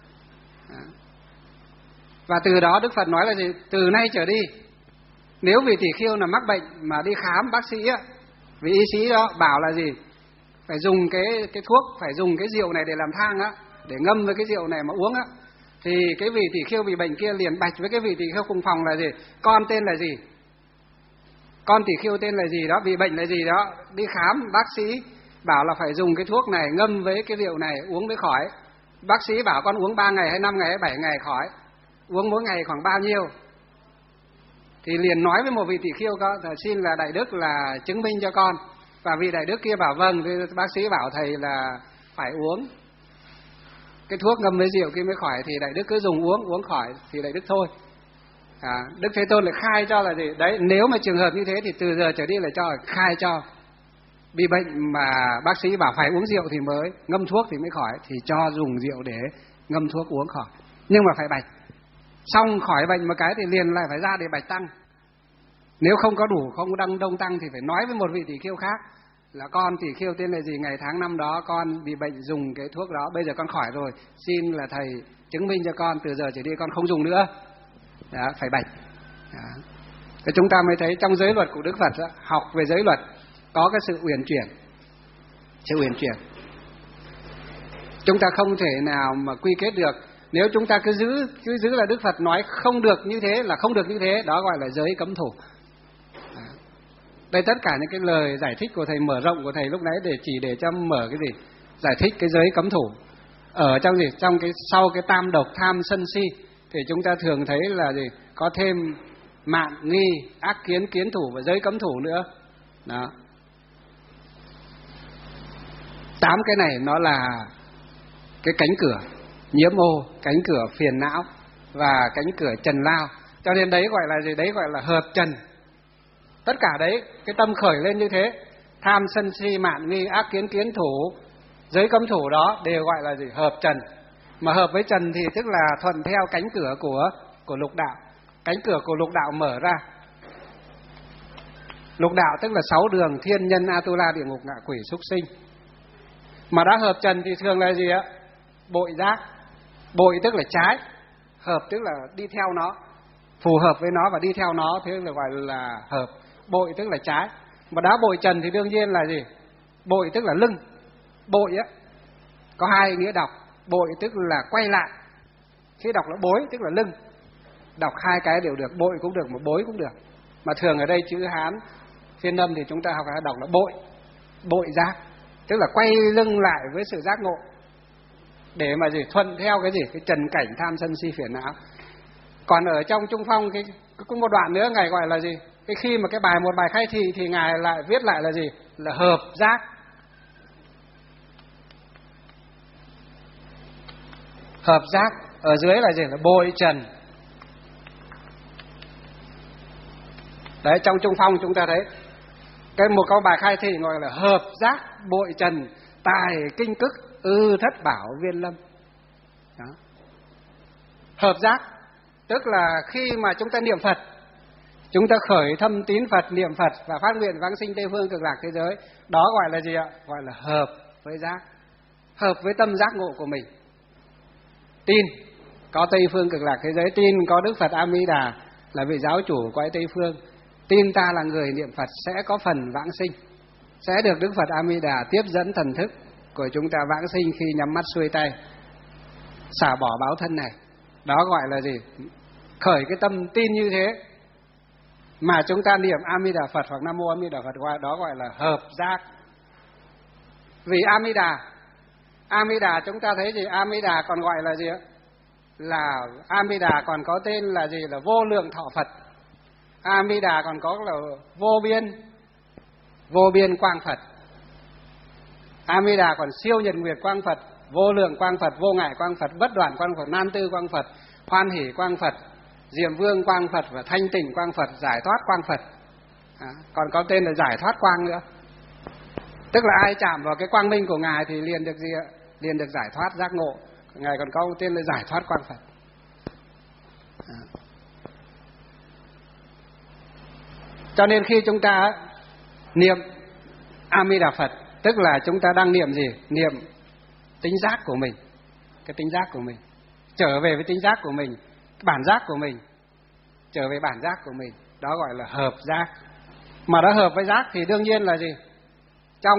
Và từ đó Đức Phật nói là gì? Từ nay trở đi, nếu vị tỷ khưu là mắc bệnh mà đi khám bác sĩ á, vị y sĩ đó bảo là gì? Phải dùng cái thuốc, phải dùng cái rượu này để làm thang á, để ngâm với cái rượu này mà uống á, thì cái vị tỷ khưu bị bệnh kia liền bạch với cái vị tỷ khưu cùng phòng là gì? Con tên là gì? Con tỷ khưu tên là gì đó, bị bệnh là gì đó, đi khám bác sĩ bảo là phải dùng cái thuốc này ngâm với cái rượu này uống mới khỏi. Bác sĩ bảo con uống 3 ngày hay 5 ngày hay 7 ngày khỏi, uống mỗi ngày khoảng bao nhiêu? Thì liền nói với một vị tỷ khưu có, xin là đại đức là chứng minh cho con. Và vị đại đức kia bảo vâng, thì bác sĩ bảo thầy là phải uống cái thuốc ngâm với rượu kia mới khỏi, thì Đại Đức cứ dùng uống khỏi thì Đại Đức thôi. Đức Thế Tôn lại khai cho là gì? Đấy, nếu mà trường hợp như thế thì từ giờ trở đi lại cho khai cho. Bị bệnh mà bác sĩ bảo phải uống rượu thì mới, ngâm thuốc thì mới khỏi, thì cho dùng rượu để ngâm thuốc uống khỏi. Nhưng mà phải bạch. Xong khỏi bệnh một cái thì liền lại phải ra để bạch tăng. Nếu không có đủ, không đăng đông tăng thì phải nói với một vị tỷ khưu khác là con tỷ khưu tên là gì, ngày tháng năm đó con bị bệnh dùng cái thuốc đó, bây giờ con khỏi rồi, xin là thầy chứng minh cho con, từ giờ trở đi con không dùng nữa. Đó, phải bạch. Đó. Thế chúng ta mới thấy trong giới luật của Đức Phật đó, học về giới luật có cái sự uyển chuyển. Sự uyển chuyển. Chúng ta không thể nào mà quy kết được. Nếu chúng ta cứ giữ là Đức Phật nói không được như thế là không được như thế, đó gọi là giới cấm thủ. Đây tất cả những cái lời giải thích của thầy, mở rộng của thầy lúc nãy để cho mở cái gì? Giải thích cái giới cấm thủ. Ở trong gì? Trong cái sau cái tam độc tham sân si thì chúng ta thường thấy là gì? Có thêm mạn nghi, ác kiến, kiến thủ và giới cấm thủ nữa. Đó. 8 cái này nó là cái cánh cửa nhiễm ô, cánh cửa phiền não và cánh cửa trần lao. Cho nên đấy gọi là gì? Đấy gọi là hợp trần. Tất cả đấy, cái tâm khởi lên như thế, tham sân si mạn nghi ác kiến kiến thủ, giới cấm thủ đó đều gọi là gì? Hợp trần. Mà hợp với trần thì tức là thuận theo cánh cửa của lục đạo. Cánh cửa của lục đạo mở ra. Lục đạo tức là 6 đường thiên nhân Atula địa ngục ngạ quỷ súc sinh. Mà đã hợp trần thì thường là gì ạ? Bội giác. Bội tức là trái, hợp tức là đi theo nó, phù hợp với nó và đi theo nó, thế là gọi là hợp. Bội tức là trái. Mà đã bội trần thì đương nhiên là gì? Bội tức là lưng. Bội á có hai nghĩa đọc. Bội tức là quay lại. Khi đọc là bối tức là lưng. Đọc hai cái đều được, bội cũng được mà bối cũng được. Mà thường ở đây chữ Hán phiên âm thì chúng ta học đọc là bội. Bội giác tức là quay lưng lại với sự giác ngộ, để mà gì? Thuận theo cái gì? Cái trần cảnh tham sân si phiền não. Còn ở trong Trung Phong cái có một đoạn nữa ngài gọi là gì? Cái khi mà cái một bài khai thị thì ngài lại viết lại là gì? Là hợp giác. Hợp giác ở dưới là gì? Là bội trần. Đấy, trong Trung Phong chúng ta thấy cái một câu bài khai thị gọi là hợp giác bội trần tài kinh cức thất bảo viên lâm. Đó. Hợp giác tức là khi mà chúng ta niệm Phật, chúng ta khởi thâm tín Phật, niệm Phật và phát nguyện vãng sinh Tây Phương Cực Lạc thế giới, đó gọi là gì ạ? Gọi là hợp với giác, hợp với tâm giác ngộ của mình. Tin có Tây Phương Cực Lạc thế giới, tin có Đức Phật A Di Đà là vị giáo chủ cõi Tây Phương, tin ta là người niệm Phật sẽ có phần vãng sinh, sẽ được Đức Phật A Di Đà tiếp dẫn thần thức của chúng ta vãng sinh khi nhắm mắt xuôi tay, xả bỏ báo thân này. Đó gọi là gì? Khởi cái tâm tin như thế mà chúng ta niệm A Di Đà Phật hoặc Nam Mô A Di Đà Phật, đó gọi là hợp giác. Vì A Di Đà chúng ta thấy gì? A Di Đà còn gọi là gì ạ? Là A Di Đà còn có tên là gì? Là vô lượng thọ Phật. A Di Đà còn có là vô biên quang Phật. A Di Đà còn siêu nhật nguyệt quang Phật, vô lượng quang Phật, vô ngại quang Phật, bất đoạn quang Phật, nan tư quang Phật, hoan hỷ quang Phật, diệm vương quang Phật và thanh tịnh quang Phật, giải thoát quang Phật. Còn có tên là giải thoát quang nữa. Tức là ai chạm vào cái quang minh của ngài thì liền được gì ạ? Liền được giải thoát giác ngộ. Ngài còn có tên là giải thoát quang Phật. Cho nên khi chúng ta niệm A Di Đà Phật, tức là chúng ta đang niệm gì? Niệm tính giác của mình, cái tính giác của mình, trở về với tính giác của mình, bản giác của mình, trở về bản giác của mình, đó gọi là hợp giác. Mà đã hợp với giác thì đương nhiên là gì? Trong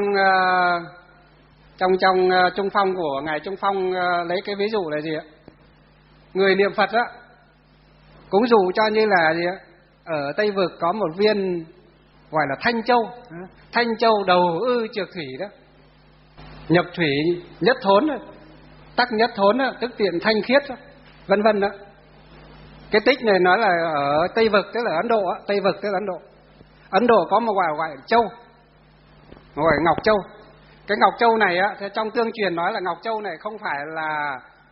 Trung Phong của ngài Trung Phong lấy cái ví dụ là gì ạ? Người niệm Phật á, cũng dụ cho như là gì ạ? Ở Tây Vực có một viên gọi là Thanh Châu. Thanh Châu đầu trược thủy đó, nhập thủy nhất thốn, tắc nhất thốn, tức tiện thanh khiết, vân vân đó. Cái tích này nói là ở Tây Vực, tức là Ấn Độ, Tây Vực tức là Ấn Độ. Ấn Độ có một gọi châu, gọi Ngọc Châu. Cái Ngọc Châu này á, trong tương truyền nói là Ngọc Châu này không phải là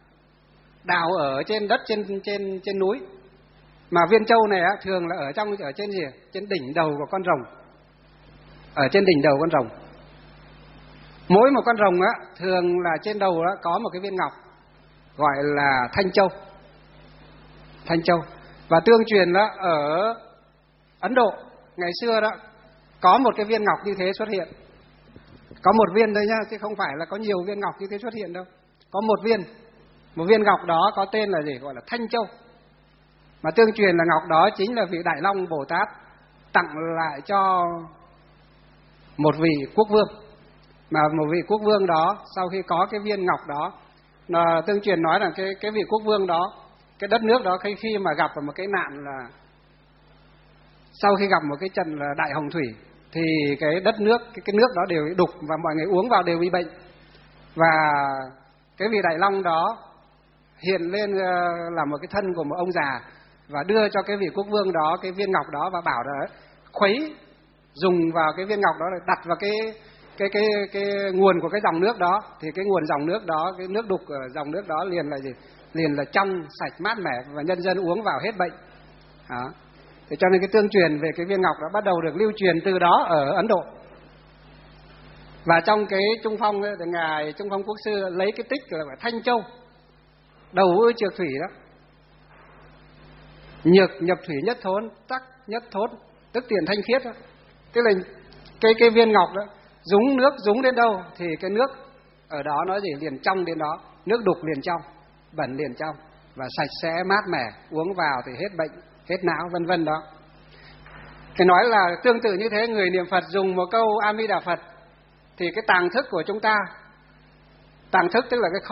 đào ở trên đất, trên núi. Mà viên châu này á, thường là ở trên gì? Trên đỉnh đầu của con rồng. Ở trên đỉnh đầu con rồng. Mỗi một con rồng á, thường là trên đầu đó có một cái viên ngọc gọi là Thanh Châu. Thanh Châu. Và tương truyền đó ở Ấn Độ ngày xưa đó có một cái viên ngọc như thế xuất hiện. Có một viên thôi nhá, chứ không phải là có nhiều viên ngọc như thế xuất hiện đâu. Có một viên ngọc đó có tên là gì? Gọi là Thanh Châu. Mà tương truyền là ngọc đó chính là vị Đại Long Bồ Tát tặng lại cho một vị quốc vương. Mà một vị quốc vương đó sau khi có cái viên ngọc đó, tương truyền nói rằng cái vị quốc vương đó, cái đất nước đó khi mà gặp vào một cái nạn là sau khi gặp một cái trận là đại hồng thủy thì cái đất nước, cái nước đó đều bị đục và mọi người uống vào đều bị bệnh. Và cái vị Đại Long đó hiện lên là một cái thân của một ông già và đưa cho cái vị quốc vương đó cái viên ngọc đó và bảo là khuấy dùng vào cái viên ngọc đó để đặt vào cái nguồn của cái dòng nước đó, thì cái nguồn dòng nước đó, cái nước đục ở dòng nước đó liền là gì? Liền là trong, sạch, mát mẻ và nhân dân uống vào hết bệnh. Đó. Thế cho nên cái tương truyền về cái viên ngọc đó bắt đầu được lưu truyền từ đó ở Ấn Độ. Và trong cái Trung Phong ấy, ngài Trung Phong Quốc sư lấy cái tích là Thanh Châu, đầu ư trược thủy đó, nhược nhập thủy nhất thốn, tắc nhất thốn, tức tiền thanh khiết đó. Tức là cái viên ngọc đó dúng nước dúng đến đâu thì cái nước ở đó nó gì liền trong đến đó, nước đục liền trong, bẩn liền trong và sạch sẽ mát mẻ, uống vào thì hết bệnh, hết não vân vân đó. Cái nói là tương tự như thế, người niệm Phật dùng một câu A Di Đà Phật thì cái tàng thức của chúng ta, tàng thức tức là cái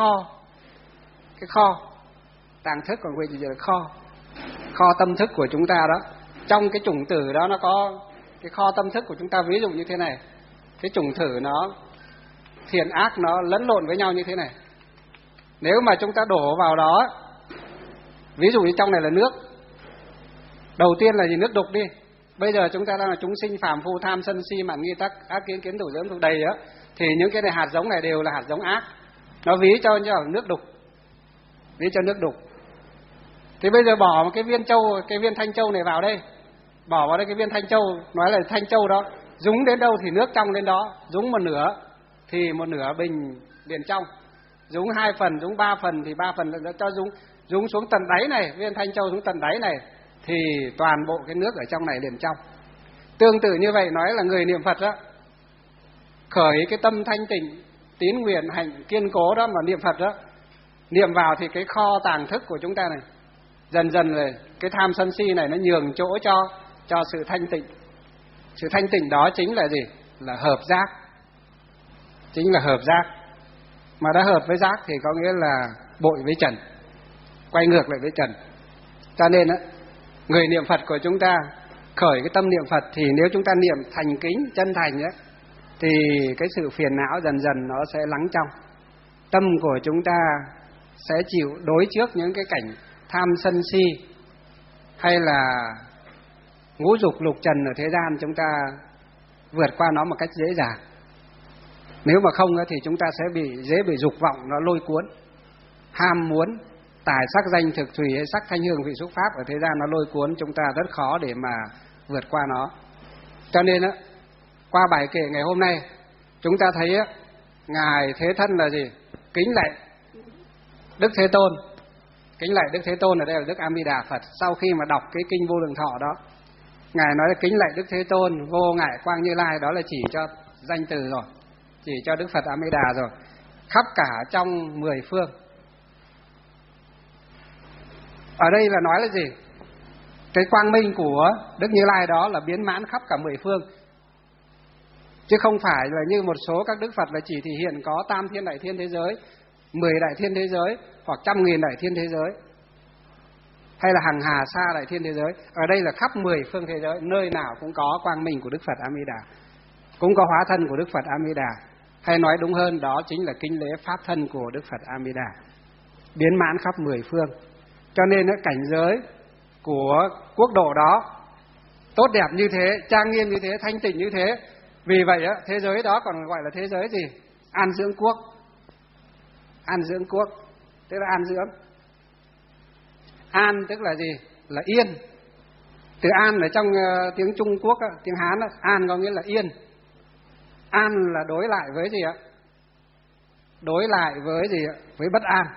kho, tàng thức còn gọi là kho tâm thức của chúng ta đó. Trong cái chủng tử đó nó có cái kho tâm thức của chúng ta, ví dụ như thế này, cái chủng tử nó thiện ác nó lẫn lộn với nhau như thế này. Nếu mà chúng ta đổ vào đó, ví dụ như trong này là nước, đầu tiên là gì? Nước đục đi. Bây giờ chúng ta đang là chúng sinh phàm phu, tham sân si mạn nghi tắc ác kiến kiến thủ dưỡng thuộc đầy á, thì những cái này hạt giống này đều là hạt giống ác, nó ví cho nước đục, ví cho nước đục. Thì bây giờ bỏ một cái viên châu, cái viên Thanh Châu này vào đây, bỏ vào đây cái viên Thanh Châu, nói là Thanh Châu đó dúng đến đâu thì nước trong đến đó, dúng một nửa thì một nửa bình liền trong, dúng 2 phần, dúng 3 phần thì 3 phần cho dúng xuống tận đáy này, viên Thanh Châu xuống tận đáy này thì toàn bộ cái nước ở trong này liền trong. Tương tự như vậy nói là người niệm Phật đó, khởi cái tâm thanh tịnh, tín nguyện hạnh kiên cố đó mà niệm Phật đó, niệm vào thì cái kho tàng thức của chúng ta này dần dần rồi cái tham sân si này nó nhường chỗ cho sự thanh tịnh. Sự thanh tịnh đó chính là gì? Là hợp giác, chính là hợp giác. Mà đã hợp với giác thì có nghĩa là bội với trần, quay ngược lại với trần. Cho nên á, người niệm Phật của chúng ta khởi cái tâm niệm Phật thì nếu chúng ta niệm thành kính, chân thành á, thì cái sự phiền não dần dần nó sẽ lắng trong. Tâm của chúng ta sẽ chịu đối trước những cái cảnh tham sân si hay là ngũ dục lục trần ở thế gian, chúng ta vượt qua nó một cách dễ dàng. Nếu mà không thì chúng ta sẽ dễ bị dục vọng nó lôi cuốn, ham muốn tài sắc danh thực thùy hay sắc thanh hương vị xúc pháp ở thế gian nó lôi cuốn chúng ta rất khó để mà vượt qua nó. Cho nên á, qua bài kệ ngày hôm nay chúng ta thấy á, ngài Thế Thân là gì? Kính lạy Đức Thế Tôn. Kính lạy Đức Thế Tôn ở đây là Đức A Di Đà Phật. Sau khi mà đọc cái kinh Vô Lượng Thọ đó, ngài nói là kính lạy Đức Thế Tôn, vô ngại quang Như Lai, đó là chỉ cho danh từ rồi, chỉ cho Đức Phật A Di Đà rồi, khắp cả trong 10 phương. Ở đây là nói là gì? Cái quang minh của Đức Như Lai đó là biến mãn khắp cả 10 phương, chứ không phải là như một số các Đức Phật là chỉ thể hiện có tam thiên đại thiên thế giới, 10 đại thiên thế giới, hoặc 100.000 đại thiên thế giới, hay là hàng hà sa đại thiên thế giới. Ở đây là khắp 10 phương thế giới, nơi nào cũng có quang minh của Đức Phật A Di Đà, cũng có hóa thân của Đức Phật A Di Đà, hay nói đúng hơn đó chính là kính lễ pháp thân của Đức Phật A Di Đà, biến mãn khắp 10 phương. Cho nên cảnh giới của quốc độ đó tốt đẹp như thế, trang nghiêm như thế, thanh tịnh như thế. Vì vậy thế giới đó còn gọi là thế giới gì? An dưỡng quốc. An dưỡng quốc tức là an dưỡng. An tức là gì? Là yên. Từ an ở trong tiếng Trung Quốc, tiếng Hán, an có nghĩa là yên. An là đối lại với gì ạ? Đối lại với gì ạ? Với bất an.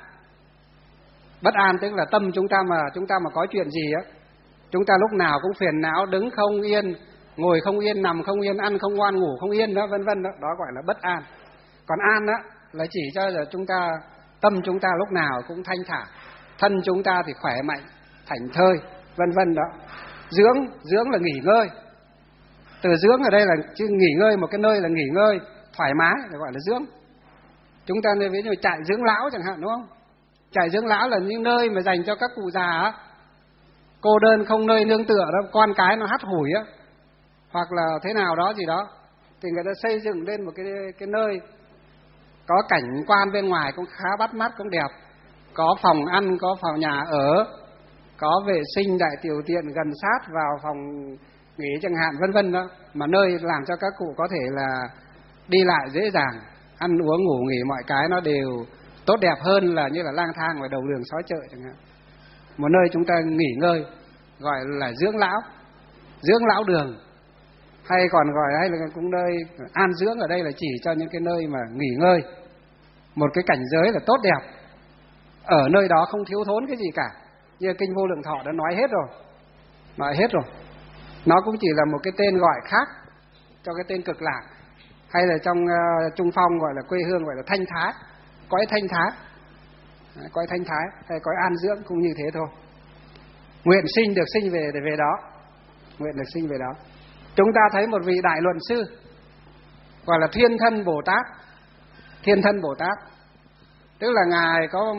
Bất an tức là tâm chúng ta mà có chuyện gì á, chúng ta lúc nào cũng phiền não, đứng không yên, ngồi không yên, nằm không yên, ăn không ngoan, ngủ không yên đó, vân vân đó, đó gọi là bất an. Còn an á là chỉ cho là tâm chúng ta lúc nào cũng thanh thản, thân chúng ta thì khỏe mạnh, thảnh thơi, vân vân đó. Dưỡng là nghỉ ngơi. Từ dưỡng ở đây là chứ nghỉ ngơi, một cái nơi là nghỉ ngơi thoải mái là gọi là dưỡng. Chúng ta nên ví dụ trại dưỡng lão chẳng hạn, đúng không? Trại dưỡng lão là những nơi mà dành cho các cụ già á, cô đơn không nơi nương tựa đó, con cái nó hắt hủi á, hoặc là thế nào đó gì đó, thì người ta xây dựng lên một cái nơi có cảnh quan bên ngoài cũng khá bắt mắt, cũng đẹp, có phòng ăn, có phòng nhà ở, có vệ sinh đại tiểu tiện gần sát vào phòng nghỉ chẳng hạn, vân vân đó, mà nơi làm cho các cụ có thể là đi lại dễ dàng, ăn uống ngủ nghỉ mọi cái nó đều tốt đẹp hơn là như là lang thang ngoài đầu đường xó chợ chẳng hạn. Một nơi chúng ta nghỉ ngơi gọi là dưỡng lão đường, hay còn gọi hay là cũng nơi an dưỡng, ở đây là chỉ cho những cái nơi mà nghỉ ngơi, một cái cảnh giới là tốt đẹp, ở nơi đó không thiếu thốn cái gì cả. Như kinh Vô Lượng Thọ đã nói hết rồi. Nó cũng chỉ là một cái tên gọi khác cho cái tên Cực Lạc, hay là trong Trung Phong gọi là quê hương gọi là Thanh Thái, cõi Thanh Thái, cõi Thanh Thái hay cõi an dưỡng cũng như thế thôi. Nguyện sinh được sinh về đó, nguyện được sinh về đó. Chúng ta thấy một vị đại luận sư gọi là Thiên Thân Bồ Tát. Thiên Thân Bồ Tát tức là ngài có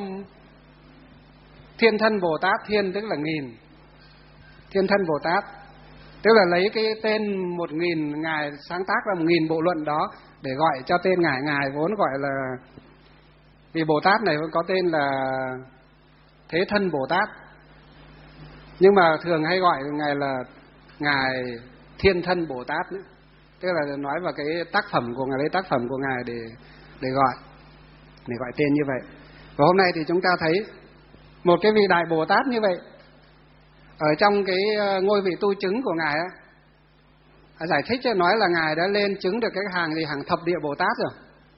Thiên Thân Bồ Tát, thiên tức là nghìn, Thiên Thân Bồ Tát tức là lấy cái tên 1000, ngài sáng tác ra 1000 bộ luận đó để gọi cho tên ngài. Ngài vốn gọi là, vì Bồ Tát này có tên là Thế Thân Bồ Tát, nhưng mà thường hay gọi ngài là ngài Thiên Thân Bồ Tát nữa. Tức là nói vào cái tác phẩm của ngài, lấy tác phẩm của ngài để gọi tên như vậy. Và hôm nay thì chúng ta thấy một cái vị đại Bồ Tát như vậy ở trong cái ngôi vị tu chứng của ngài á, giải thích cho nói là ngài đã lên chứng được cái hàng thập địa Bồ Tát rồi.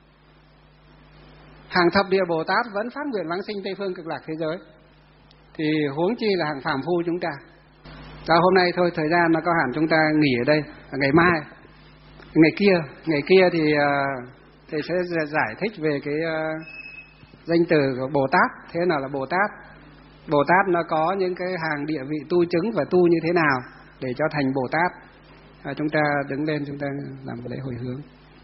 Hàng thập địa Bồ Tát vẫn phát nguyện vãng sinh Tây Phương Cực Lạc thế giới, thì huống chi là hàng phàm phu chúng ta. Hôm nay thôi, thời gian nó có hạn, chúng ta nghỉ ở đây. Ngày mai, ngày kia thì thầy sẽ giải thích về cái danh từ của Bồ Tát. Thế nào là Bồ Tát? Bồ Tát nó có những cái hàng địa vị tu chứng và tu như thế nào để cho thành Bồ Tát. Chúng ta đứng lên, chúng ta làm một lễ hồi hướng.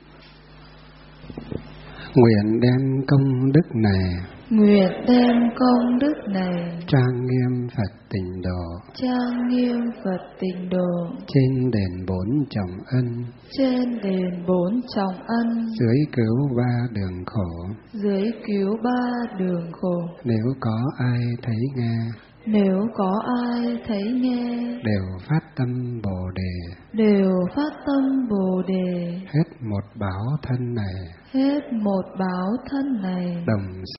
Nguyện đem công đức này, nguyện đem công đức này trang nghiêm Phật Tịnh Độ, trang nghiêm Phật Tịnh Độ, trên đền 4 trọng ân, trên đền 4 trọng ân, dưới cứu 3 đường khổ, dưới cứu 3 đường khổ. Nếu có ai thấy nghe, nếu có ai thấy nghe, đều phát tâm Bồ Đề, đều phát tâm Bồ Đề, hết một báo thân này, hết một báo thân này, đồng